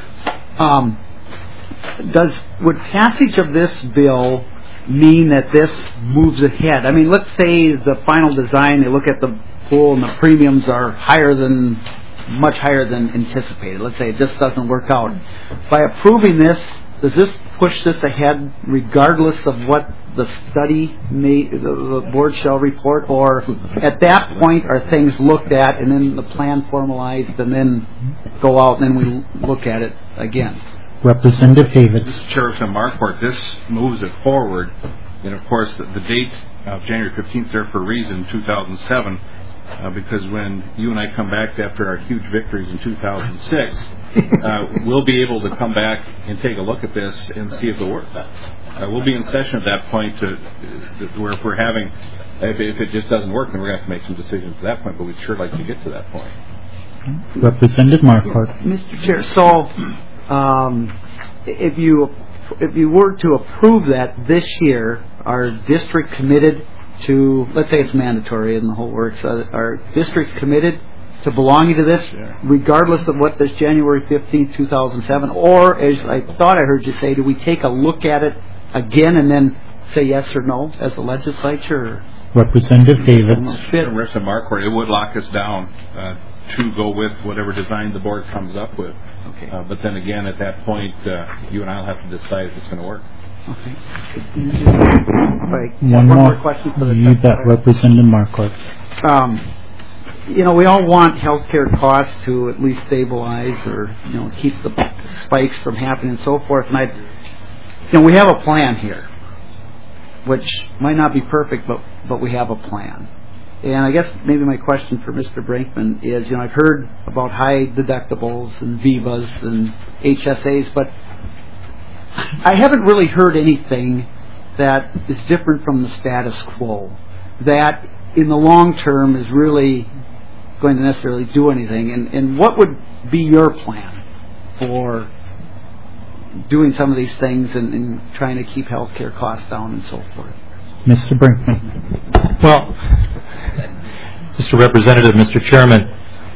Would passage of this bill mean that this moves ahead? I mean, let's say the final design, they look at the pool and the premiums are much higher than anticipated. Let's say it just doesn't work out. By approving this, does this push this ahead regardless of what the study the board shall report, or at that point are things looked at and then the plan formalized and then go out and then we look at it again? Representative David. Mr. Chairman Marquardt, this moves it forward, and of course the date of January 15th is there for a reason, 2007, because when you and I come back after our huge victories in 2006, we'll be able to come back and take a look at this and see if it works. We'll be in session at that point where if it just doesn't work, then we're going to have to make some decisions at that point, but we'd sure like to get to that point. Representative Marquardt. Mr. Chair, so if you were to approve that this year, are districts committed to, let's say it's mandatory and the whole works, are districts committed to belonging to this regardless of what this January 15th, 2007, or as I thought I heard you say, do we take a look at it again and then say yes or no as a legislature? Representative David. Representative Marquardt, it would lock us down to go with whatever design the board comes up with. Okay. But then again, at that point, you and I will have to decide if it's going to work. Okay. One more question for the Representative Marquardt. We all want healthcare costs to at least stabilize or keep the spikes from happening and so forth. And we have a plan here, which might not be perfect, but we have a plan. And I guess maybe my question for Mr. Brinkman is, I've heard about high deductibles and VIVAs and HSAs, but I haven't really heard anything that is different from the status quo, that in the long term is really going to necessarily do anything. And what would be your plan for doing some of these things and trying to keep healthcare costs down and so forth? Mr. Brinkman. Well, Mr. Representative, Mr. Chairman,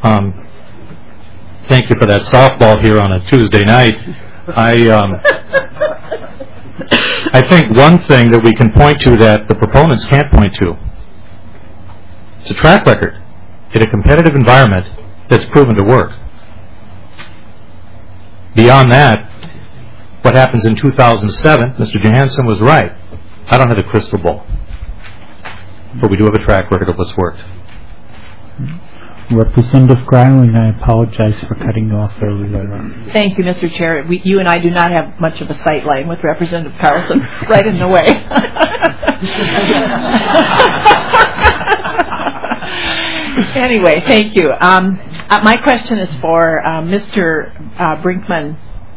thank you for that softball here on a Tuesday night. I think one thing that we can point to that the proponents can't point to, it's a track record in a competitive environment that's proven to work. Beyond that, what happens in 2007, Mr. Johansson was right. I don't have a crystal ball, but we do have a track record of what's worked. Representative Greiling, I apologize for cutting you off earlier. Thank you, Mr. Chair. You and I do not have much of a sight line with Representative Carlson right in the way. Anyway, thank you. My question is for Mr. Brinkman.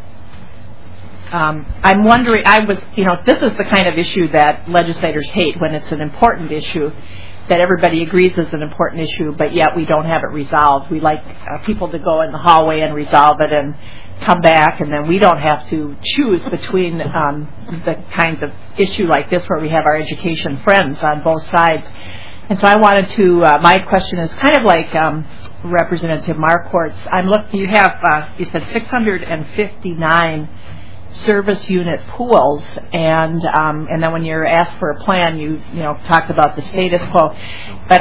I'm wondering, this is the kind of issue that legislators hate when it's an important issue that everybody agrees is an important issue, but yet we don't have it resolved. We like people to go in the hallway and resolve it and come back, and then we don't have to choose between the kinds of issue like this where we have our education friends on both sides. And so I wanted to, my question is kind of like Representative Marquardt's. You have, you said 659 service unit pools, and then when you're asked for a plan, you talked about the status quo. But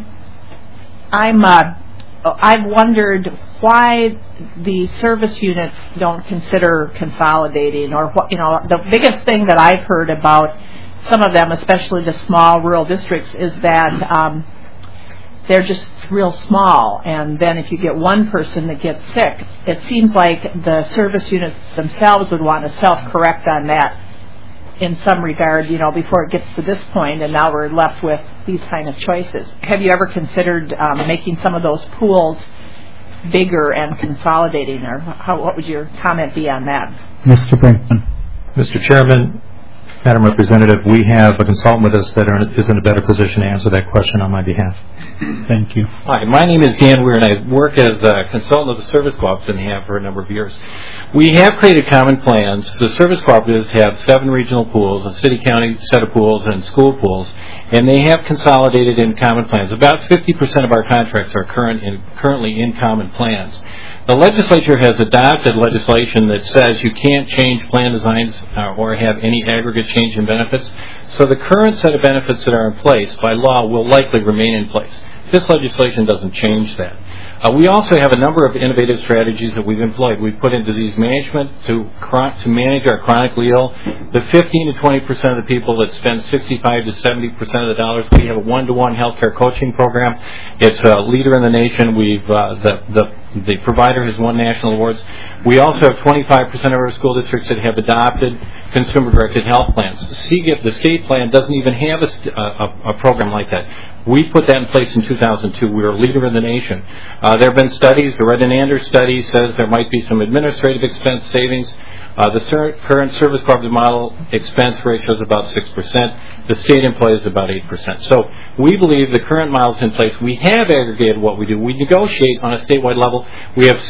I've wondered why the service units don't consider consolidating, or the biggest thing that I've heard about some of them, especially the small rural districts, is that they're just real small, and then if you get one person that gets sick, it seems like the service units themselves would want to self-correct on that in some regard, before it gets to this point, and now we're left with these kind of choices. Have you ever considered making some of those pools bigger and consolidating, or what would your comment be on that? Mr. Brinkman. Mr. Chairman, Madam Representative, we have a consultant with us that is in a better position to answer that question on my behalf. Thank you. Hi, my name is Dan Weir, and I work as a consultant of the service co-ops and have for a number of years. We have created common plans. The service cooperatives have 7 regional pools, a city-county set of pools, and school pools, and they have consolidated in common plans. About 50% of our contracts are currently in common plans. The legislature has adopted legislation that says you can't change plan designs or have any aggregate change in benefits. So the current set of benefits that are in place by law will likely remain in place. This legislation doesn't change that. We also have a number of innovative strategies that we've employed. We've put in disease management to manage our chronically ill. The 15 to 20% of the people that spend 65 to 70% of the dollars, we have a one-to-one healthcare coaching program. It's a leader in the nation. The provider has won national awards. We also have 25% of our school districts that have adopted consumer-directed health plans. CGIP, the state plan, doesn't even have a program like that. We put that in place in 2002. We were a leader in the nation. There have been studies. The Red and Anders study says there might be some administrative expense savings. The current service cooperative model expense ratio is about 6%. The state employs about 8%. So we believe the current model is in place. We have aggregated what we do. We negotiate on a statewide level. We have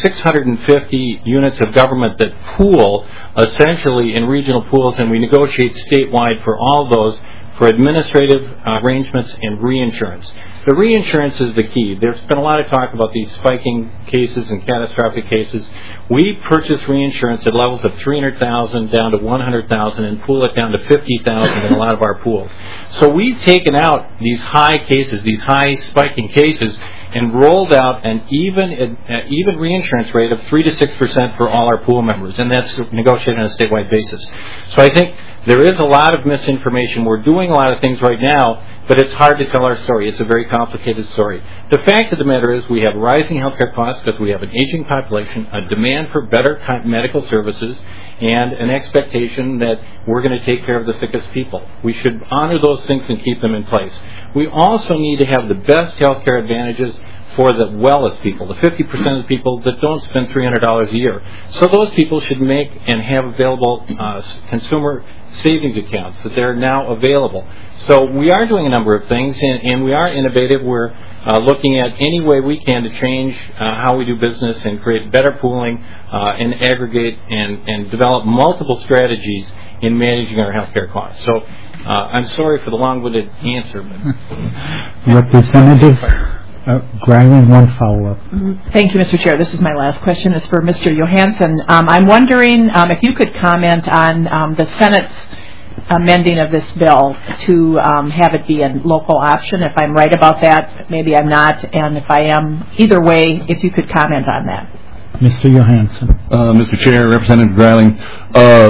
650 units of government that pool essentially in regional pools, and we negotiate statewide for all those for administrative arrangements and reinsurance. The reinsurance is the key. There's been a lot of talk about these spiking cases and catastrophic cases. We purchase reinsurance at levels of $300,000 down to $100,000 and pool it down to $50,000 in a lot of our pools. So we've taken out these high cases, these high spiking cases, and rolled out an even reinsurance rate of 3 to 6% for all our pool members, and that's negotiated on a statewide basis. So I think there is a lot of misinformation. We're doing a lot of things right now, but it's hard to tell our story. It's a very complicated story. The fact of the matter is we have rising healthcare costs because we have an aging population, a demand for better medical services, and an expectation that we're going to take care of the sickest people. We should honor those things and keep them in place. We also need to have the best healthcare advantages for the wellest people, the 50% of the people that don't spend $300 a year. So those people should make and have available consumer savings accounts that they're now available. So we are doing a number of things, and we are innovative. We're looking at any way we can to change how we do business and create better pooling and aggregate and develop multiple strategies in managing our healthcare costs. So I'm sorry for the long-winded answer. But Representative Greiling, one follow-up. Thank you, Mr. Chair. This is my last question. It's for Mr. Johansson. I'm wondering if you could comment on the Senate's amending of this bill to have it be a local option. If I'm right about that, maybe I'm not. And if I am, either way, if you could comment on that. Mr. Johansson. Mr. Chair, Representative Greiling,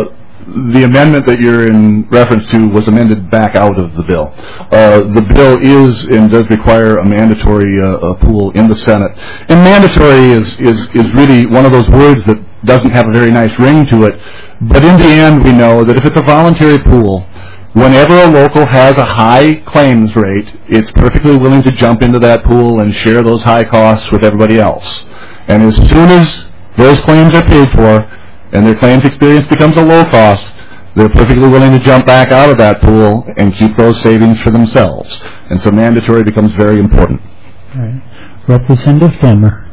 The amendment that you're in reference to was amended back out of the bill. The bill is and does require a mandatory pool in the Senate. And mandatory is really one of those words that doesn't have a very nice ring to it. But in the end, we know that if it's a voluntary pool, whenever a local has a high claims rate, it's perfectly willing to jump into that pool and share those high costs with everybody else. And as soon as those claims are paid for and their claims experience becomes a low cost, they're perfectly willing to jump back out of that pool and keep those savings for themselves. And so mandatory becomes very important. All right. Representative Demmer.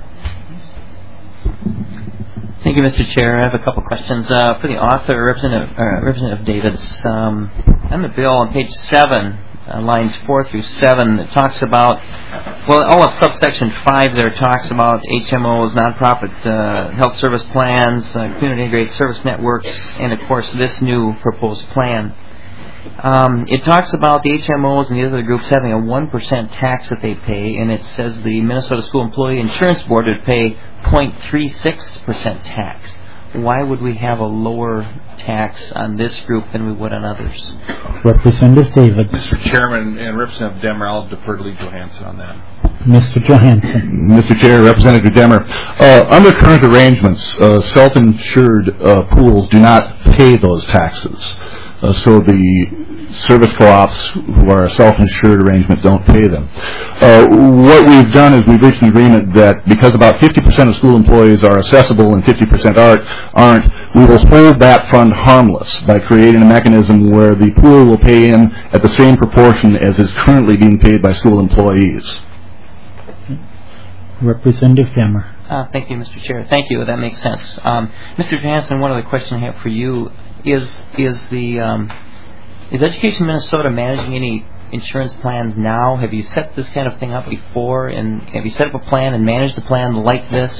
Thank you, Mr. Chair. I have a couple questions. For the author, Representative Davids, on the bill on page 7, lines 4 through 7, it talks about, well, all of subsection 5 there talks about HMOs, nonprofit health service plans, community integrated service networks, and, of course, this new proposed plan. It talks about the HMOs and the other groups having a 1% tax that they pay, and it says the Minnesota School Employee Insurance Board would pay 0.36% tax. Why would we have a lower tax on this group than we would on others? Representative David. Mr. Chairman and Representative Demmer, I'll defer to Lee Johansson on that. Mr. Johansson. Mr. Chair, Representative Demmer, under current arrangements, self-insured pools do not pay those taxes. So the service co-ops who are a self-insured arrangement don't pay them. What we've done is we've reached an agreement that because about 50% of school employees are assessable and 50% aren't, we will hold that fund harmless by creating a mechanism where the pool will pay in at the same proportion as is currently being paid by school employees. Representative Demmer. Thank you, Mr. Chair. Thank you. That makes sense. Mr. Johansson, one other question I have for you is Education Minnesota managing any insurance plans now? Have you set this kind of thing up before, and have you set up a plan and managed a plan like this?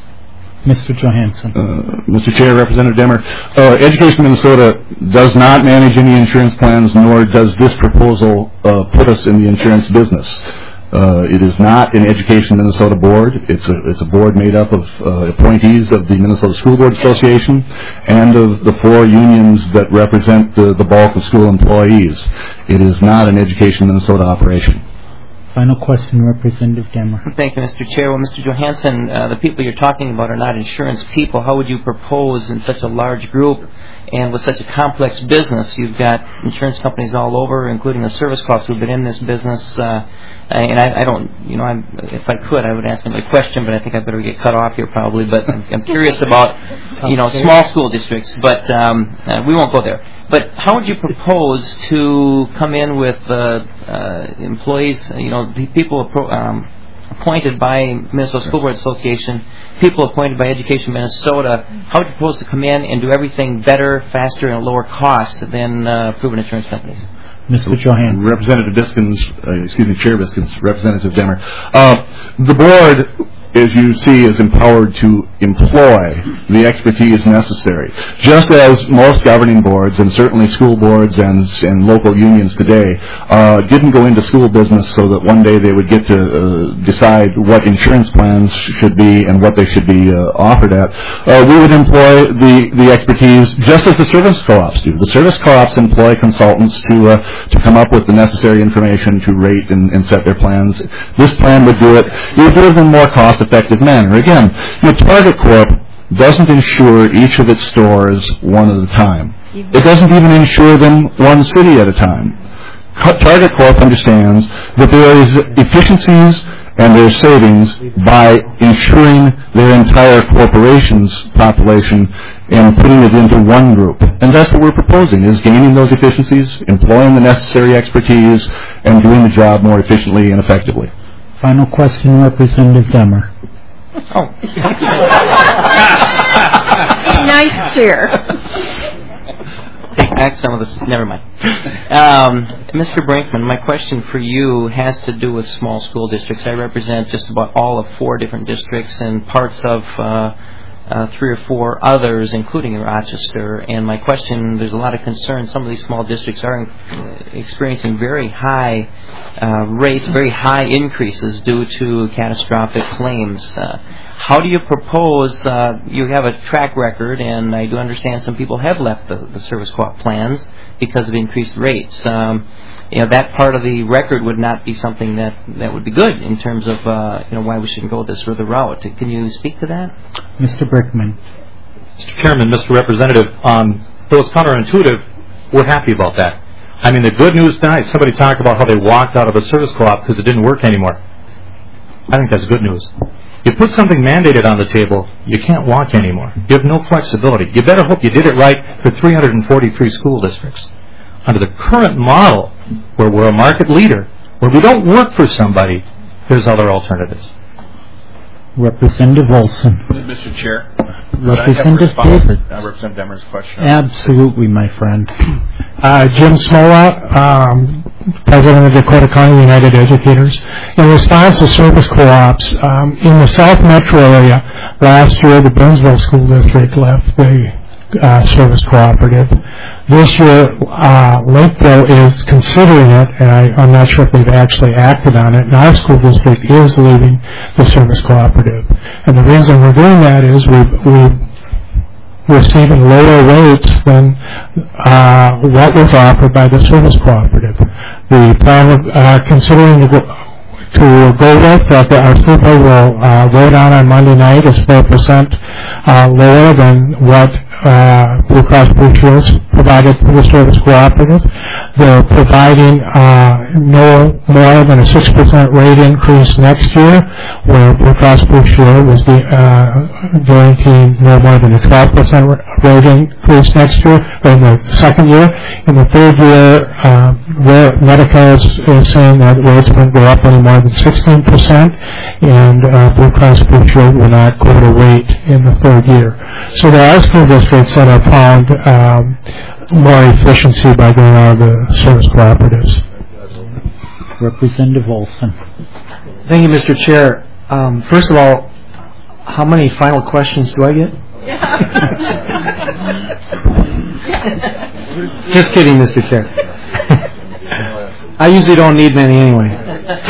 Mr. Johansson. Mr. Chair, Representative Demmer, Education Minnesota does not manage any insurance plans, nor does this proposal put us in the insurance business. It is not an Education Minnesota board. It's a board made up of appointees of the Minnesota School Board Association and of the 4 unions that represent the bulk of school employees. It is not an Education Minnesota operation. Final question, Representative Demmer. Thank you, Mr. Chair. Well, Mr. Johansson, the people you're talking about are not insurance people. How would you propose in such a large group and with such a complex business? You've got insurance companies all over, including the service co-ops who've been in this business. And I don't, if I could, I would ask another question, but I think I better get cut off here probably. But I'm curious about, small school districts, but we won't go there. But how would you propose to come in with employees, people appointed by Minnesota School Board Association, people appointed by Education Minnesota? How would you propose to come in and do everything better, faster, and at lower cost than proven insurance companies? Mr. Johansson. Representative Chair Biskins, Representative Demmer. The board, as you see, is empowered to employ the expertise necessary. Just as most governing boards, and certainly school boards and local unions today, didn't go into school business so that one day they would get to decide what insurance plans should be and what they should be offered at. We would employ the expertise just as the service co-ops do. The service co-ops employ consultants to come up with the necessary information to rate and set their plans. This plan would do it. It would do it in a more cost-effective manner. Again, Target Corp doesn't insure each of its stores one at a time. It doesn't even insure them one city at a time. Target Corp understands that there is efficiencies and there's savings by insuring their entire corporation's population and putting it into one group. And that's what we're proposing, is gaining those efficiencies, employing the necessary expertise, and doing the job more efficiently and effectively. Final question, Representative Demmer. Oh. Nice chair. Take back some of this. Never mind. Mr. Brinkman, my question for you has to do with small school districts. I represent just about all of 4 different districts and parts of 3 or 4 others, including in Rochester. And my question, there's a lot of concern. Some of these small districts are experiencing very high rates, very high increases due to catastrophic claims. How do you propose, you have a track record, and I do understand some people have left the service co-op plans because of increased rates. That part of the record would not be something that would be good in terms of why we shouldn't go this further route. Can you speak to that? Mr. Brickman. Mr. Chairman, Mr. Representative, though it's counterintuitive, we're happy about that. I mean, the good news tonight, somebody talked about how they walked out of a service co-op because it didn't work anymore. I think that's good news. You put something mandated on the table, you can't walk anymore. You have no flexibility. You better hope you did it right for 343 school districts. Under the current model, where we're a market leader, where we don't work for somebody, there's other alternatives. Representative Olson. Mr. Chair. Representative David. Representative Demmer's question. Absolutely, my friend. Jim Smola, President of Dakota County United Educators. In response to service co-ops, in the South Metro area, last year the Burnsville School District left the service cooperative. This year, Lakeville is considering it, and I'm not sure if they've actually acted on it, and our school district is leaving the service cooperative. And the reason we're doing that is we're receiving lower rates than what was offered by the service cooperative. The plan of considering to go with that our school board will vote on Monday night is 4% lower than what Blue Cross Blue Shield provided for the service cooperative. They're providing no more than a 6% rate increase next year, where Blue Cross Blue Shield was guaranteeing no more than a 12% rate increase next year, or in the second year. In the third year, Medicare is saying that rates won't go up any more than 16%, and Blue Cross Blue Shield will not go to rate in the third year. So there are school districts that have found more efficiency by going out of the service cooperatives. Representative Olson. Thank you, Mr. Chair. First of all, how many final questions do I get? Just kidding, Mr. Chair. I usually don't need many anyway.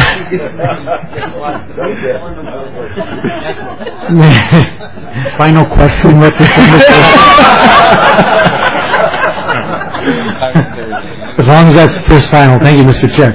Final question, As long as that's first final. Thank you, Mr. Chair.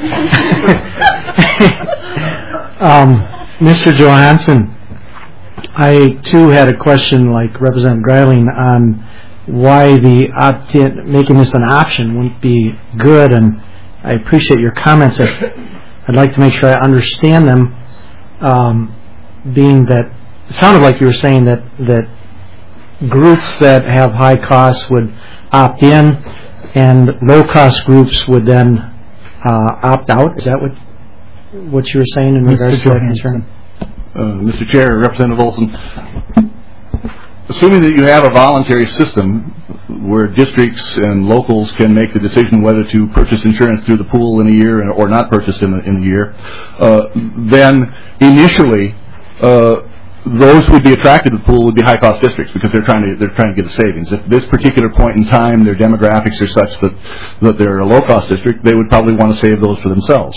Mr. Johansson, I too had a question like Representative Greiling on why the opt-in, making this an option wouldn't be good, and I appreciate your comments. I'd like to make sure I understand them, being that it sounded like you were saying that groups that have high costs would opt in, and low-cost groups would then opt out. Is that what you were saying in regards to that concern? Mr. Chair, Representative Olson, assuming that you have a voluntary system where districts and locals can make the decision whether to purchase insurance through the pool in a year or not purchase in a year, then initially those who would be attracted to the pool would be high-cost districts because they're trying to get a savings. At this particular point in time, their demographics are such that they're a low-cost district. They would probably want to save those for themselves.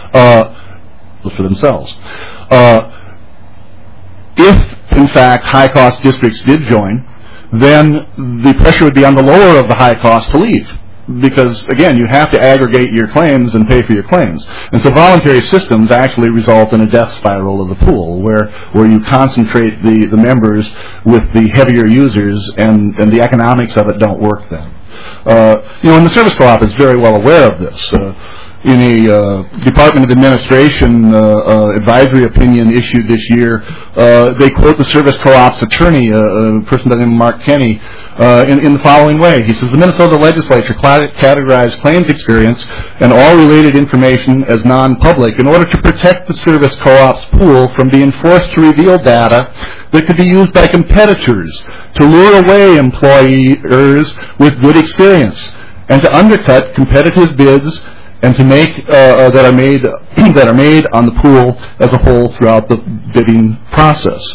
If, in fact, high-cost districts did join, then the pressure would be on the lower of the high cost to leave. Because, again, you have to aggregate your claims and pay for your claims. And so voluntary systems actually result in a death spiral of the pool, where you concentrate the members with the heavier users, and the economics of it don't work then. And the service co-op is very well aware of this. In a Department of Administration advisory opinion issued this year, they quote the service co-op's attorney, a person by the name of Mark Kenny, in the following way. He says, the Minnesota legislature categorized claims experience and all related information as non-public in order to protect the service co-op's pool from being forced to reveal data that could be used by competitors to lure away employers with good experience and to undercut competitive bids and to make that are made on the pool as a whole throughout the bidding process.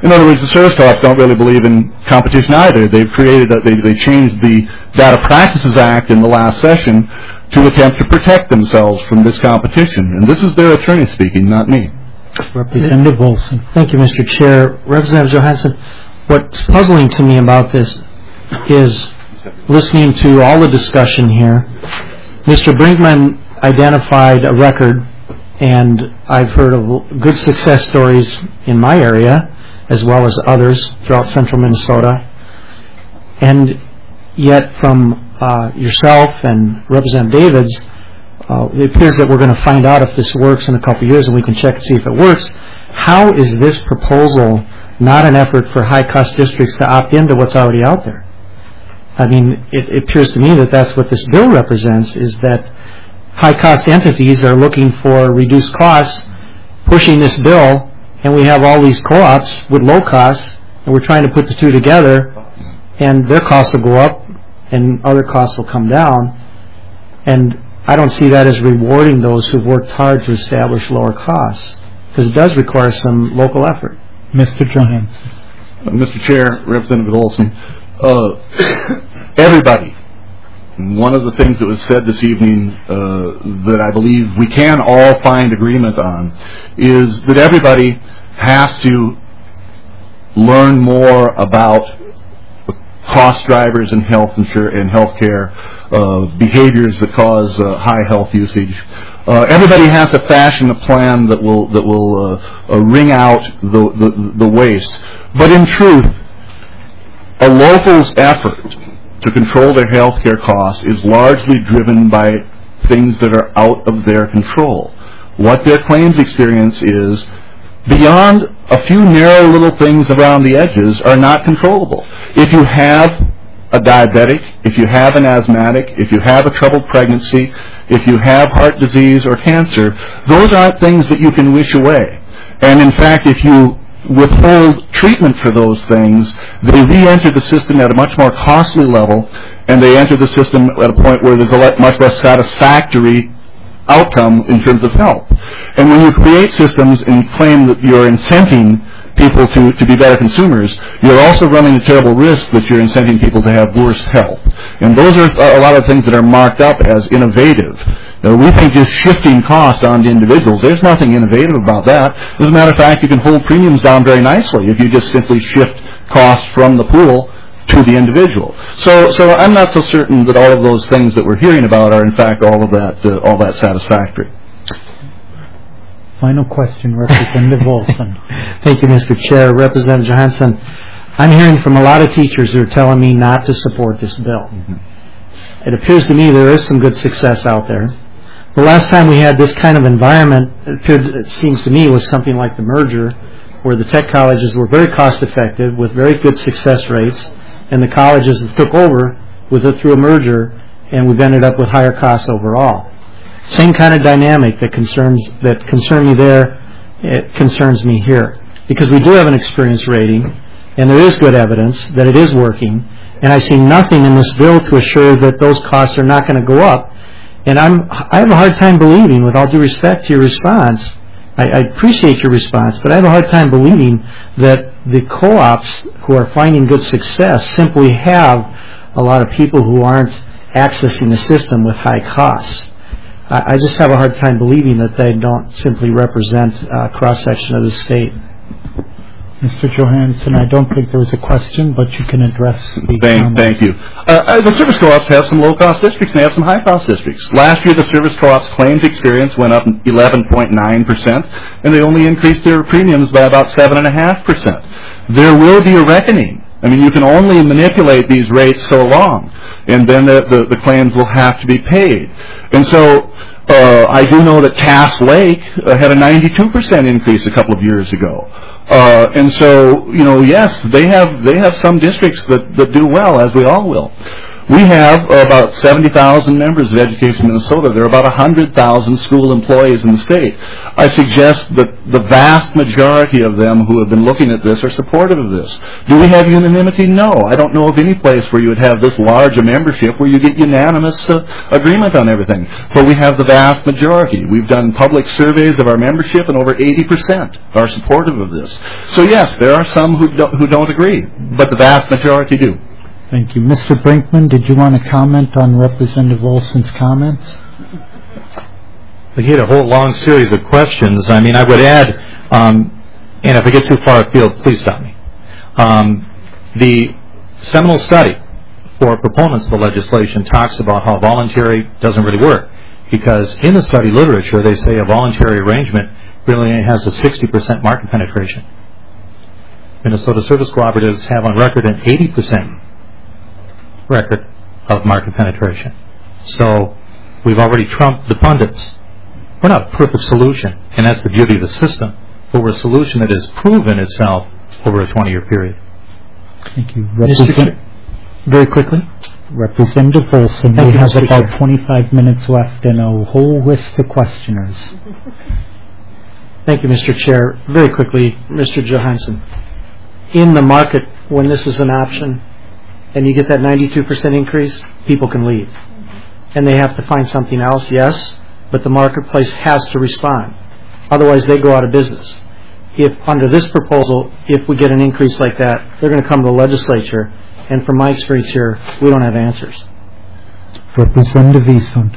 In other words, the service co-ops don't really believe in competition either. They've they changed the Data Practices Act in the last session to attempt to protect themselves from this competition. And this is their attorney speaking, not me. Representative Olson. Thank you, Mr. Chair. Representative Johansson, what's puzzling to me about this is listening to all the discussion here. Mr. Brinkman identified a record, and I've heard of good success stories in my area as well as others throughout central Minnesota. And yet from yourself and Representative Davids, it appears that we're going to find out if this works in a couple of years, and we can check to see if it works. How is this proposal not an effort for high-cost districts to opt into what's already out there? I mean, it appears to me that that's what this bill represents, is that high-cost entities are looking for reduced costs, pushing this bill, and we have all these co-ops with low costs, and we're trying to put the two together, and their costs will go up, and other costs will come down. And I don't see that as rewarding those who've worked hard to establish lower costs, because it does require some local effort. Mr. Johansson. Mr. Chair, Representative Olson, everybody, one of the things that was said this evening that I believe we can all find agreement on is that everybody has to learn more about cost drivers in health care, behaviors that cause high health usage. Everybody has to fashion a plan that will wring out the waste. But in truth, a local's effort to control their health care costs is largely driven by things that are out of their control. What their claims experience is, beyond a few narrow little things around the edges, are not controllable. If you have a diabetic, if you have an asthmatic, if you have a troubled pregnancy, if you have heart disease or cancer, those aren't things that you can wish away. And in fact, if you withhold treatment for those things, they re-enter the system at a much more costly level, and they enter the system at a point where there's a much less satisfactory outcome in terms of health. And when you create systems and claim that you're incenting people to be better consumers, you're also running a terrible risk that you're incenting people to have worse health. And those are a lot of things that are marked up as innovative. Now, we think just shifting cost onto individuals, there's nothing innovative about that. As a matter of fact, you can hold premiums down very nicely if you just simply shift costs from the pool to the individual. So I'm not so certain that all of those things that we're hearing about are in fact all that satisfactory. Final question, Representative Olson. Thank you, Mr. Chair. Representative Johansson, I'm hearing from a lot of teachers who are telling me not to support this bill. Mm-hmm. It appears to me there is some good success out there. The last time we had this kind of environment, it seems to me, was something like the merger, where the tech colleges were very cost-effective with very good success rates, and the colleges took over with it through a merger, and we've ended up with higher costs overall. Same kind of dynamic that concerned me there, it concerns me here. Because we do have an experience rating, and there is good evidence that it is working, and I see nothing in this bill to assure that those costs are not going to go up. And I have a hard time believing, with all due respect to your response, I appreciate your response, but I have a hard time believing that the co-ops who are finding good success simply have a lot of people who aren't accessing the system with high costs. I just have a hard time believing that they don't simply represent a cross-section of the state. Mr. Johansson, I don't think there was a question, but you can address the comment. Thank you. The service co-ops have some low-cost districts and they have some high-cost districts. Last year, the service co-ops claims experience went up 11.9%, and they only increased their premiums by about 7.5%. There will be a reckoning. I mean, you can only manipulate these rates so long, and then the claims will have to be paid. And so I do know that Cass Lake had a 92% increase a couple of years ago. And so, yes, they have some districts that do well, as we all will. We have about 70,000 members of Education Minnesota. There are about 100,000 school employees in the state. I suggest that the vast majority of them who have been looking at this are supportive of this. Do we have unanimity? No. I don't know of any place where you would have this large a membership where you get unanimous agreement on everything. But we have the vast majority. We've done public surveys of our membership, and over 80% are supportive of this. So yes, there are some who don't agree, but the vast majority do. Thank you. Mr. Brinkman, did you want to comment on Representative Olson's comments? We had a whole long series of questions. I mean, I would add, and if I get too far afield, please stop me. The seminal study for proponents of the legislation talks about how voluntary doesn't really work, because in the study literature they say a voluntary arrangement really has a 60% market penetration. Minnesota Service Cooperatives have on record an 80% record of market penetration. So we've already trumped the pundits. We're not a perfect solution, and that's the beauty of the system, but we're a solution that has proven itself over a 20-year period. Thank you. Very quickly. Representative Olson, we have about 25 minutes left and a whole list of questioners. Thank you, Mr. Chair. Very quickly, Mr. Johansson. In the market, when this is an option and you get that 92% increase, people can leave. And they have to find something else, yes, but the marketplace has to respond. Otherwise, they go out of business. If under this proposal, if we get an increase like that, they're going to come to the legislature, and from my experience here, we don't have answers. Representative Easton.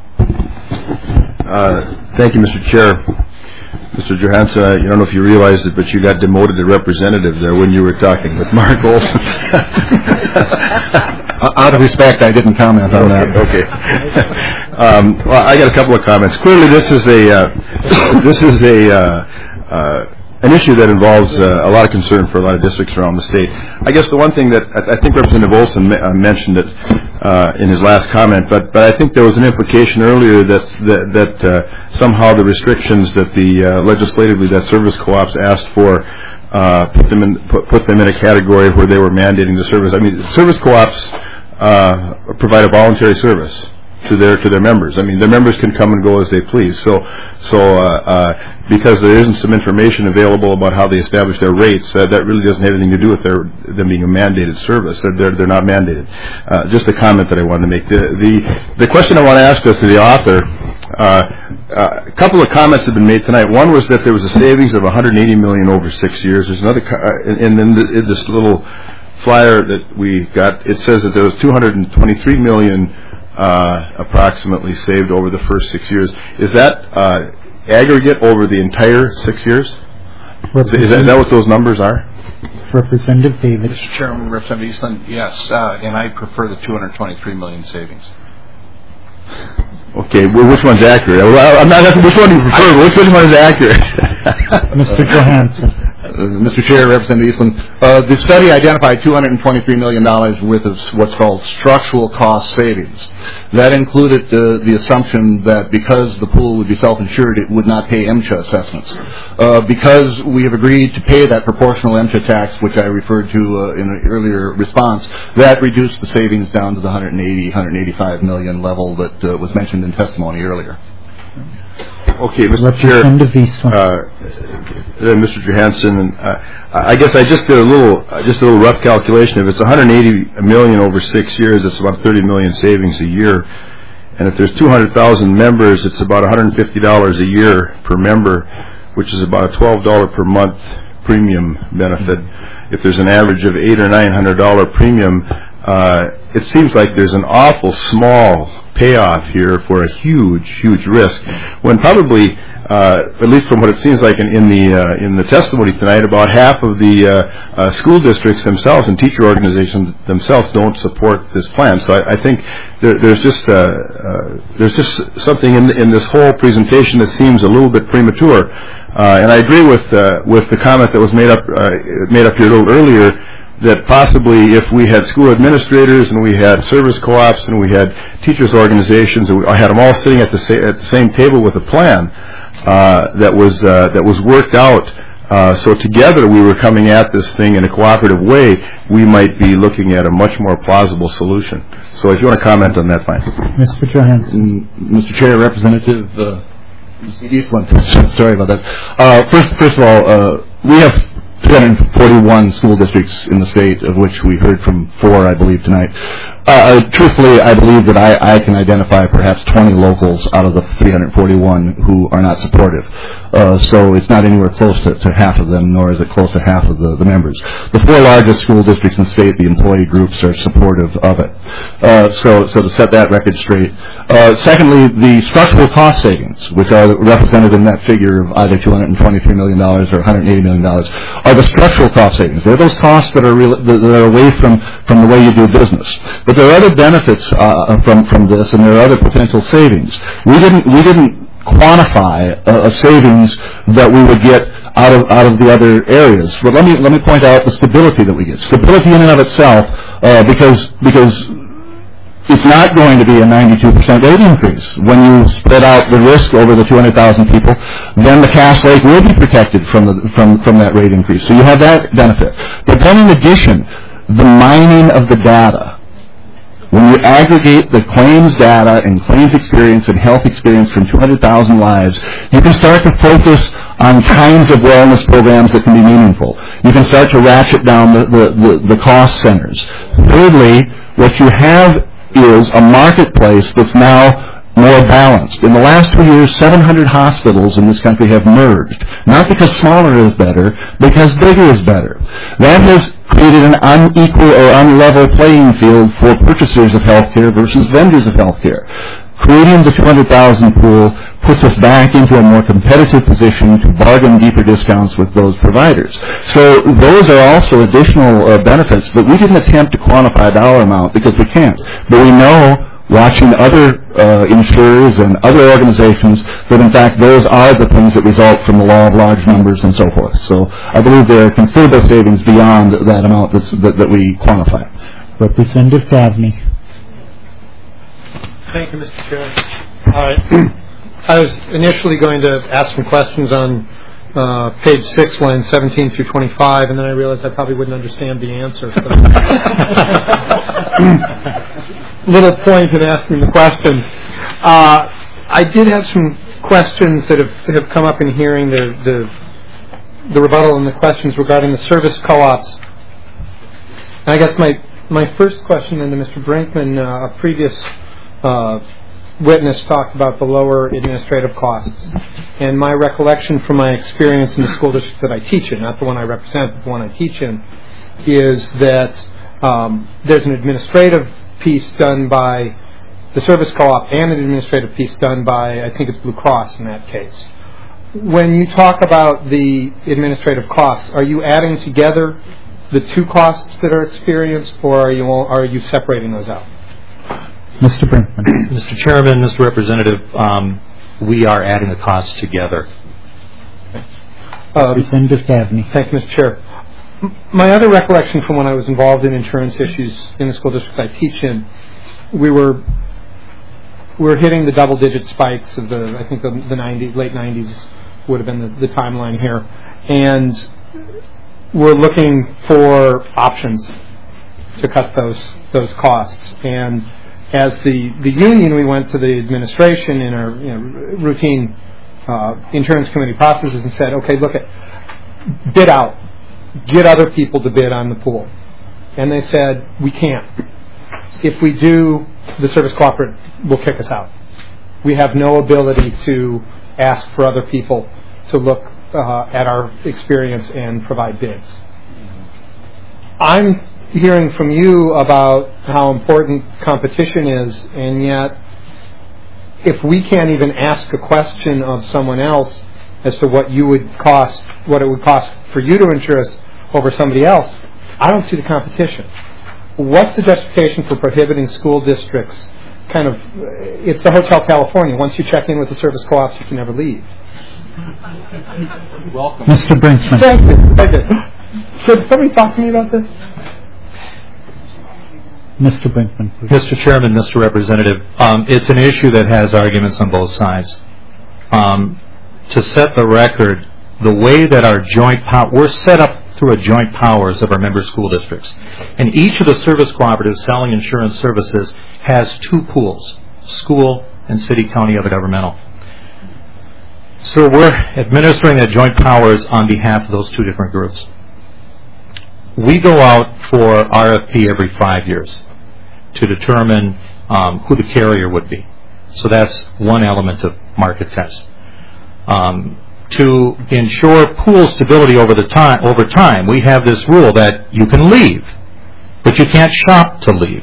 Thank you, Mr. Chair. Mr. Johansson, I don't know if you realize it, but you got demoted to representative there when you were talking with Mark Olson. Out of respect, I didn't comment on that. Okay. Well, I got a couple of comments. Clearly, this is an issue that involves a lot of concern for a lot of districts around the state. I guess the one thing that I think Representative Olson mentioned it in his last comment, but I think there was an implication earlier that somehow the restrictions that the legislatively that service co-ops asked for put them in a category where they were mandating the service. I mean, service co-ops provide a voluntary service to their members. I mean, their members can come and go as they please. So because there isn't some information available about how they establish their rates, that really doesn't have anything to do with them being a mandated service. They're not mandated. Just a comment that I wanted to make. The question I want to ask us to the author. A couple of comments have been made tonight. One was that there was a savings of $180 million over 6 years. There's another, and then in this little flyer that we got, it says that there was $223 million approximately saved over the first 6 years. Is that aggregate over the entire 6 years? Is that what those numbers are? Representative David. Mr. Chairman, Representative Eastland, yes, and I prefer the $223 million savings. Okay, well, which one's accurate? I'm not asking which one you prefer, which one is accurate? Mr. Johansson. Mr. Chair, Representative Eastland, the study identified $223 million worth of what's called structural cost savings. That included the assumption that because the pool would be self-insured, it would not pay MCHA assessments. Because we have agreed to pay that proportional MCHA tax, which I referred to in an earlier response, that reduced the savings down to the $185 million level that was mentioned in testimony earlier. Okay, Mr. Chair, Mr. Johansson, I guess I just did a little rough calculation. If it's $180 million over 6 years, it's about $30 million savings a year. And if there's 200,000 members, it's about $150 a year per member, which is about a $12 per month premium benefit. If there's an average of $800 or $900 premium, it seems like there's an awful small payoff here for a huge risk, when probably, at least from what it seems like in the testimony tonight, about half of the school districts themselves and teacher organizations themselves don't support this plan. So I think there's just something in this whole presentation that seems a little bit premature, and I agree with the comment that was made up here a little earlier, that possibly if we had school administrators and we had service co-ops and we had teachers organizations and I had them all sitting at the same table with a plan that was worked out So together we were coming at this thing in a cooperative way. We might be looking at a much more plausible solution. So if you want to comment on that, fine. Mr. Johansson. Mr. Chair, Representative Eastland, sorry about that. First of all, we have 241 school districts in the state, of which we heard from 4, I believe, tonight. Truthfully, I believe that I can identify perhaps 20 locals out of the 341 who are not supportive. So it's not anywhere close to half of them, nor is it close to half of the members. The 4 largest school districts in the state, the employee groups are supportive of it. So to set that record straight. Secondly, the structural cost savings, which are represented in that figure of either $223 million or $180 million, are the structural cost savings. They're those costs that are away from the way you do business. But there are other benefits from this, and there are other potential savings. We didn't quantify a savings that we would get out of the other areas. But let me point out the stability that we get. Stability in and of itself, because it's not going to be a 92% rate increase. When you spread out the risk over the 200,000 people, then the Cass Lake will be protected from that rate increase. So you have that benefit. But then in addition, the mining of the data. When you aggregate the claims data and claims experience and health experience from 200,000 lives, you can start to focus on kinds of wellness programs that can be meaningful. You can start to ratchet down the cost centers. Thirdly, what you have is a marketplace that's now more balanced. In the last 2 years, 700 hospitals in this country have merged. Not because smaller is better, because bigger is better. That has created an unequal or unlevel playing field for purchasers of health care versus vendors of health care. Creating the 200,000 pool puts us back into a more competitive position to bargain deeper discounts with those providers. So those are also additional benefits, but we didn't attempt to quantify a dollar amount because we can't. But we know, watching other insurers and other organizations, that in fact those are the things that result from the law of large numbers and so forth. So I believe there are considerable savings beyond that amount that we quantify. Representative Dabney. Thank you, Mr. Chair. I was initially going to ask some questions on page 6, lines 17 through 25, and then I realized I probably wouldn't understand the answer. So. Little point in asking the questions. I did have some questions that have come up in hearing the rebuttal and the questions regarding the service co-ops. And I guess my first question then to Mr. Brinkman, a previous witness talked about the lower administrative costs. And my recollection from my experience in the school district that I teach in, not the one I represent, but the one I teach in, is that there's an administrative piece done by the service co-op and an administrative piece done by, I think it's Blue Cross in that case. When you talk about the administrative costs, are you adding together the two costs that are experienced, or are you separating those out? Mr. Brinkman. Mr. Chairman, Mr. Representative, we are adding the costs together. Representative Dabney. Thank you, Mr. Chair. My other recollection from when I was involved in insurance issues in the school district I teach in, we were hitting the double-digit spikes of the late 90s would have been the timeline here, and we're looking for options to cut those costs. And as the union, we went to the administration in our routine insurance committee processes and said, okay, look at bid out. Get other people to bid on the pool. And they said, we can't. If we do, the service cooperative will kick us out. We have no ability to ask for other people to look at our experience and provide bids. I'm hearing from you about how important competition is, and yet if we can't even ask a question of someone else as to what it would cost for you to insure us over somebody else, I don't see the competition. What's the justification for prohibiting school districts? It's the Hotel California. Once you check in with the service co-ops, you can never leave. Welcome. Mr. Brinkman. Thank you. Should somebody talk to me about this? Mr. Brinkman, please. Mr. Chairman, Mr. Representative, it's an issue that has arguments on both sides. To set the record, the way that our we're set up through a joint powers of our member school districts. And each of the service cooperatives selling insurance services has two pools, school and city county other governmental. So we're administering the joint powers on behalf of those two different groups. We go out for RFP every 5 years to determine who the carrier would be. So that's one element of market test. To ensure pool stability over time, we have this rule that you can leave, but you can't shop to leave.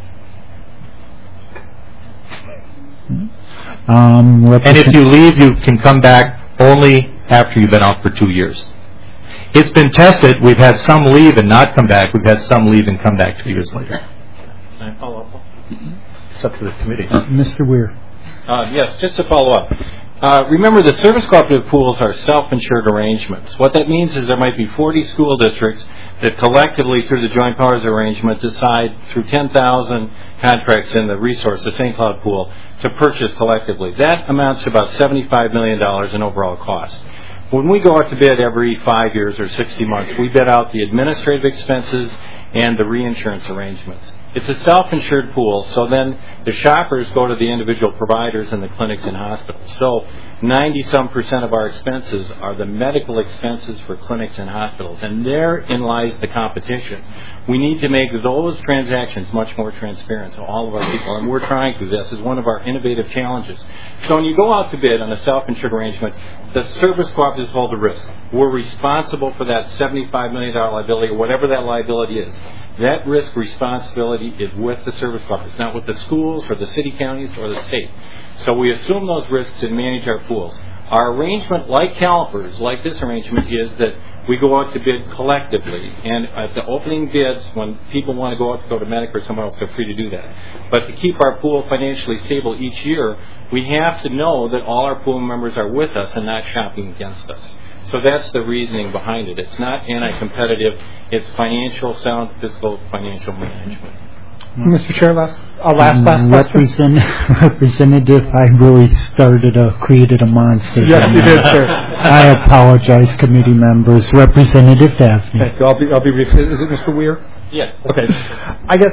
And if you leave, you can come back only after you've been out for 2 years. It's been tested. We've had some leave and not come back. We've had some leave and come back 2 years later. Can I follow up? It's up to the committee. Mr. Weir. Yes, just to follow up. Remember, the service cooperative pools are self-insured arrangements. What that means is there might be 40 school districts that collectively, through the joint powers arrangement, decide through 10,000 contracts in the resource, the St. Cloud pool, to purchase collectively. That amounts to about $75 million in overall cost. When we go out to bid every 5 years or 60 months, we bid out the administrative expenses and the reinsurance arrangements. It's a self-insured pool, so then the shoppers go to the individual providers in the clinics and hospitals. So 90-some% of our expenses are the medical expenses for clinics and hospitals, and therein lies the competition. We need to make those transactions much more transparent to all of our people, and we're trying to. This is one of our innovative challenges. So when you go out to bid on a self-insured arrangement, the service cooperatives hold the risk. We're responsible for that $75 million liability, or whatever that liability is. That risk responsibility is with the service cooperatives, not with the schools or the city counties or the state. So we assume those risks and manage our pools. Our arrangement, like CalPERS, like this arrangement, is that we go out to bid collectively. And at the opening bids, when people want to go out to go to Medic or somewhere else, they're free to do that. But to keep our pool financially stable each year, we have to know that all our pool members are with us and not shopping against us. So that's the reasoning behind it. It's not anti-competitive. It's financial, sound, fiscal, financial management. Mr. Chair, last question. Representative, I really created a monster. Yes, you did, sir. I apologize, committee members. Representative Daphne. Thank you. I'll be brief. Is it Mr. Weir? Yes. Okay. I guess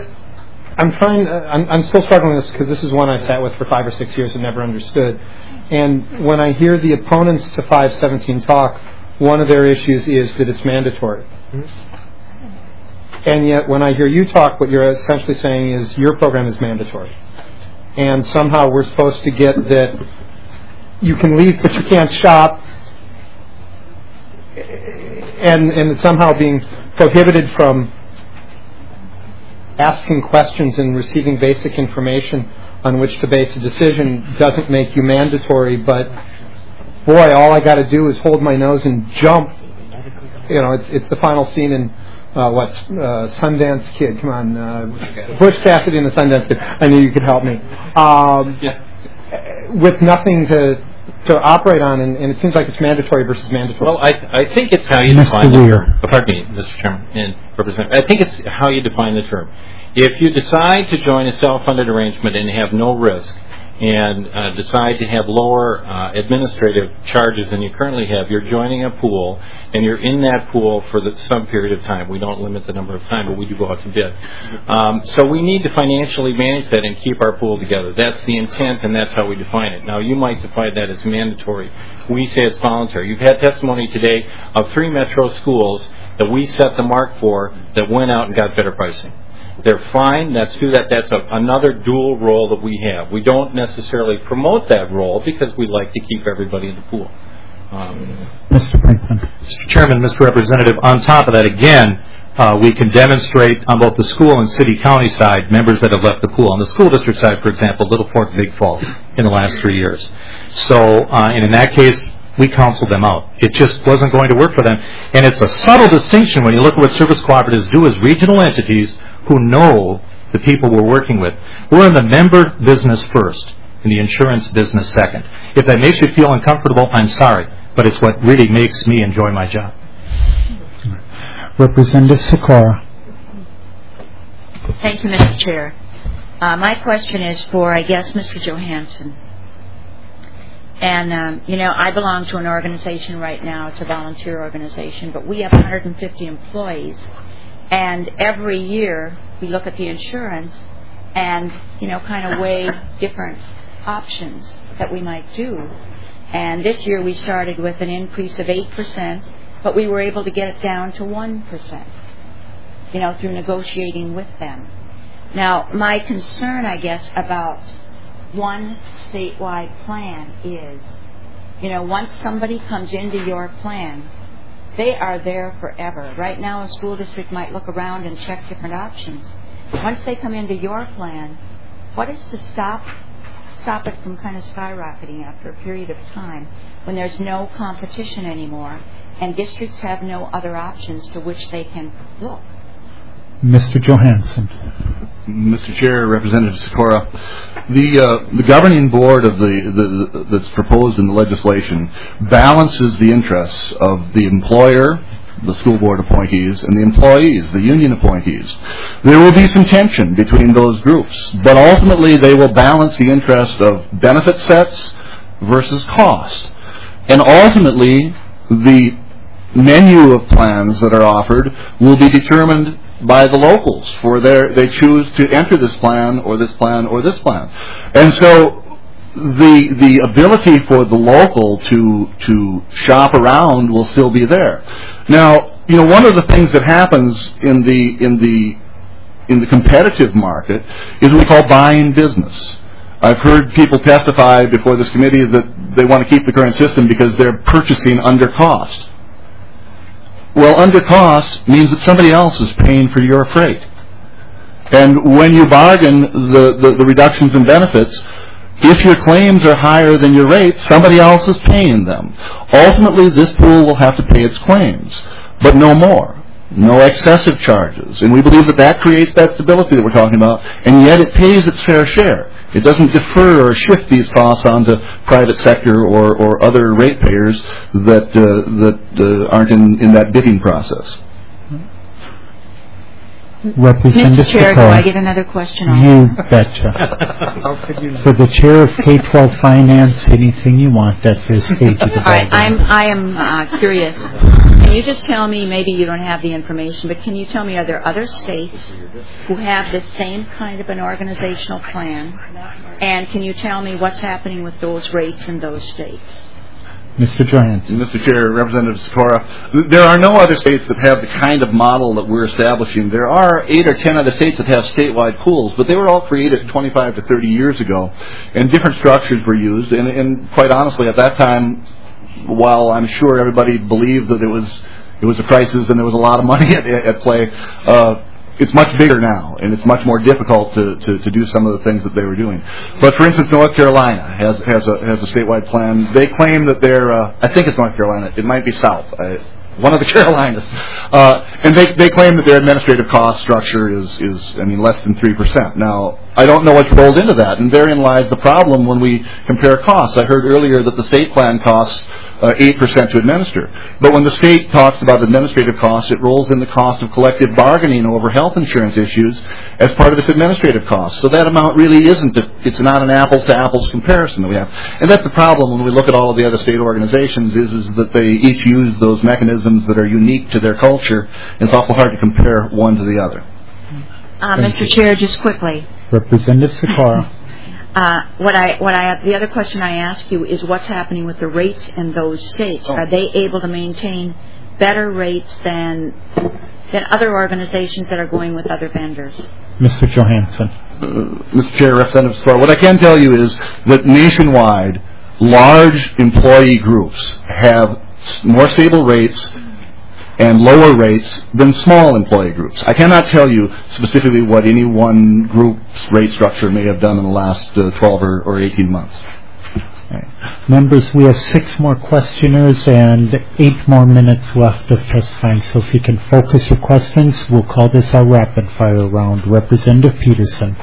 I'm still struggling with this because this is one I sat with for 5 or 6 years and never understood. And when I hear the opponents to 517 talk, one of their issues is that it's mandatory. And yet when I hear you talk, what you're essentially saying is your program is mandatory. And somehow we're supposed to get that you can leave but you can't shop, and it's somehow being prohibited from asking questions and receiving basic information on which to base a decision doesn't make you mandatory, but boy, all I got to do is hold my nose and jump. You know, it's the final scene in Sundance Kid. Come on, Butch Cassidy and the Sundance Kid. I knew you could help me. With nothing to operate on, and it seems like it's mandatory versus mandatory. Well, I think it's how you define the term. Pardon me, Mr. Chairman and Representative. I think it's how you define the term. If you decide to join a self-funded arrangement and have no risk, and decide to have lower administrative charges than you currently have, you're joining a pool, and you're in that pool for some period of time. We don't limit the number of time, but we do go out to bid. So we need to financially manage that and keep our pool together. That's the intent, and that's how we define it. Now, you might define that as mandatory. We say it's voluntary. You've had testimony today of 3 metro schools that we set the mark for that went out and got better pricing. They're fine. Let's do that. That's another dual role that we have. We don't necessarily promote that role because we like to keep everybody in the pool. Mr. Brinkman. Mr. Chairman, Mr. Representative, on top of that, again, we can demonstrate on both the school and city-county side members that have left the pool. On the school district side, for example, Little Fork, Big Falls in the last 3 years. So, and in that case, we counseled them out. It just wasn't going to work for them. And it's a subtle distinction when you look at what service cooperatives do as regional entities who know the people we're working with. We're in the member business first, in the insurance business second. If that makes you feel uncomfortable, I'm sorry, but it's what really makes me enjoy my job. Representative Sikora. Thank you, Mr. Chair. My question is for, I guess, Mr. Johansson. And, I belong to an organization right now. It's a volunteer organization, but we have 150 employees. And every year we look at the insurance and, kind of weigh different options that we might do. And this year we started with an increase of 8%, but we were able to get it down to 1%, through negotiating with them. Now, my concern, I guess, about one statewide plan is, once somebody comes into your plan, they are there forever. Right now, a school district might look around and check different options. Once they come into your plan, what is to stop it from kind of skyrocketing after a period of time when there's no competition anymore and districts have no other options to which they can look? Mr. Johansson. Mr. Chair, Representative Sikora, the governing board of that's proposed in the legislation balances the interests of the employer, the school board appointees, and the employees, the union appointees. There will be some tension between those groups, but ultimately they will balance the interest of benefit sets versus cost. And ultimately, the menu of plans that are offered will be determined by the locals for they choose to enter this plan or this plan or this plan. And so the ability for the local to shop around will still be there. Now, one of the things that happens in the competitive market is what we call buying business. I've heard people testify before this committee that they want to keep the current system because they're purchasing under cost. Well, under cost means that somebody else is paying for your freight. And when you bargain the reductions in benefits, if your claims are higher than your rates, somebody else is paying them. Ultimately, this pool will have to pay its claims, but no more. No excessive charges. And we believe that creates that stability that we're talking about, and yet it pays its fair share. It doesn't defer or shift these costs onto private sector or other ratepayers that aren't in that bidding process. Representative Mr. Chair, do I get another question on You betcha. For the chair of K-12 Finance, anything you want at this stage of the ballgame. I am curious. Can you just tell me, maybe you don't have the information, but can you tell me, are there other states who have the same kind of an organizational plan? And can you tell me what's happening with those rates in those states? Mr. Johansson. Mr. Chair, Representative Sikora, there are no other states that have the kind of model that we're establishing. There are 8 or 10 other states that have statewide pools, but they were all created 25 to 30 years ago, and different structures were used. And quite honestly, at that time, while I'm sure everybody believed that it was a crisis and there was a lot of money at play, it's much bigger now, and it's much more difficult to do some of the things that they were doing. But for instance, North Carolina has a statewide plan. They claim that they're I think it's North Carolina. It might be South. One of the Carolinas, and they claim that their administrative cost structure is less than 3%. Now, I don't know what's rolled into that, and therein lies the problem when we compare costs. I heard earlier that the state plan costs 8% to administer, but when the state talks about administrative costs, it rolls in the cost of collective bargaining over health insurance issues as part of its administrative costs. So that amount really it's not an apples-to-apples comparison that we have. And that's the problem when we look at all of the other state organizations is that they each use those mechanisms that are unique to their culture. It's awful hard to compare one to the other. Mr. Chair, just quickly. Representative Sikora. The other question I ask you is what's happening with the rates in those states? Are they able to maintain better rates than other organizations that are going with other vendors? Mr. Johansson. Mr. Chair, Representative Sikora, what I can tell you is that nationwide, large employee groups have more stable rates and lower rates than small employee groups. I cannot tell you specifically what any one group's rate structure may have done in the last 12 or 18 months. Right. Members, we have 6 more questioners and 8 more minutes left of testifying. So if you can focus your questions, we'll call this our rapid fire round. Representative Peterson.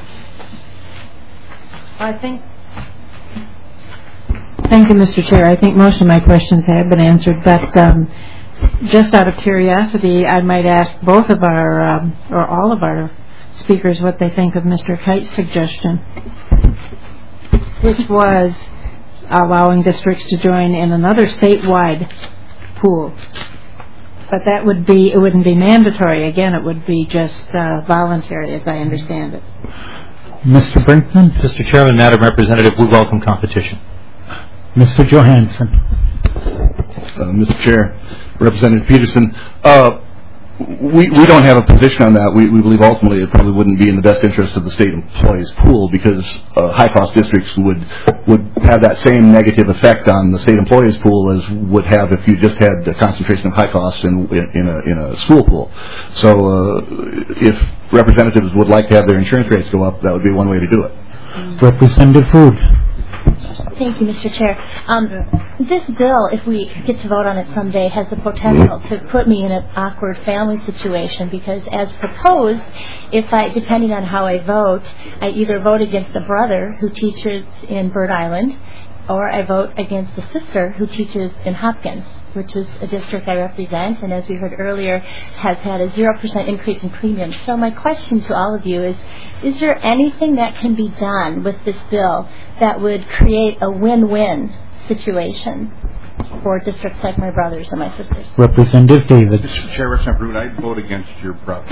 Thank you, Mr. Chair. I think most of my questions have been answered, but just out of curiosity, I might ask both of our, or all of our speakers what they think of Mr. Kite's suggestion, which was allowing districts to join in another statewide pool. But it wouldn't be mandatory. Again, it would be just voluntary, as I understand it. Mr. Brinkman? Mr. Chairman, Madam Representative, we welcome competition. Mr. Johansson? Mr. Chair, Representative Peterson, we don't have a position on that. We believe ultimately it probably wouldn't be in the best interest of the state employees pool because high-cost districts would have that same negative effect on the state employees pool as would have if you just had a concentration of high costs in a school pool. So if representatives would like to have their insurance rates go up, that would be one way to do it. Representative Food. Thank you, Mr. Chair. This bill, if we get to vote on it someday, has the potential to put me in an awkward family situation because as proposed, depending on how I vote, I either vote against a brother who teaches in Bird Island or I vote against a sister who teaches in Hopkins, which is a district I represent, and as we heard earlier, has had a 0% increase in premiums. So my question to all of you is there anything that can be done with this bill that would create a win-win situation for districts like my brothers and my sisters? Representative David. Mr. Chair, Representative Root, I'd vote against your brother.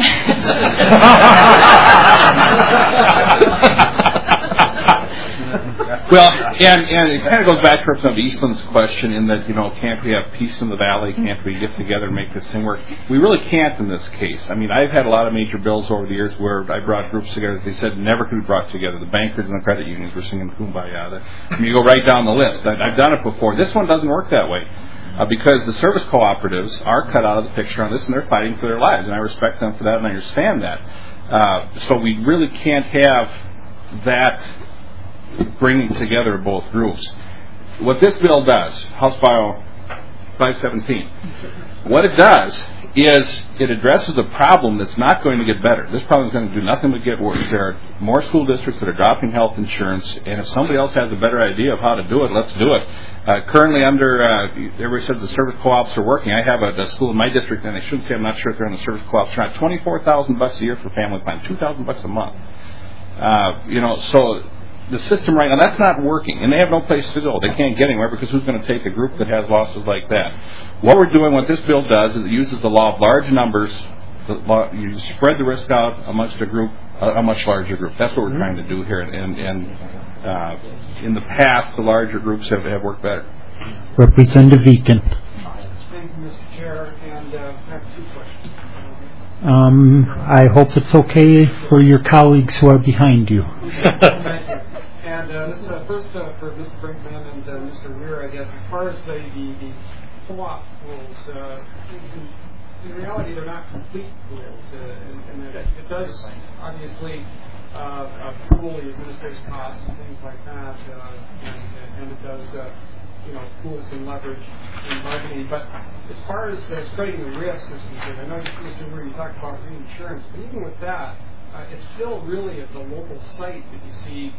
Well, and it kind of goes back to Representative Eastland's question in that, can't we have peace in the valley? Can't we get together and make this thing work? We really can't in this case. I mean, I've had a lot of major bills over the years where I brought groups together that they said never could be brought together. The bankers and the credit unions were singing Kumbaya. You go right down the list. I've done it before. This one doesn't work that way. Because the service cooperatives are cut out of the picture on this and they're fighting for their lives. And I respect them for that and I understand that. So we really can't have that bringing together both groups. What this bill does, House File 517, what it does is it addresses a problem that's not going to get better. This problem is going to do nothing but get worse. There are more school districts that are dropping health insurance, and if somebody else has a better idea of how to do it, let's do it. Currently everybody says the service co-ops are working. I have a school in my district, and I shouldn't say I'm not sure if they're in the service co-ops. They're not $24,000 a year for family plan, $2,000 a month. So the system right now, that's not working, and they have no place to go. They can't get anywhere because who's going to take a group that has losses like that? What we're doing, what this bill does, is it uses the law of large numbers. You spread the risk out amongst a much larger group. That's what we're trying to do here, and in the past, the larger groups have worked better. Representative Eakin. Thank you, Mr. Chair, and I have two questions. I hope it's okay for your colleagues who are behind you. Thank you. And this is first for Mr. Brinkman and Mr. Weir, I guess. As far as the co-op rules, in reality, they're not complete rules, and it does obviously pool the administrative costs and things like that, and it does pools and leverage in marketing. But as far as spreading the risk is concerned, I know, Mr. Weir, you talked about reinsurance, but even with that, it's still really at the local site that you see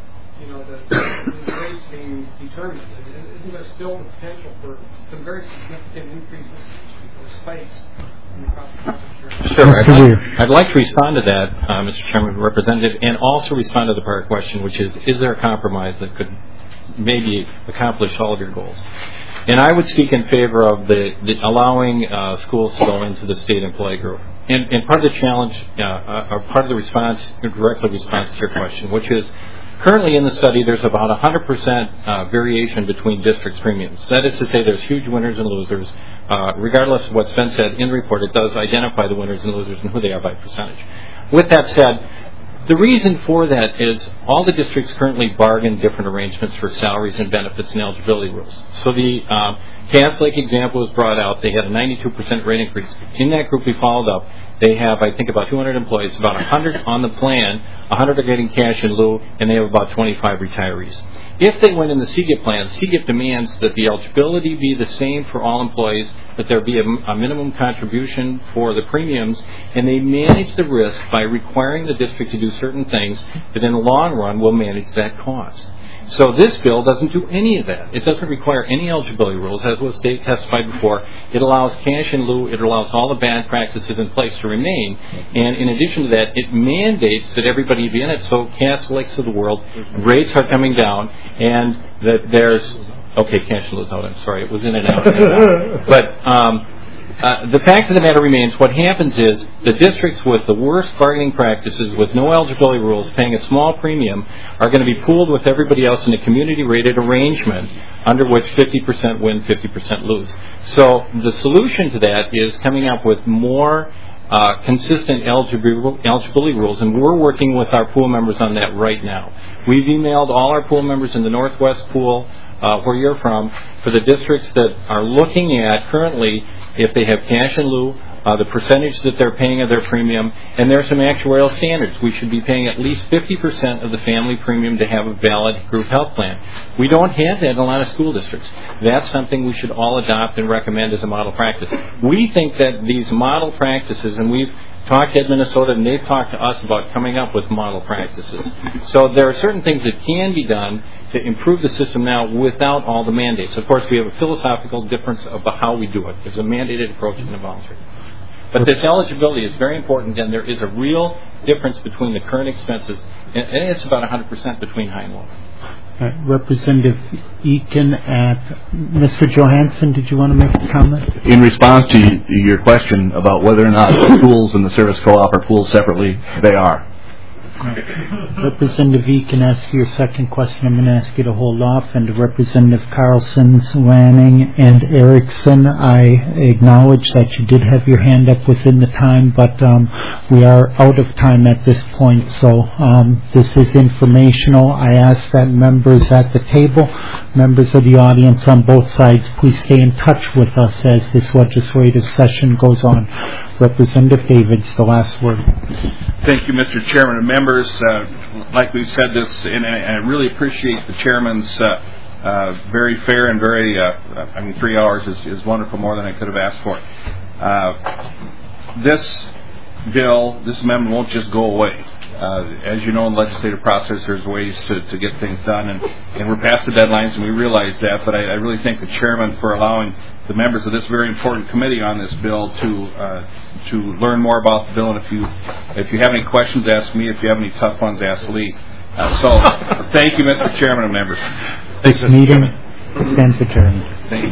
the rates being determined. Isn't there still the potential for some very significant increases or spikes in the cost of health insurance? Sure. I'd like to respond to that, Mr. Chairman, Representative, and also respond to the prior question, which is there a compromise that could maybe accomplish all of your goals? And I would speak in favor of the allowing schools to go into the state employee group. And part of the challenge, or part of the response, directly response to your question, which is currently in the study there's about 100% variation between districts' premiums. That is to say there's huge winners and losers. Regardless of what's been said in the report, it does identify the winners and losers and who they are by percentage. With that said, the reason for that is all the districts currently bargain different arrangements for salaries and benefits and eligibility rules. So the Cass Lake example was brought out. They had a 92% rate increase. In that group we followed up, they have, I think, about 200 employees, about 100 on the plan, 100 are getting cash in lieu, and they have about 25 retirees. If they went in the CGIP plan, CGIP demands that the eligibility be the same for all employees, that there be a minimum contribution for the premiums, and they manage the risk by requiring the district to do certain things that in the long run will manage that cost. So this bill doesn't do any of that. It doesn't require any eligibility rules, as was testified before. It allows cash in lieu. It allows all the bad practices in place to remain. And in addition to that, it mandates that everybody be in it. So Cass Lakes of the world, rates are coming down, and that there's Okay, cash in lieu is out. I'm sorry. It was in and out. But the fact of the matter remains, what happens is the districts with the worst bargaining practices, with no eligibility rules, paying a small premium, are going to be pooled with everybody else in a community-rated arrangement under which 50% win, 50% lose. So the solution to that is coming up with more consistent eligibility rules, and we're working with our pool members on that right now. We've emailed all our pool members in the Northwest Pool, where you're from, for the districts that are looking at currently if they have cash in lieu, the percentage that they're paying of their premium, and there are some actuarial standards. We should be paying at least 50% of the family premium to have a valid group health plan. We don't have that in a lot of school districts. That's something we should all adopt and recommend as a model practice. We think that these model practices, and we've talked to Ed Minnesota, and they've talked to us about coming up with model practices. So there are certain things that can be done to improve the system now without all the mandates. Of course, we have a philosophical difference about how we do it. There's a mandated approach and a voluntary. But this eligibility is very important, and there is a real difference between the current expenses, and it's about 100% between high and low. Representative Eakin Mr. Johansson, did you want to make a comment? In response to your question about whether or not the pools and the service co-op are pooled separately, they are. Representative Eakin asked your second question. I'm going to ask you to hold off. And Representative Carlson, Lanning, and Erickson, I acknowledge that you did have your hand up within the time, but we are out of time at this point, so this is informational. I ask that members at the table, members of the audience on both sides, please stay in touch with us as this legislative session goes on. Representative Davids, the last word. Thank you, Mr. Chairman and members. Like we've said this, and I really appreciate the chairman's very fair and very, 3 hours is wonderful, more than I could have asked for. This amendment won't just go away. As you know, in the legislative process, there's ways to get things done, and we're past the deadlines, and we realize that, but I really thank the chairman for allowing the members of this very important committee on this bill to learn more about the bill, and if you have any questions, ask me. If you have any tough ones, ask Lee. So thank you, Mr. Chairman and members. This meeting stands adjourned. Thank you.